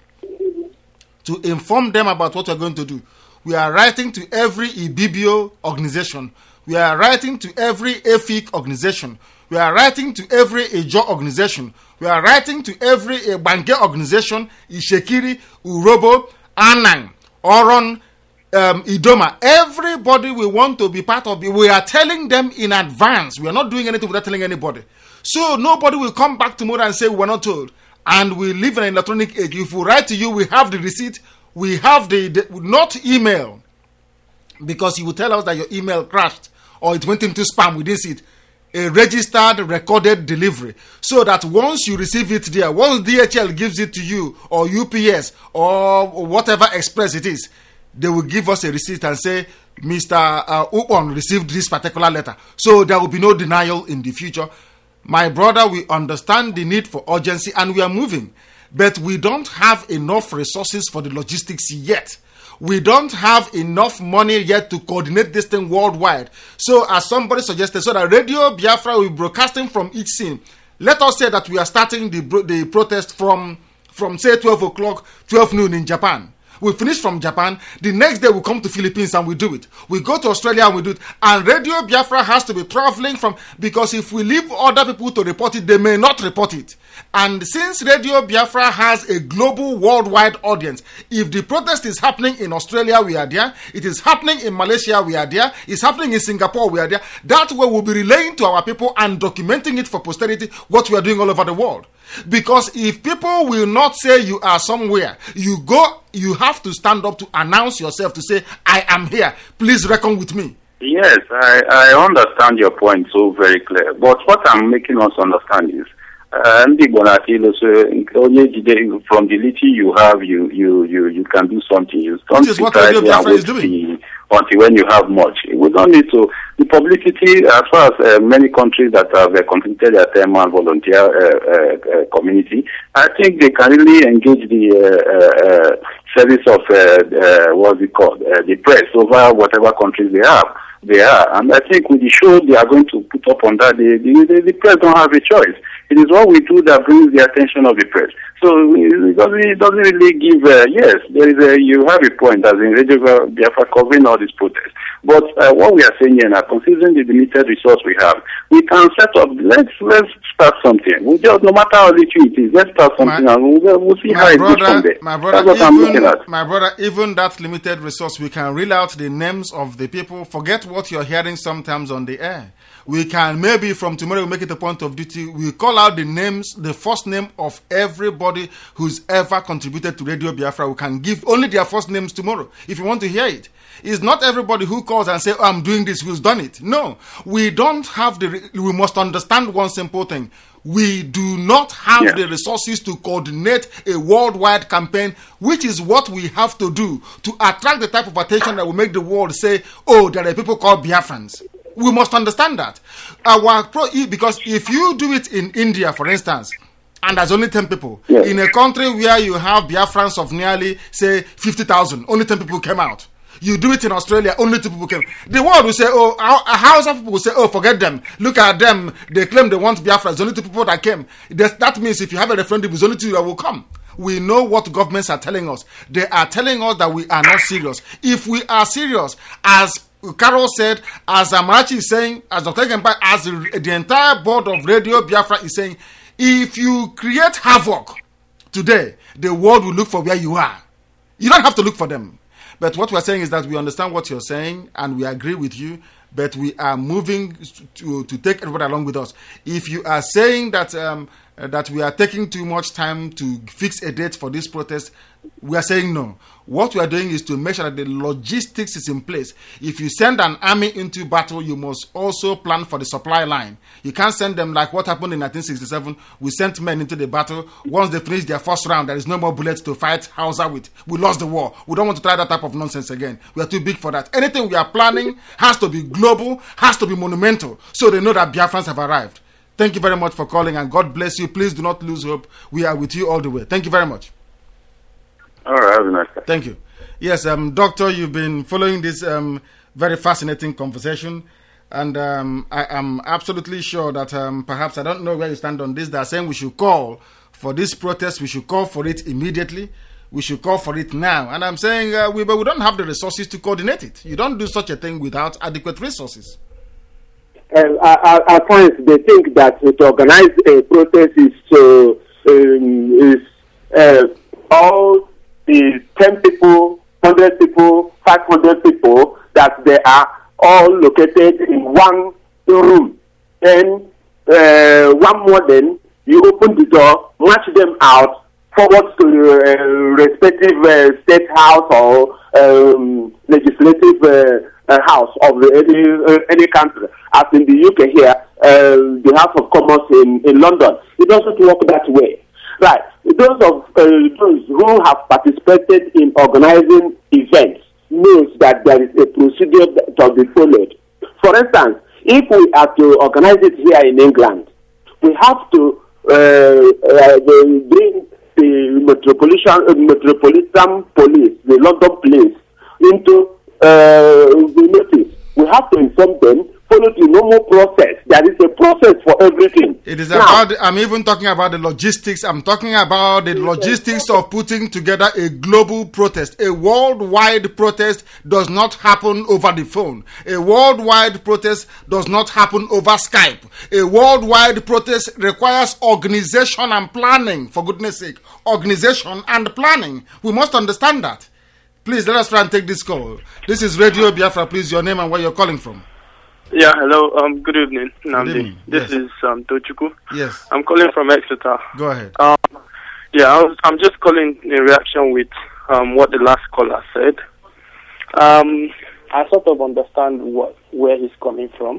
to inform them about what we are going to do. We are writing to every Ibibio organization. We are writing to every Efik organization. We are writing to every Ejo organization. We are writing to every Bange organization, Ishekiri, Urobo, Anang, Oron, um, Idoma. Everybody we want to be part of it. We are telling them in advance. We are not doing anything without telling anybody. So nobody will come back tomorrow and say we were not told. And we live in an electronic age. If we write to you, we have the receipt. We have the, the not email. Because you will tell us that your email crashed or it went into spam. We didn't see it. A registered, recorded delivery. So that once you receive it there, once D H L gives it to you, or U P S, or whatever express it is, they will give us a receipt and say, Mister Uh, Upon received this particular letter. So there will be no denial in the future. My brother, we understand the need for urgency and we are moving. But we don't have enough resources for the logistics yet. We don't have enough money yet to coordinate this thing worldwide. So as somebody suggested, so that Radio Biafra will be broadcasting from each scene. Let us say that we are starting the, the protest from, from say twelve o'clock, twelve noon in Japan. We finish from Japan. The next day we come to Philippines and we do it. We go to Australia and we do it. And Radio Biafra has to be traveling from, because if we leave other people to report it, they may not report it. And since Radio Biafra has a global worldwide audience, if the protest is happening in Australia, we are there. It is happening in Malaysia, we are there. It's happening in Singapore, we are there. That way we'll be relaying to our people and documenting it for posterity what we are doing all over the world. Because if people will not say you are somewhere, you go, you have to stand up to announce yourself to say, I am here. Please reckon with me. Yes, I, I understand your point so very clear. But what I'm making us understand is, uh, from the little you have, you you you, you can do something. You don't Which is what Radio Biafra is doing. Until when you have much. We don't need to. The publicity, as far as uh, many countries that have uh, completed their term and volunteer uh, uh, uh, community, I think they can really engage the uh, uh, service of, uh, uh, what's it called, uh, the press over whatever countries they have. They are. And I think with the show they are going to put up on that, the, the, the press don't have a choice. It is what we do that brings the attention of the press. So it doesn't, it doesn't really give, uh, yes, there is a, you have a point as in Radio Biafra covering all these protests. But uh, what we are saying here now, considering the limited resource we have, we can set up, let's let's start something. We just, no matter how little it is, let's start something my, and we'll, we'll see how it goes from there. My brother, That's what even, I'm looking at. My brother, even that limited resource, we can reel out the names of the people. Forget what you're hearing sometimes on the air. We can maybe from tomorrow we'll make it a point of duty. We call out the names, the first name of everybody who's ever contributed to Radio Biafra. We can give only their first names tomorrow if you want to hear it. It's not everybody who calls and says, oh, I'm doing this, who's done it. No, we don't have the, we must understand one simple thing. We do not have yeah. the resources to coordinate a worldwide campaign, which is what we have to do to attract the type of attention that will make the world say, oh, there are people called Biafrans. We must understand that. Our pro, because if you do it in India, for instance, and there's only ten people, yes. in a country where you have Biafrans of nearly, say, fifty thousand, only ten people came out. You do it in Australia, only two people came. The world will say, oh, Hausa people will say, oh, forget them. Look at them. They claim they want Biafra. There's only two people that came. That means if you have a referendum, it's only two that will come. We know what governments are telling us. They are telling us that we are not serious. If we are serious, as Carol said, as Amarachi is saying, as Doctor Gempa, as the, the entire board of Radio Biafra is saying, if you create havoc today, the world will look for where you are. You don't have to look for them. But what we're saying is that we understand what you're saying and we agree with you, but we are moving to, to take everybody along with us. If you are saying that um, that we are taking too much time to fix a date for this protest, we are saying no. What we are doing is to make sure that the logistics is in place. If you send an army into battle, you must also plan for the supply line. You can't send them like what happened in nineteen sixty-seven. We sent men into the battle. Once they finish their first round, there is no more bullets to fight Hausa with. We lost the war. We don't want to try that type of nonsense again. We are too big for that. Anything we are planning has to be global, has to be monumental, so they know that Biafrans have arrived. Thank you very much for calling, and God bless you. Please do not lose hope. We are with you all the way. Thank you very much. All right, have a nice day. Thank you. Yes, um, Doctor, you've been following this um, very fascinating conversation, and um, I am absolutely sure that um, perhaps, I don't know where you stand on this, they're saying we should call for this protest, we should call for it immediately, we should call for it now. And I'm saying uh, we, but we don't have the resources to coordinate it. You don't do such a thing without adequate resources. Uh, at times they think that to organize a protest is to um, is uh, all the ten people, one hundred people, five hundred people, that they are all located in one room. Then uh, one morning you open the door, march them out, forward to the uh, respective uh, state house or um, legislative uh, uh, house of the, any uh, any country. As in the U K here, uh, the House of Commons in, in London, it doesn't work that way. Right. Those of uh, those who have participated in organizing events knows that there is a procedure that will be followed. For instance, if we are to organize it here in England, we have to uh, uh, bring the metropolitan uh, metropolitan police, the London police, into uh, the notice. We have to inform them. Follow the normal process. There is a process for everything. It is now, about, I'm even talking about the logistics. I'm talking about the logistics of putting together a global protest. A worldwide protest does not happen over the phone. A worldwide protest does not happen over Skype. A worldwide protest requires organization and planning, for goodness sake. Organization and planning. We must understand that. Please, let us try and take this call. This is Radio Biafra. Please, your name and where you're calling from. Yeah, hello. Um, good evening, Namdi. Good evening. This Yes. is um Tochukwu. Yes. I'm calling from Exeter. Go ahead. Um, yeah, I was, I'm just calling in reaction with um what the last caller said. Um, I sort of understand what where he's coming from,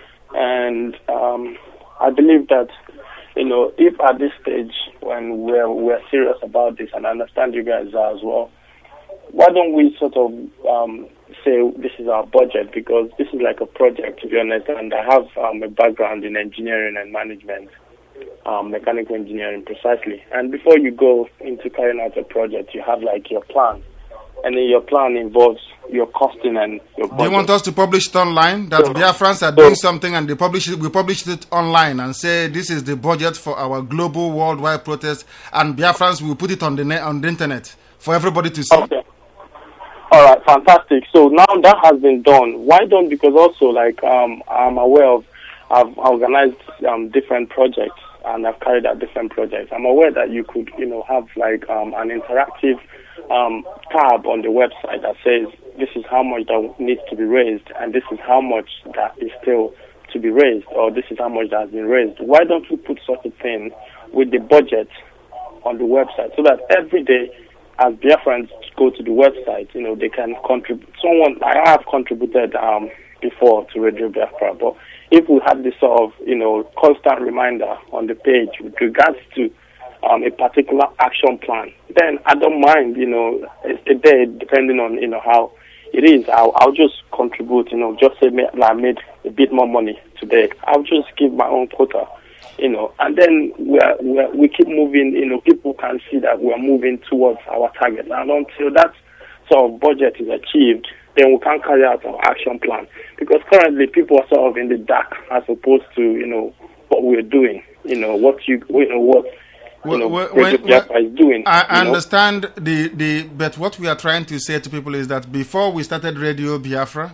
and um, I believe that you know if at this stage when we're we're serious about this, and I understand you guys are as well, why don't we sort of um. say this is our budget, because this is like a project, to be honest, and I have um, a background in engineering and management, um, mechanical engineering precisely. And before you go into carrying out a project, you have like your plan, and then your plan involves your costing and your budget. Do you want us to publish it online? That So- Biafrans are doing something and they publish it, we published it online and say this is the budget for our global worldwide protest, and Biafrans will put it on the net, on the internet for everybody to see. Okay. All right, fantastic. So now that has been done. Why don't, because also like um, I'm aware of, I've organized um, different projects and I've carried out different projects. I'm aware that you could, you know, have like um, an interactive um, tab on the website that says this is how much that needs to be raised and this is how much that is still to be raised, or this is how much that has been raised. Why don't we put such a thing with the budget on the website so that every day, as Biafrans go to the website, you know, they can contribute. Someone, I have contributed um, before to Radio Biafra, but if we had this sort of, you know, constant reminder on the page with regards to um, a particular action plan, then I don't mind, you know, a, a day, depending on, you know, how it is, I'll, I'll just contribute, you know, just say I made a bit more money today. I'll just give my own quota. You know, and then we're, we're, we keep moving, you know, people can see that we're moving towards our target. And until that sort of budget is achieved, then we can carry out our action plan. Because currently people are sort of in the dark as opposed to, you know, what we're doing, you know, what you, you know, what, you know, When- Radio when- Biafra is doing. I you know. understand the, the, but what we are trying to say to people is that before we started Radio Biafra,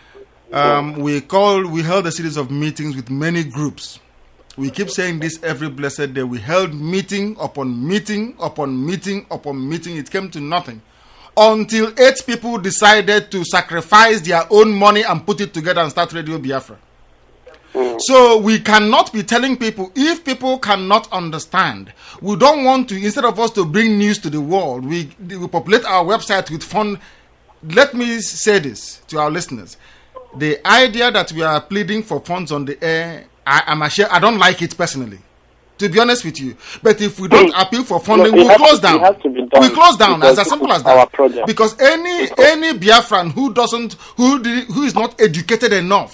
um, we called, we held a series of meetings with many groups. We keep saying this every blessed day. We held meeting upon meeting upon meeting upon meeting. It came to nothing. Until eight people decided to sacrifice their own money and put it together and start Radio Biafra. So we cannot be telling people, if people cannot understand, we don't want to, instead of us to bring news to the world, we, we populate our website with fun. Let me say this to our listeners. The idea that we are pleading for funds on the air, I am ashamed. I don't like it personally, to be honest with you. But if we don't appeal for funding, No, it we'll has close to- it down. has to be done We close down. because As simple this as is our that. project. Because any any Biafran who doesn't, who did- who is not educated enough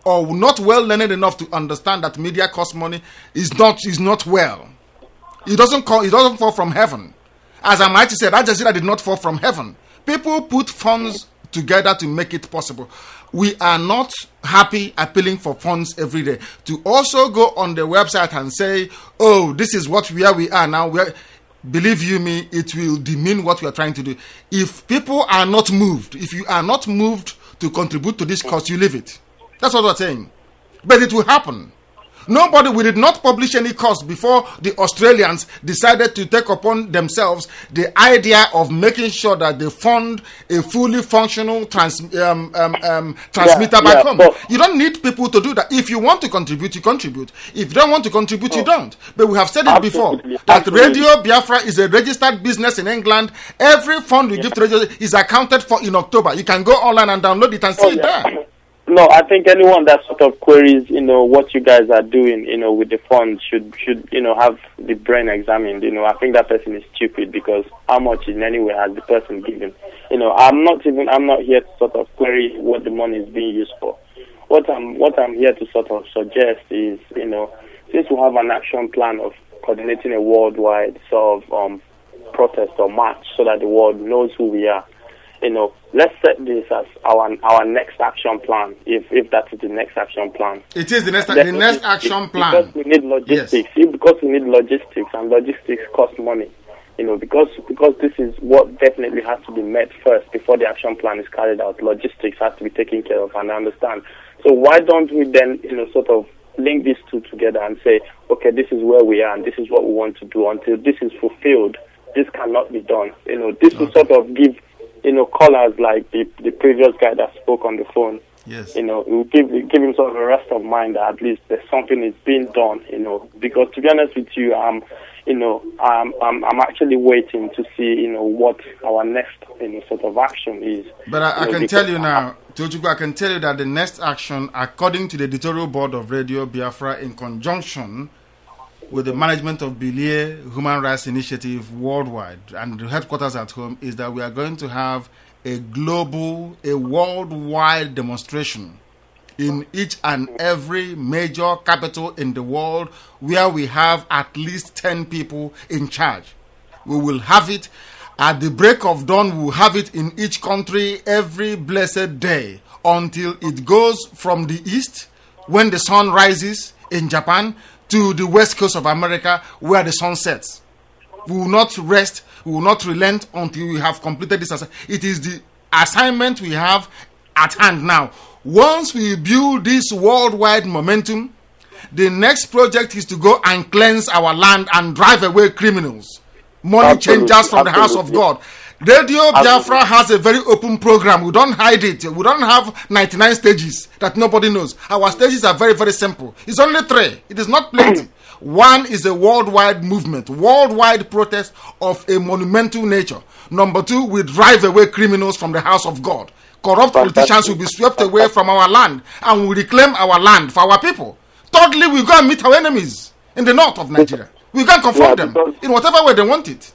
or not well learned enough to understand that media costs money is not is not well. It doesn't call, it doesn't fall from heaven. As Almighty said, Al Jazeera did not fall from heaven. People put funds together to make it possible. We are not happy appealing for funds every day. To also go on the website and say, oh, this is what where we are now. We're, believe you me, it will demean what we are trying to do. If people are not moved, if you are not moved to contribute to this cause, you leave it. That's what we're saying. But it will happen. Nobody, we did not publish any cost before the Australians decided to take upon themselves the idea of making sure that they fund a fully functional trans, um, um, um, transmitter yeah, back yeah, home. but, you don't need people to do that. If you want to contribute, you contribute. If you don't want to contribute, oh, you don't. But we have said it before that absolutely. Radio Biafra is a registered business in England. Every fund we yeah. give to Radio is accounted for in October. You can go online and download it and see oh, it yeah. there. No, I think anyone that sort of queries, you know, what you guys are doing, you know, with the fund should, should, you know, have the brain examined. You know, I think that person is stupid because how much in any way has the person given? You know, I'm not even, I'm not here to sort of query what the money is being used for. What I'm, what I'm here to sort of suggest is, you know, since we have an action plan of coordinating a worldwide sort of um, protest or march so that the world knows who we are. You know, let's set this as our our next action plan. If if that is the next action plan, it is the next the next it, action it, plan. Because we need logistics. Yes. Because we need logistics, and logistics cost money. You know, because because this is what definitely has to be met first before the action plan is carried out. Logistics has to be taken care of, and I understand. So why don't we then, you know, sort of link these two together and say, okay, this is where we are, and this is what we want to do. Until this is fulfilled, this cannot be done. You know, this will sort of give, you know, callers like the the previous guy that spoke on the phone. Yes. You know, it will give give him sort of a rest of mind that at least there's something is being done. You know, because to be honest with you, um, you know, I'm I'm I'm actually waiting to see, you know, what our next, you know, sort of action is. But I, I you know, can tell you now, Tochukwu, I can tell you that the next action, according to the editorial board of Radio Biafra, in conjunction with the management of Bilie Human Rights Initiative worldwide and the headquarters at home, is that we are going to have a global, a worldwide demonstration in each and every major capital in the world where we have at least ten people in charge. We will have it at the break of dawn. We will have it in each country every blessed day until it goes from the east when the sun rises in Japan to the west coast of America where the sun sets. We will not rest, we will not relent until we have completed this. It is the assignment we have at hand now. Once we build this worldwide momentum, the next project is to go and cleanse our land and drive away criminals, money Absolutely. changers from Absolutely. the house of God. Radio Biafra has a very open program. We don't hide it. We don't have ninety-nine stages that nobody knows. Our stages are very, very simple. It's only three. It is not plenty. One is a worldwide movement, worldwide protest of a monumental nature. Number two, we drive away criminals from the house of God. Corrupt politicians will be swept away from our land, and we reclaim our land for our people. Thirdly, we go and meet our enemies in the north of Nigeria. We can confront them in whatever way they want it.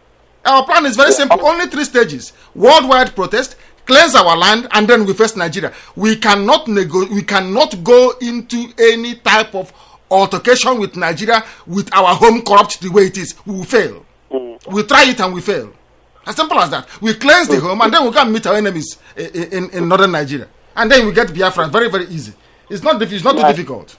Our plan is very simple. Only three stages: worldwide protest, cleanse our land, and then we face Nigeria. We cannot nego- We cannot go into any type of altercation with Nigeria with our home corrupt the way it is. We will fail. We try it and we fail. As simple as that. We cleanse the home and then we can meet our enemies in, in, in northern Nigeria, and then we get Biafra. Very, very easy. It's not. It's not too difficult.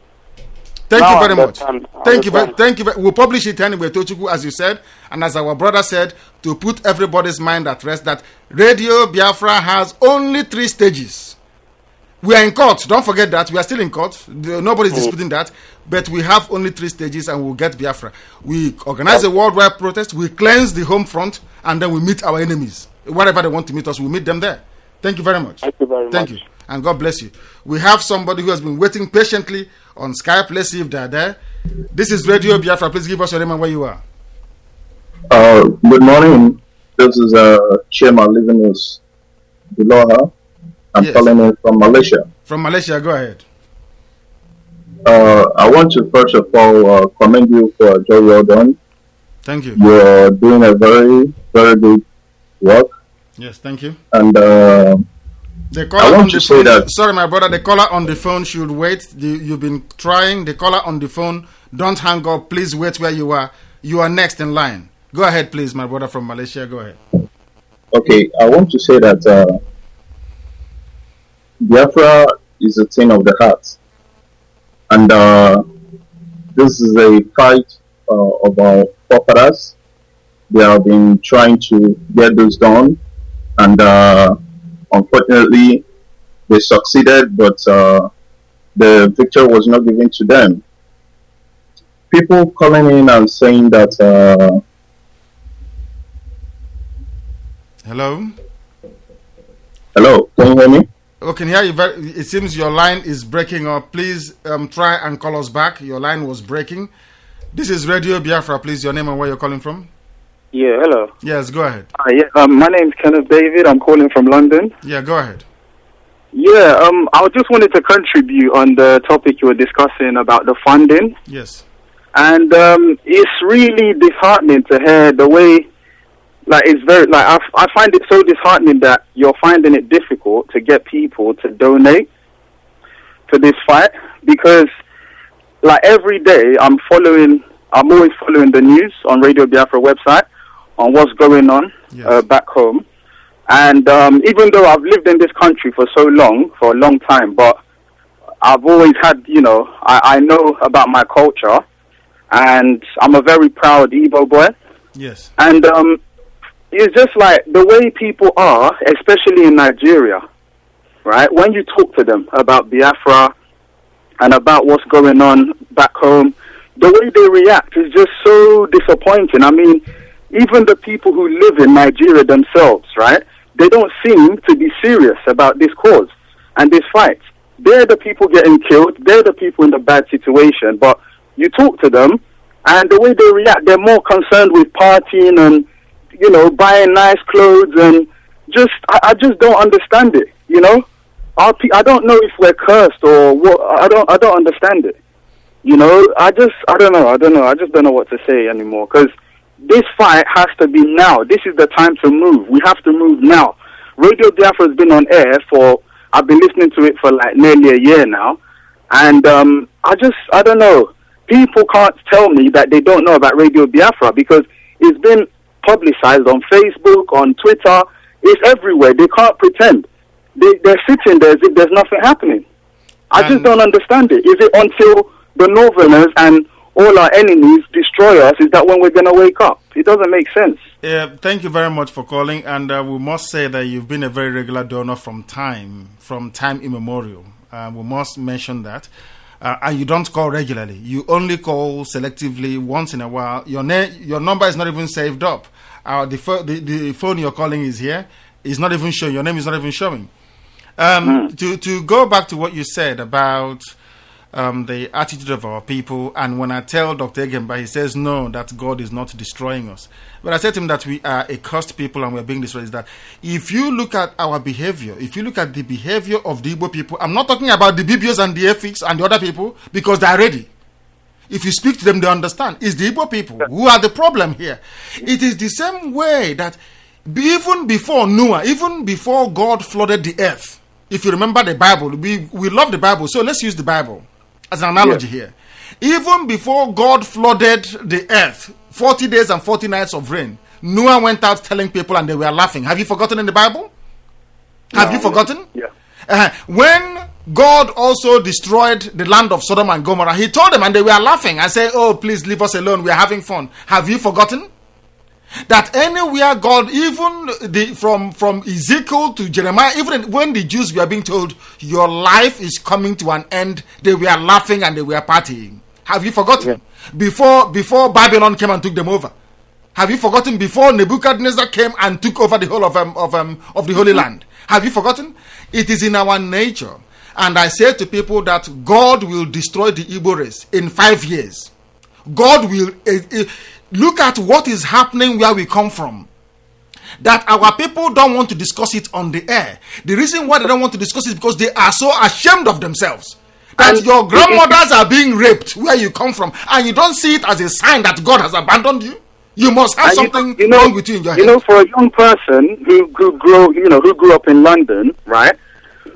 Thank No, you very much. understand. Thank you very, Understand. thank you. Very, we'll publish it anyway, Tochukwu, as you said, and as our brother said, to put everybody's mind at rest that Radio Biafra has only three stages. We are in court. Don't forget that we are still in court. The- Nobody's disputing that, but we have only three stages, and we'll get Biafra. We organize a worldwide protest. We cleanse the home front, and then we meet our enemies wherever they want to meet us. We meet them there. Thank you very much. Thank you very Thank much. you. And God bless you. We have somebody who has been waiting patiently on Skype. Let's see if they're there. This is Radio Biafra. Please give us your name and where you are. Uh, good morning. This is uh, Chairman Livinus Biloha. I'm Yes. calling in from Malaysia. From Malaysia, go ahead. Uh, I want to first of all uh, commend you for a job well done. Thank you. You're doing a very, very good work. Yes, thank you. And uh, The caller I want on to the say phone, that- sorry, my brother, the caller on the phone should wait. The, you've been trying. The caller on the phone, don't hang up. Please wait where you are. You are next in line. Go ahead, please, my brother from Malaysia. Go ahead. Okay, I want to say that uh, Biafra is a thing of the heart, and uh, this is a fight uh, of our forefathers. They have been trying to get this done, and uh, unfortunately, they succeeded, but uh, the victory was not given to them. People calling in and saying that. Uh, Hello? Hello, can you hear me? Oh, can hear you. Very, it seems your line is breaking up. Please um, try and call us back. Your line was breaking. This is Radio Biafra. Please, your name and where you're calling from. Yeah, hello. Yes, go ahead. Uh, yeah, um, my name's Kenneth David. I'm calling from London. Yeah, go ahead. Yeah, um, I just wanted to contribute on the topic you were discussing about the funding. Yes. And um, it's really disheartening to hear the way, like, it's very, like, I, I find it so disheartening that you're finding it difficult to get people to donate to this fight, because, like, every day I'm following, I'm always following the news on Radio Biafra website on what's going on yes. uh, back home. And um, even though I've lived in this country for so long, for a long time, but I've always had, you know, I, I know about my culture, and I'm a very proud Igbo boy. Yes. And um, it's just like the way people are, especially in Nigeria, right? When you talk to them about Biafra and about what's going on back home, the way they react is just so disappointing. I mean, even the people who live in Nigeria themselves, right? They don't seem to be serious about this cause and this fight. They're the people getting killed. They're the people in the bad situation. But you talk to them, and the way they react, they're more concerned with partying and, you know, buying nice clothes, and just, I, I just don't understand it, you know? Our pe- I don't know if we're cursed or what. I don't, I don't understand it. You know, I just, I don't know, I don't know. I just don't know what to say anymore, because this fight has to be now. This is the time to move. We have to move now. Radio Biafra has been on air for, I've been listening to it for like nearly a year now. And um, I just, I don't know. People can't tell me that they don't know about Radio Biafra, because it's been publicized on Facebook, on Twitter. It's everywhere. They can't pretend. They, they're sitting there as if there's nothing happening. I just don't understand it. Is it until the Northerners and all our enemies destroy us, is that when we're going to wake up? It doesn't make sense. Yeah, thank you very much for calling, and uh, we must say that you've been a very regular donor from time, from time immemorial. Uh, we must mention that. Uh, and you don't call regularly. You only call selectively once in a while. Your na- your number is not even saved up. Uh, the, fo- the, the phone you're calling is here. It's not even showing. Your name is not even showing. Um, mm. to, to go back to what you said about Um, the attitude of our people, and when I tell Doctor Egemba, he says no, that God is not destroying us. But I said to him that we are a cursed people and we're being destroyed. Is that if you look at our behavior, if you look at the behavior of the Igbo people, I'm not talking about the B B Os and the F X and the other people, because they're ready. If you speak to them, they understand. It's the Igbo people who are the problem here. It is the same way that even before Noah, even before God flooded the earth, if you remember the Bible, we, we love the Bible, so let's use the Bible as an analogy yeah. here. Even before God flooded the earth, forty days and forty nights of rain, Noah went out telling people and they were laughing. Have you forgotten in the Bible? Have no, you forgotten? Yeah. Uh, when God also destroyed the land of Sodom and Gomorrah, he told them and they were laughing and said, oh, please leave us alone. We are having fun. Have you forgotten? That anywhere God, even the, from, from Ezekiel to Jeremiah, even when the Jews were being told, your life is coming to an end, they were laughing and they were partying. Have you forgotten? Yeah. Before, before Babylon came and took them over. Have you forgotten before Nebuchadnezzar came and took over the whole of, um, of, um, of the Holy Land? Have you forgotten? It is in our nature. And I say to people that God will destroy the Igbo race in five years. God will... Uh, uh, Look at what is happening where we come from. That our people don't want to discuss it on the air. The reason why they don't want to discuss it is because they are so ashamed of themselves. That and your grandmothers are being raped where you come from, and you don't see it as a sign that God has abandoned you. You must have something you know, wrong with you in your head. You know, for a young person who, who grew, you know, who grew up in London, right?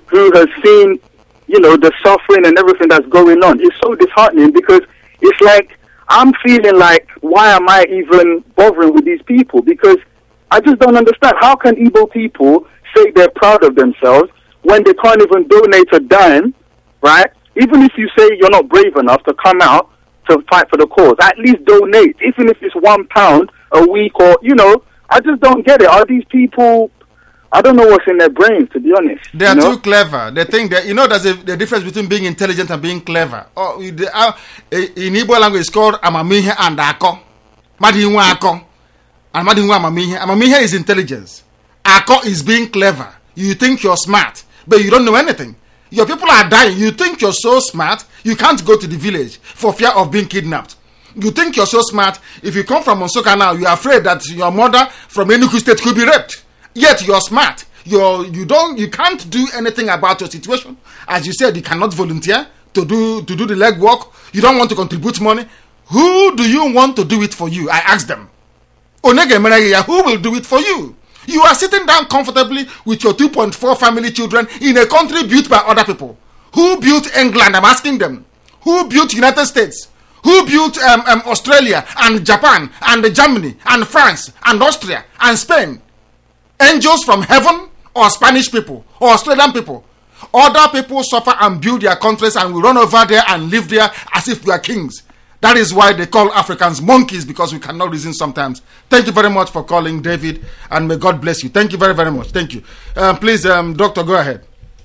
who has seen, you know, the suffering and everything that's going on. It's so disheartening because it's like I'm feeling like, why am I even bothering with these people? Because I just don't understand. How can Igbo people say they're proud of themselves when they can't even donate a dime, right? Even if you say you're not brave enough to come out to fight for the cause, at least donate, even if it's one pound a week or, you know, I just don't get it. Are these people, I don't know what's in their brains, to be honest. They are you know? too clever. They think that, you know, there's a the difference between being intelligent and being clever. Oh, the, uh, in Igbo language, it's called amamihe and ako. Madinwa ako. And madinwa amamihe. Amamihe is intelligence. Ako is being clever. You think you're smart, but you don't know anything. Your people are dying. You think you're so smart, you can't go to the village for fear of being kidnapped. You think you're so smart, if you come from Onsoka now, you're afraid that your mother from Enugu State could be raped. Yet you're smart. You're, you don't, you can't do anything about your situation. As you said, you cannot volunteer to do to do the legwork. You don't want to contribute money. Who do you want to do it for you? I asked them. Onege Meregeya, who will do it for you? You are sitting down comfortably with your two point four family children in a country built by other people. Who built England? I'm asking them. Who built United States? Who built um, um, Australia and Japan and Germany and France and Austria and Spain? Angels from heaven or Spanish people or Australian people? Other people suffer and build their countries and we run over there and live there as if we are kings. That is why they call Africans monkeys, because we cannot reason sometimes. Thank you very much for calling, David, and may God bless you. Thank you very, very much. Thank you. Um, please, um, Doctor, go ahead.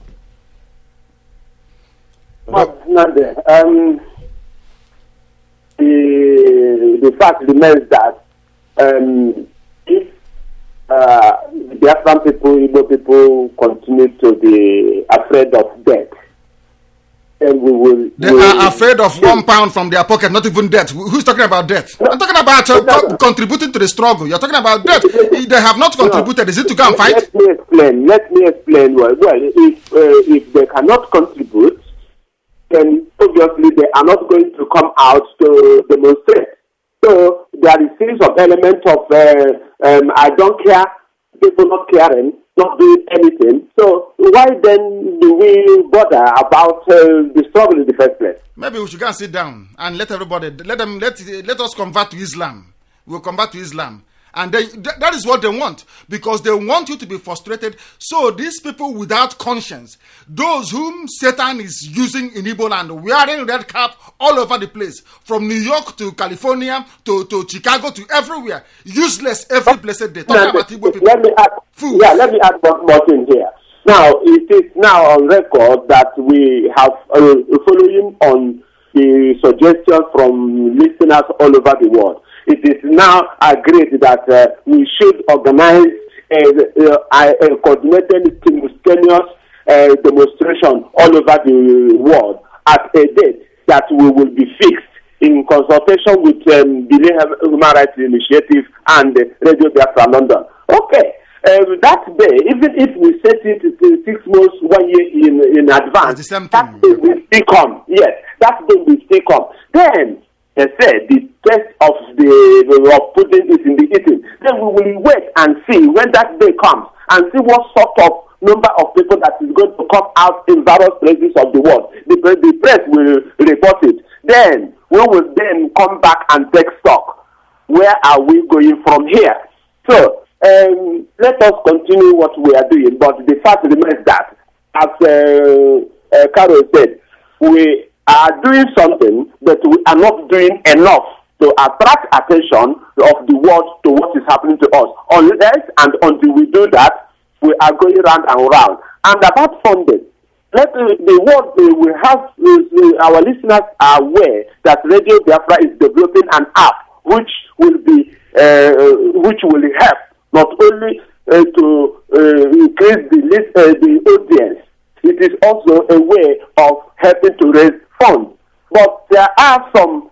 Well, um, the, the fact remains that um, if uh, the Biafran people, Igbo people continue to be afraid of death, and we will. They we are will, afraid of one pound from their pocket, not even death. Who's talking about death? No, I'm talking about uh, co- contributing to the struggle. You're talking about death. They have not contributed. No. Is it to go and fight? Let me explain. Let me explain. Well, well if uh, if they cannot contribute, then obviously they are not going to come out to demonstrate. So there is a series of elements of uh, um, I don't care, people not caring, not doing anything. So why then do we bother about uh, the struggle in the first place? Maybe we should go and sit down and let everybody let them let let us convert to Islam. We'll convert to Islam. And they, th- that is what they want, because they want you to be frustrated. So these people without conscience, those whom Satan is using in Igbo land, wearing red cap all over the place, from New York to California to, to Chicago to everywhere, useless every blessed day. Talking about Igbo people. Let me add, yeah, let me add one more thing here. Now, it is now on record that we have uh, following on the suggestions from listeners all over the world. It is now agreed that uh, we should organize a, a, a coordinated simultaneous uh, demonstration all over the world at a date that we will be fixed in consultation with um, the Human Rights Initiative and uh, Radio Biafra London. Okay. Um, that day, even if we set it to six months, one year in, in advance, that day will still come. Yes, that day will still come. Then, they said the test of the of putting it in the eating. Then we will wait and see when that day comes and see what sort of number of people that is going to come out in various places of the world. The, the press will report it. Then we will then come back and take stock. Where are we going from here? So um, let us continue what we are doing. But the fact remains that, as uh, uh, Carol said, we are doing something, but we are not doing enough to attract attention of the world to what is happening to us. Unless and until we do that, we are going round and round. And about funding, let uh, the world uh, we have uh, our listeners are aware that Radio Biafra is developing an app which will be uh, which will help not only uh, to uh, increase the list, uh, the audience. It is also a way of helping to raise funds. But there are some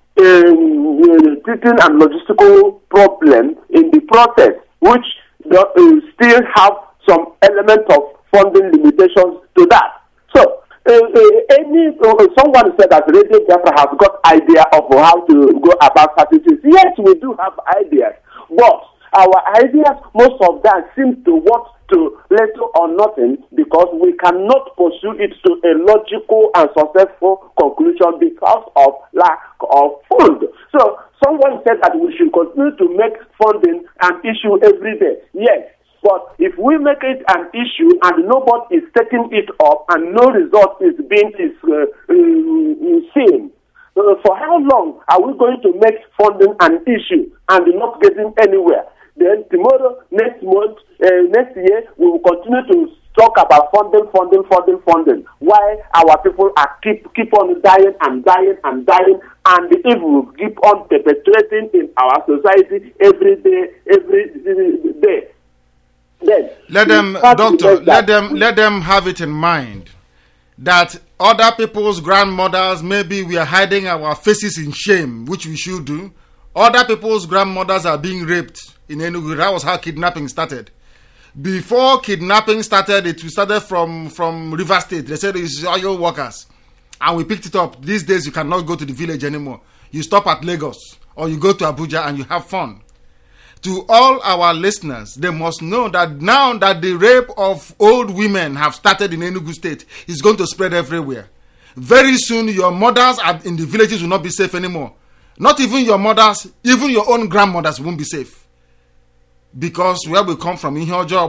um, teaching and logistical problems in the process, which uh, still have some element of funding limitations to that. So, uh, uh, any uh, someone said that Radio Biafra has got idea of how to go about certain things. Yes, we do have ideas, but our ideas, most of that seem to what to little or nothing because we cannot pursue it to a logical and successful conclusion because of lack of fund. So someone said that we should continue to make funding an issue every day. Yes, but if we make it an issue and nobody is taking it up and no result is being is, uh, uh, seen, uh, for how long are we going to make funding an issue and not getting anywhere? Then tomorrow, next month, uh, next year, we will continue to talk about funding, funding, funding, funding. Why our people are keep keep on dying and dying and dying, and the evil keep on perpetrating in our society every day, every day. Then let them, doctor, let them, let them have it in mind that other people's grandmothers, maybe we are hiding our faces in shame, which we should do. Other people's grandmothers are being raped in Enugu. That was how kidnapping started. Before kidnapping started, it started from, from River State. They said it's oil workers. And we picked it up. These days, you cannot go to the village anymore. You stop at Lagos or you go to Abuja and you have fun. To all our listeners, they must know that now that the rape of old women have started in Enugu State, it's going to spread everywhere. Very soon, your mothers in the villages will not be safe anymore. Not even your mothers, even your own grandmothers won't be safe. Because where we come from,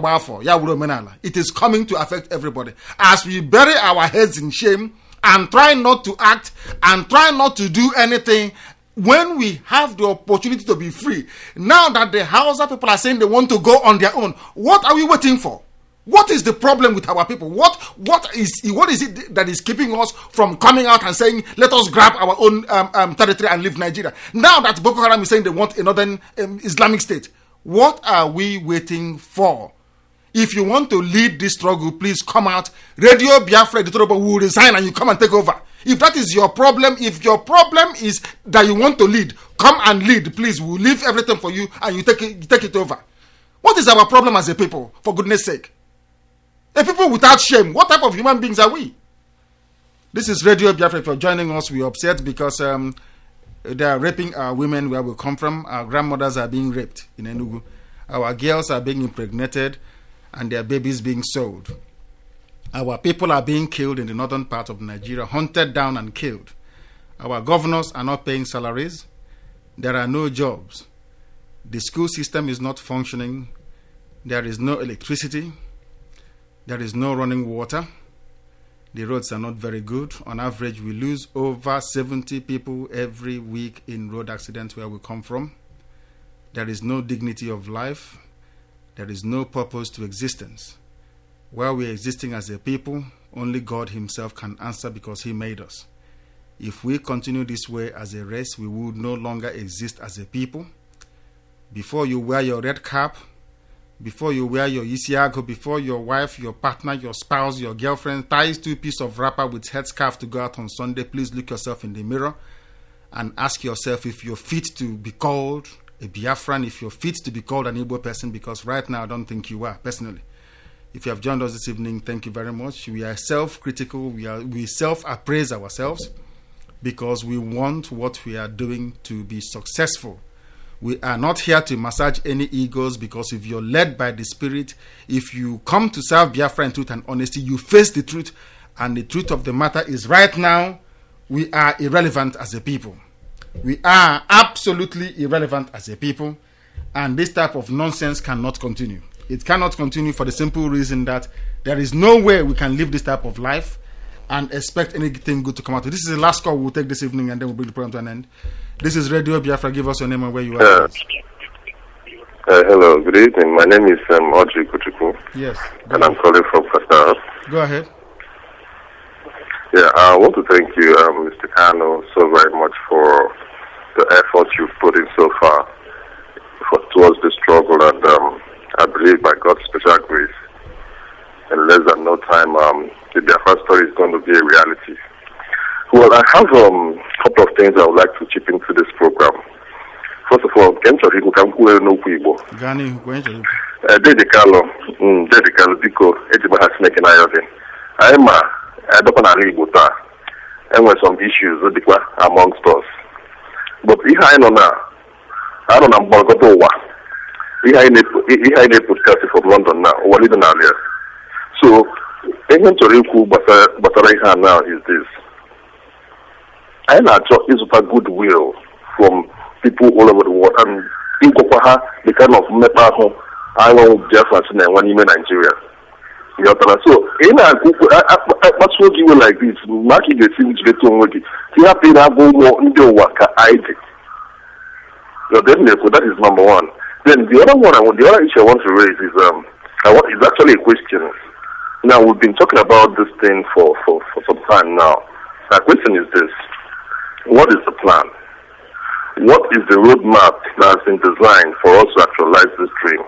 it is coming to affect everybody. As we bury our heads in shame and try not to act and try not to do anything when we have the opportunity to be free. Now that the Hausa people are saying they want to go on their own, what are we waiting for? What is the problem with our people? What what is what is it that is keeping us from coming out and saying, let us grab our own um, um, territory and leave Nigeria? Now that Boko Haram is saying they want another um, Islamic State, what are we waiting for? If you want to lead this struggle, please come out. Radio Biafra Editorobo will resign and you come and take over. If that is your problem, if your problem is that you want to lead, come and lead, please. We'll leave everything for you and you take it, you take it over. What is our problem as a people, for goodness sake? A people without shame. What type of human beings are we? This is Radio Biafra. If you're joining us, we're upset because um, they are raping our women where we come from. Our grandmothers are being raped in Enugu. Our girls are being impregnated and their babies being sold. Our people are being killed in the northern part of Nigeria, hunted down and killed. Our governors are not paying salaries. There are no jobs. The school system is not functioning. There is no electricity. There is no running water. The roads are not very good. On average, we lose over seventy people every week in road accidents where we come from. There is no dignity of life. There is no purpose to existence. While we are existing as a people, only God himself can answer because he made us. If we continue this way as a race, we would no longer exist as a people. Before you wear your red cap, before you wear your isiago, before your wife, your partner, your spouse, your girlfriend ties two pieces of wrapper with headscarf to go out on Sunday, please look yourself in the mirror and ask yourself if you're fit to be called a Biafran, if you're fit to be called an Igbo person, because right now I don't think you are, personally. If you have joined us this evening, thank you very much. We are self-critical, we are we self-appraise ourselves because we want what we are doing to be successful. We are not here to massage any egos, because if you're led by the Spirit, if you come to serve Biafra in truth and honesty, you face the truth, and the truth of the matter is right now, we are irrelevant as a people. We are absolutely irrelevant as a people, and this type of nonsense cannot continue. It cannot continue for the simple reason that there is no way we can live this type of life and expect anything good to come out. This is the last call we'll take this evening, and then we'll bring the program to an end. This is Radio Biafra. Give us your name and where you are. Uh, uh, hello, good evening. My name is um, Audrey Kuchuku. Yes. And I'm calling from Qatar. Go ahead. Yeah, I want to thank you, um, Mister Kano, so very much for the effort you've put in so far for, towards the struggle, and um, I believe by God's special grace, in less than no time, um, the Biafra story is going to be a reality. Well, I have um, a couple of things I would like to chip into this program. First of all, Kenchoriku Kamkwe no Kuibo. Gani, Kenchoriku. Dedicalo, Dedicalo, Biko, Ejiba has making Iodine. I'm a, I don't want to leave that. And with some issues amongst us. But if I know now, I don't know about what. ihe anyị na-epodkast from London now, ụwa niile na-alịa. So, ihe m chọrọ ikwu gbasara ihe a now is this. Anyị na-achọ ịzụta goodwill from people all over the world and ịgwakwa ha the kind of mmekpa ahụ anyị nwe Biafra na-enwe n'ime Nigeria. So, ị na-akpasu gị iwe like this, maka ị ga-esi njideta onwe gị, ka ịhapụ ị na-abụ ụmụ ndị ụwa ka anyị dị. So definitely, that is number one. Then the other one, I want, the other issue I want to raise is um, I want, is actually a question. Now we've been talking about this thing for, for, for some time now. My question is this: what is the plan? What is the roadmap that has been designed for us to actualize this dream?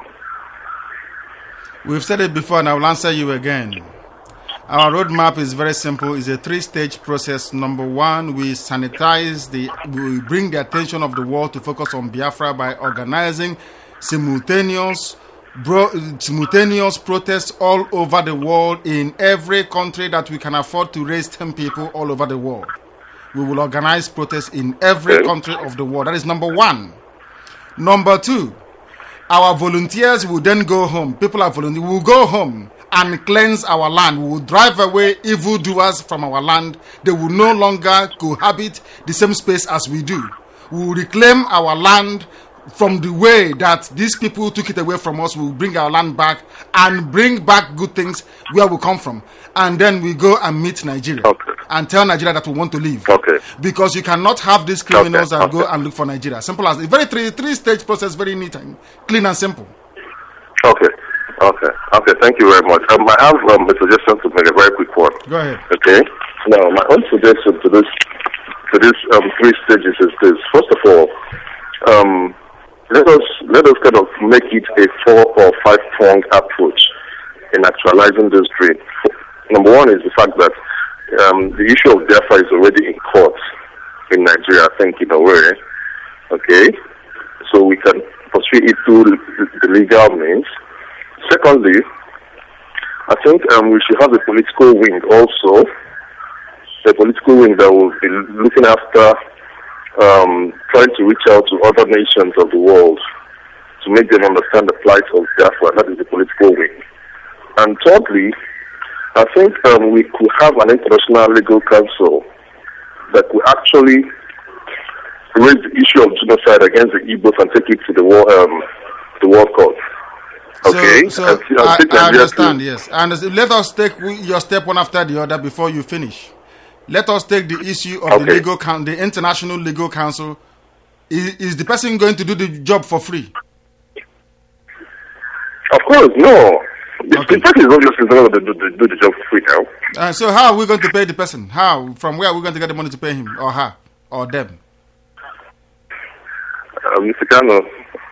We've said it before, and I will answer you again. Our roadmap is very simple. It's a three-stage process. Number one, we sanitize the, we bring the attention of the world to focus on Biafra by organizing simultaneous, bro, simultaneous protests all over the world in every country that we can afford to raise ten people all over the world. We will organize protests in every country of the world. That is number one. Number two, our volunteers will then go home. People are volunteers. We will go home and cleanse our land. We will drive away evildoers from our land. They will no longer cohabit the same space as we do. We will reclaim our land from the way that these people took it away from us. We will bring our land back and bring back good things where we come from. And then we go and meet Nigeria okay. and tell Nigeria that we want to leave. Okay. Because you cannot have these criminals okay. and okay. go and look for Nigeria. Simple as it. Very three three stage process, very neat and clean and simple. Okay. Okay. Okay. Thank you very much. Um, I have um, a suggestion to make, a very quick one. Go ahead. Okay. Now, my own suggestion to this to this um, three stages is this. First of all, um, let us let us kind of make it a four or five pronged approach in actualizing this dream. Number one is the fact that um, the issue of Biafra is already in court in Nigeria, I think, in a way. Okay, so we can pursue it through the legal means. Secondly, I think um, we should have a political wing also, a political wing that will be looking after, um, trying to reach out to other nations of the world to make them understand the plight of Biafra. That is the political wing. And thirdly, I think um, we could have an international legal council that could actually raise the issue of genocide against the Igbos and take it to the war, um, the World Court. Okay, so, so and, I, and I understand. Yes, and let us take your step one after the other before you finish. Let us take the issue of okay. the legal council, the International Legal Council. Is, is the person going to do the job for free? Of course, no. The, okay. the person is obviously going to do, do, do the job for free now. Uh, so how are we going to pay the person? How? From where are we going to get the money to pay him or her or them? Uh, Mister Kano,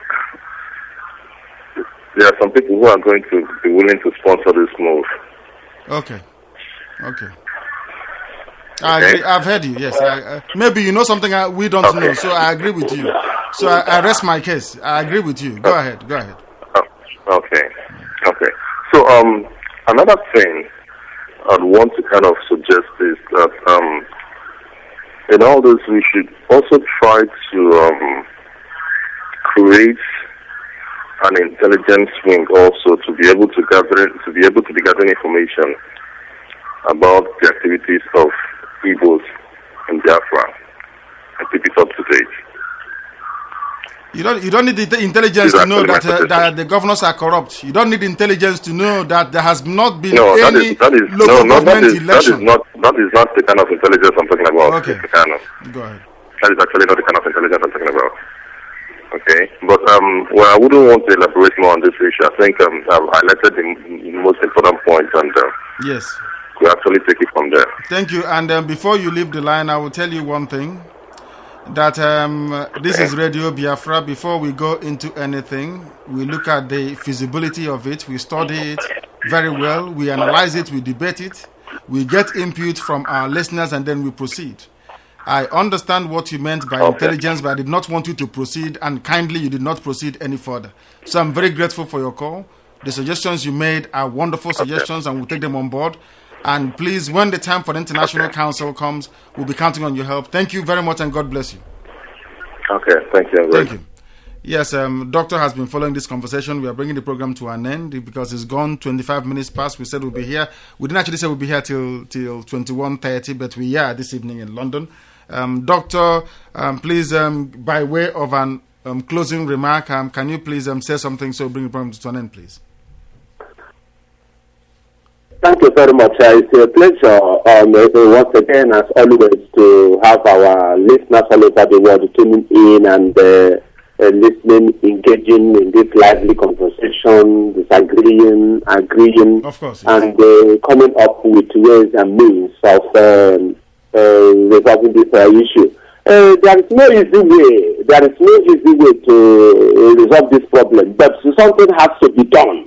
there are some people who are going to be willing to sponsor this move. Okay. Okay. I agree. I've heard you, yes. I, uh, maybe you know something I, we don't okay. know, so I agree with you. So I, I rest my case. I agree with you. Go ahead. Go ahead. Oh, okay. Okay. So um, another thing I'd want to kind of suggest is that um, in all this we should also try to um, create an intelligence wing also to be able to gather to be able to be gathering information about the activities of Igbos in Biafra and keep it up to date. You don't you don't need the intelligence to know that, uh, that the governors are corrupt. You don't need intelligence to know that there has not been no, that any is, that is, local no, no, government that is, election. That is not that is not the kind of intelligence I'm talking about. Okay. Mister Kano. Go ahead. That is actually not the kind of intelligence I'm talking about. Okay, but um, well, I wouldn't want to elaborate more on this issue. I think um, I've highlighted the, the most important points, and uh, yes, we actually take it from there. Thank you. And um, before you leave the line, I will tell you one thing. That um, this is Radio Biafra. Before we go into anything, we look at the feasibility of it. We study it very well. We analyze it. We debate it. We get input from our listeners, and then we proceed. I understand what you meant by okay. intelligence, but I did not want you to proceed, and kindly you did not proceed any further. So I'm very grateful for your call. The suggestions you made are wonderful suggestions, okay. and we'll take them on board. And please, when the time for the International okay. Council comes, we'll be counting on your help. Thank you very much, and God bless you. Okay, thank you. Thank you. Yes, um, Doctor has been following this conversation. We are bringing the program to an end because it's gone twenty-five minutes past. We said we'll be here. We didn't actually say we'll be here till till twenty-one thirty, but we are this evening in London. Um, Doctor, um, please, um, by way of an um, closing remark, um, can you please um, say something so bring the program to an end, please? Thank you very much. Uh, it's a pleasure um, uh, once again, as always, to have our listeners all over the world tuning in and uh, uh, listening, engaging in this lively conversation, disagreeing, agreeing, of course, yes. and uh, coming up with ways and means of um, uh, resolving this uh, issue. Uh, there is no easy way. There is no easy way to uh, resolve this problem, but something has to be done.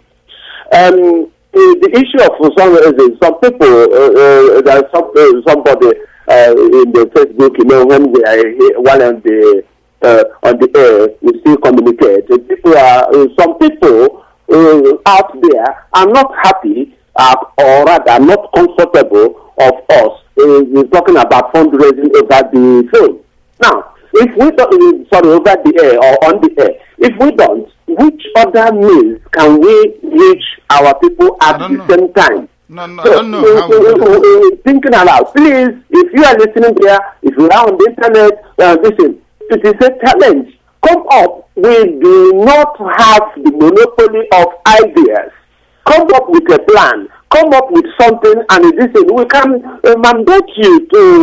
Um, Uh, the issue of some uh, some people, uh, uh, there's some, uh, somebody uh, in the Facebook, you know, when we are here, while on the uh, on the air, we still communicate. Uh, people are uh, some people uh, out there are not happy uh, or rather not comfortable of us uh, we're talking about fundraising over the phone. Now, if we don't, uh, sorry, over the air or on the air, if we don't, which other means can we reach our people at the know. same time? No, no, so, I don't know. Uh, how uh, uh, thinking aloud, please, if you are listening here, if you are on the internet, uh, listen, it is a challenge. Come up. We do not have the monopoly of ideas. Come up with a plan. Come up with something, and listen, we can uh, mandate you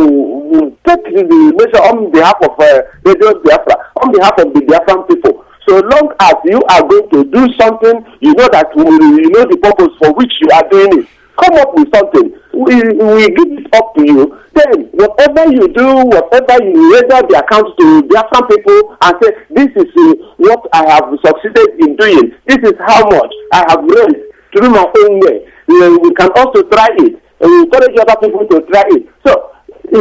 to take the measure on behalf of uh, Radio Biafra, on behalf of the Biafran people. So long as you are going to do something, you know that we, you know the purpose for which you are doing it. Come up with something. We, we give it up to you. Then, whatever you do, whatever you render the account to Biafran people and say, this is uh, what I have succeeded in doing. This is how much I have raised through my own way. Uh, we can also try it. And we encourage other people to try it. So,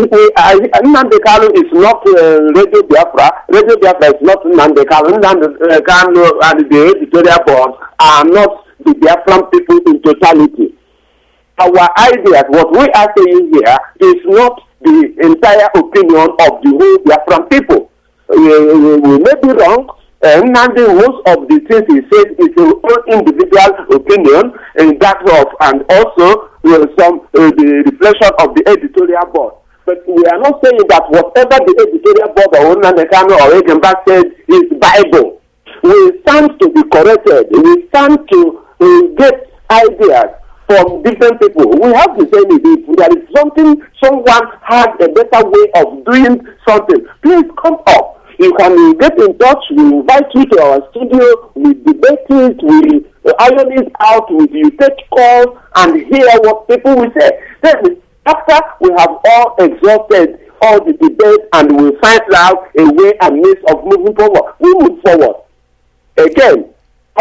Nnamdi Kanu is not uh, Radio Biafra. Radio Biafra is not Nnamdi Kanu. Nnamdi Kanu and the editorial board are not the Biafran people in totality. Our ideas, what we are saying here, is not the entire opinion of the whole Biafran people. We, we may be wrong. And most of the things he said is his own individual opinion, and that of, and also uh, some uh, the reflection of the editorial board. But we are not saying that whatever the editorial board or Nnamdi Kanu or Egemba said is Bible. We stand to be corrected. We stand to uh, get ideas from different people. We have to say that if there is something, someone has a better way of doing something, please come up. You can get in touch. We invite you to our studio. We debate it. We iron it out with you. Take calls and hear what people will say. Then, after we have all exhausted all the debate and we find out a way and means of moving forward, we move forward. Again,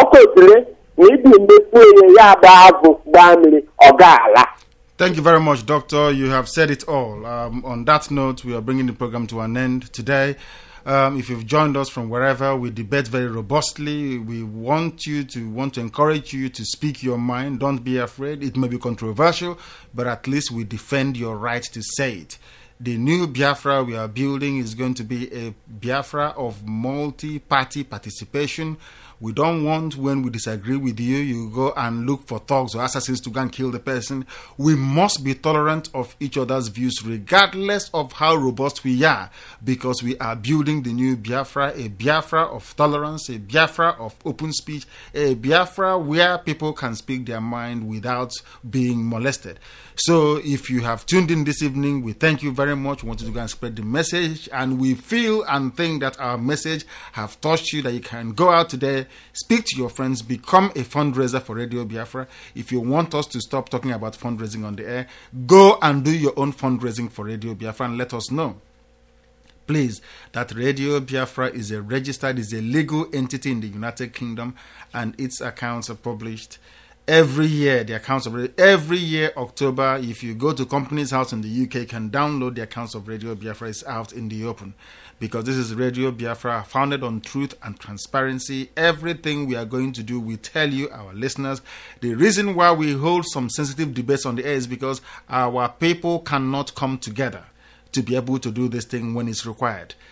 thank you very much, Doctor. You have said it all. Um, on that note, we are bringing the program to an end today. Um, if you've joined us from wherever, we debate very robustly. We want you to want to encourage you to speak your mind. Don't be afraid. It may be controversial, but at least we defend your right to say it. The new Biafra we are building is going to be a Biafra of multi-party participation. We don't want, when we disagree with you, you go and look for thugs or assassins to go and kill the person. We must be tolerant of each other's views, regardless of how robust we are, because we are building the new Biafra, a Biafra of tolerance, a Biafra of open speech, a Biafra where people can speak their mind without being molested. So if you have tuned in this evening, we thank you very much. We want you to go and spread the message, and we feel and think that our message have touched you, that you can go out today, speak to your friends, become a fundraiser for Radio Biafra. If you want us to stop talking about fundraising on the air, go and do your own fundraising for Radio Biafra and let us know. Please, that Radio Biafra is a registered, is a legal entity in the United Kingdom, and its accounts are published every year. The accounts of every year, October, if you go to Companies House in the U K, you can download the accounts of Radio Biafra. It's out in the open, because this is Radio Biafra, founded on truth and transparency. Everything we are going to do, we tell you, our listeners. The reason why we hold some sensitive debates on the air is because our people cannot come together to be able to do this thing when it's required.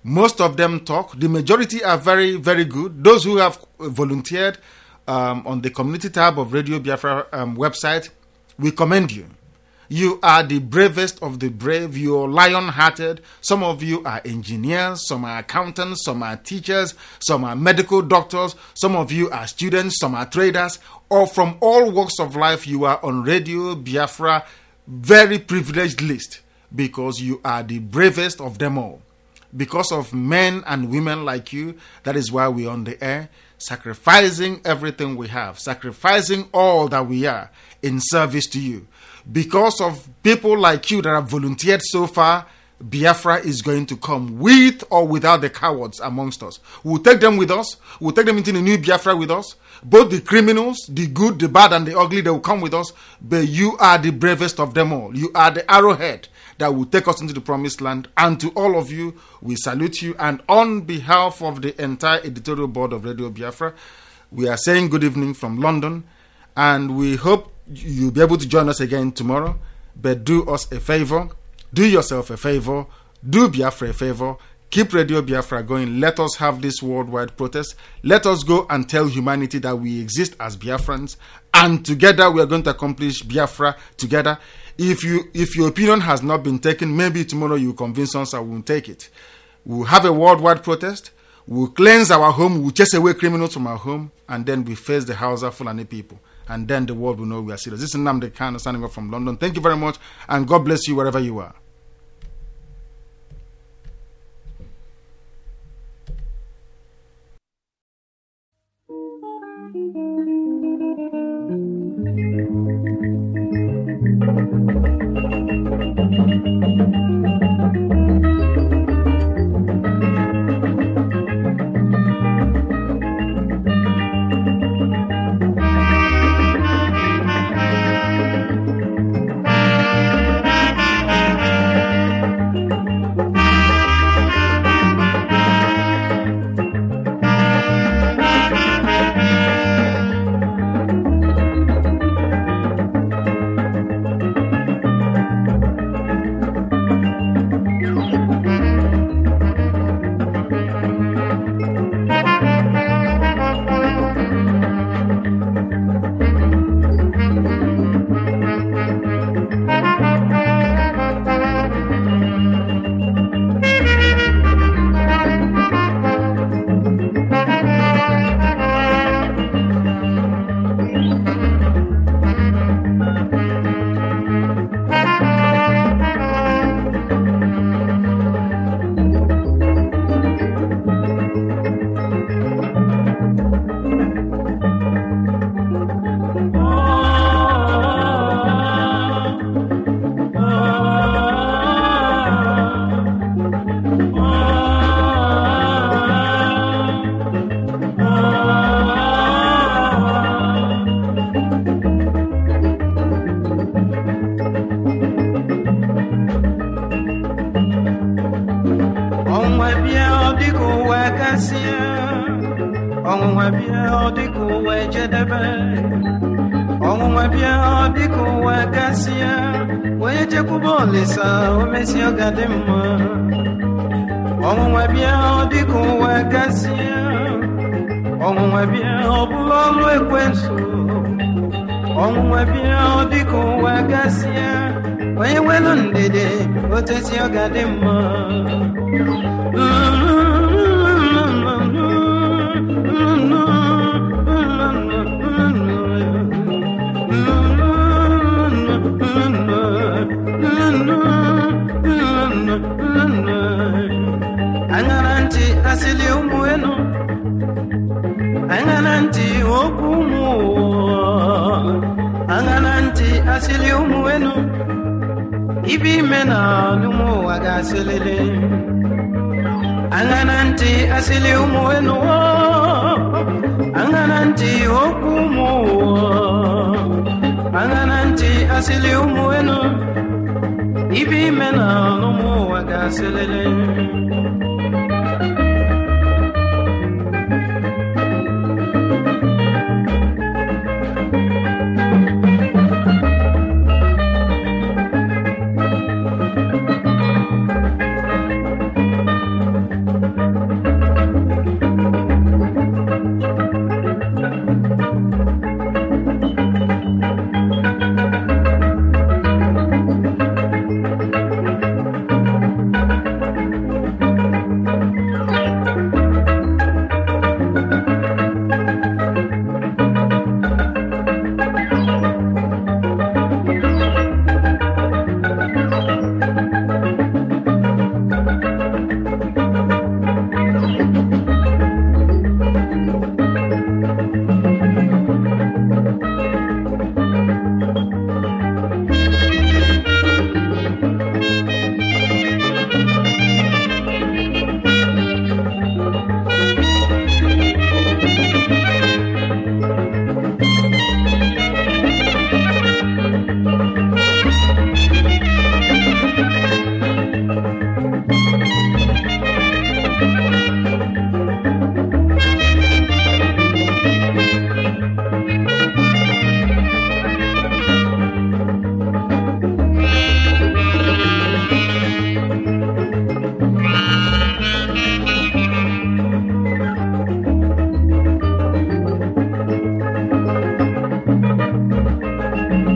Most of them talk. The majority are very, very good. Those who have volunteered um, on the community tab of Radio Biafra um, website, we commend you. You are the bravest of the brave. You're lion-hearted. Some of you are engineers, some are accountants, some are teachers, some are medical doctors, some of you are students, some are traders, or from all walks of life, you are on Radio Biafra, very privileged list, because you are the bravest of them all. Because of men and women like you, that is why we're on the air, sacrificing everything we have, sacrificing all that we are in service to you. Because of people like you that have volunteered so far, Biafra is going to come with or without the cowards amongst us. We'll take them with us. We'll take them into the new Biafra with us. Both the criminals, the good, the bad, and the ugly, they will come with us. But you are the bravest of them all. You are the arrowhead that will take us into the promised land. And to all of you, we salute you. And on behalf of the entire editorial board of Radio Biafra, we are saying good evening from London. And we hope you'll be able to join us again tomorrow. But do us a favor. Do yourself a favor. Do Biafra a favor. Keep Radio Biafra going. Let us have this worldwide protest. Let us go and tell humanity that we exist as Biafrans. And together we are going to accomplish Biafra together. If you, if your opinion has not been taken, maybe tomorrow you convince us and we'll take it. We'll have a worldwide protest. We'll cleanse our home. We'll chase away criminals from our home. And then we face the Hausa Fulani people. And then the world will know we are serious. This is Nnamdi Kanu standing up from London. Thank you very much. And God bless you wherever you are.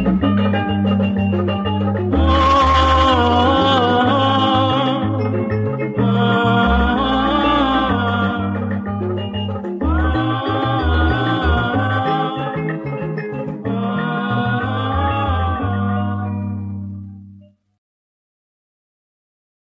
Thank you.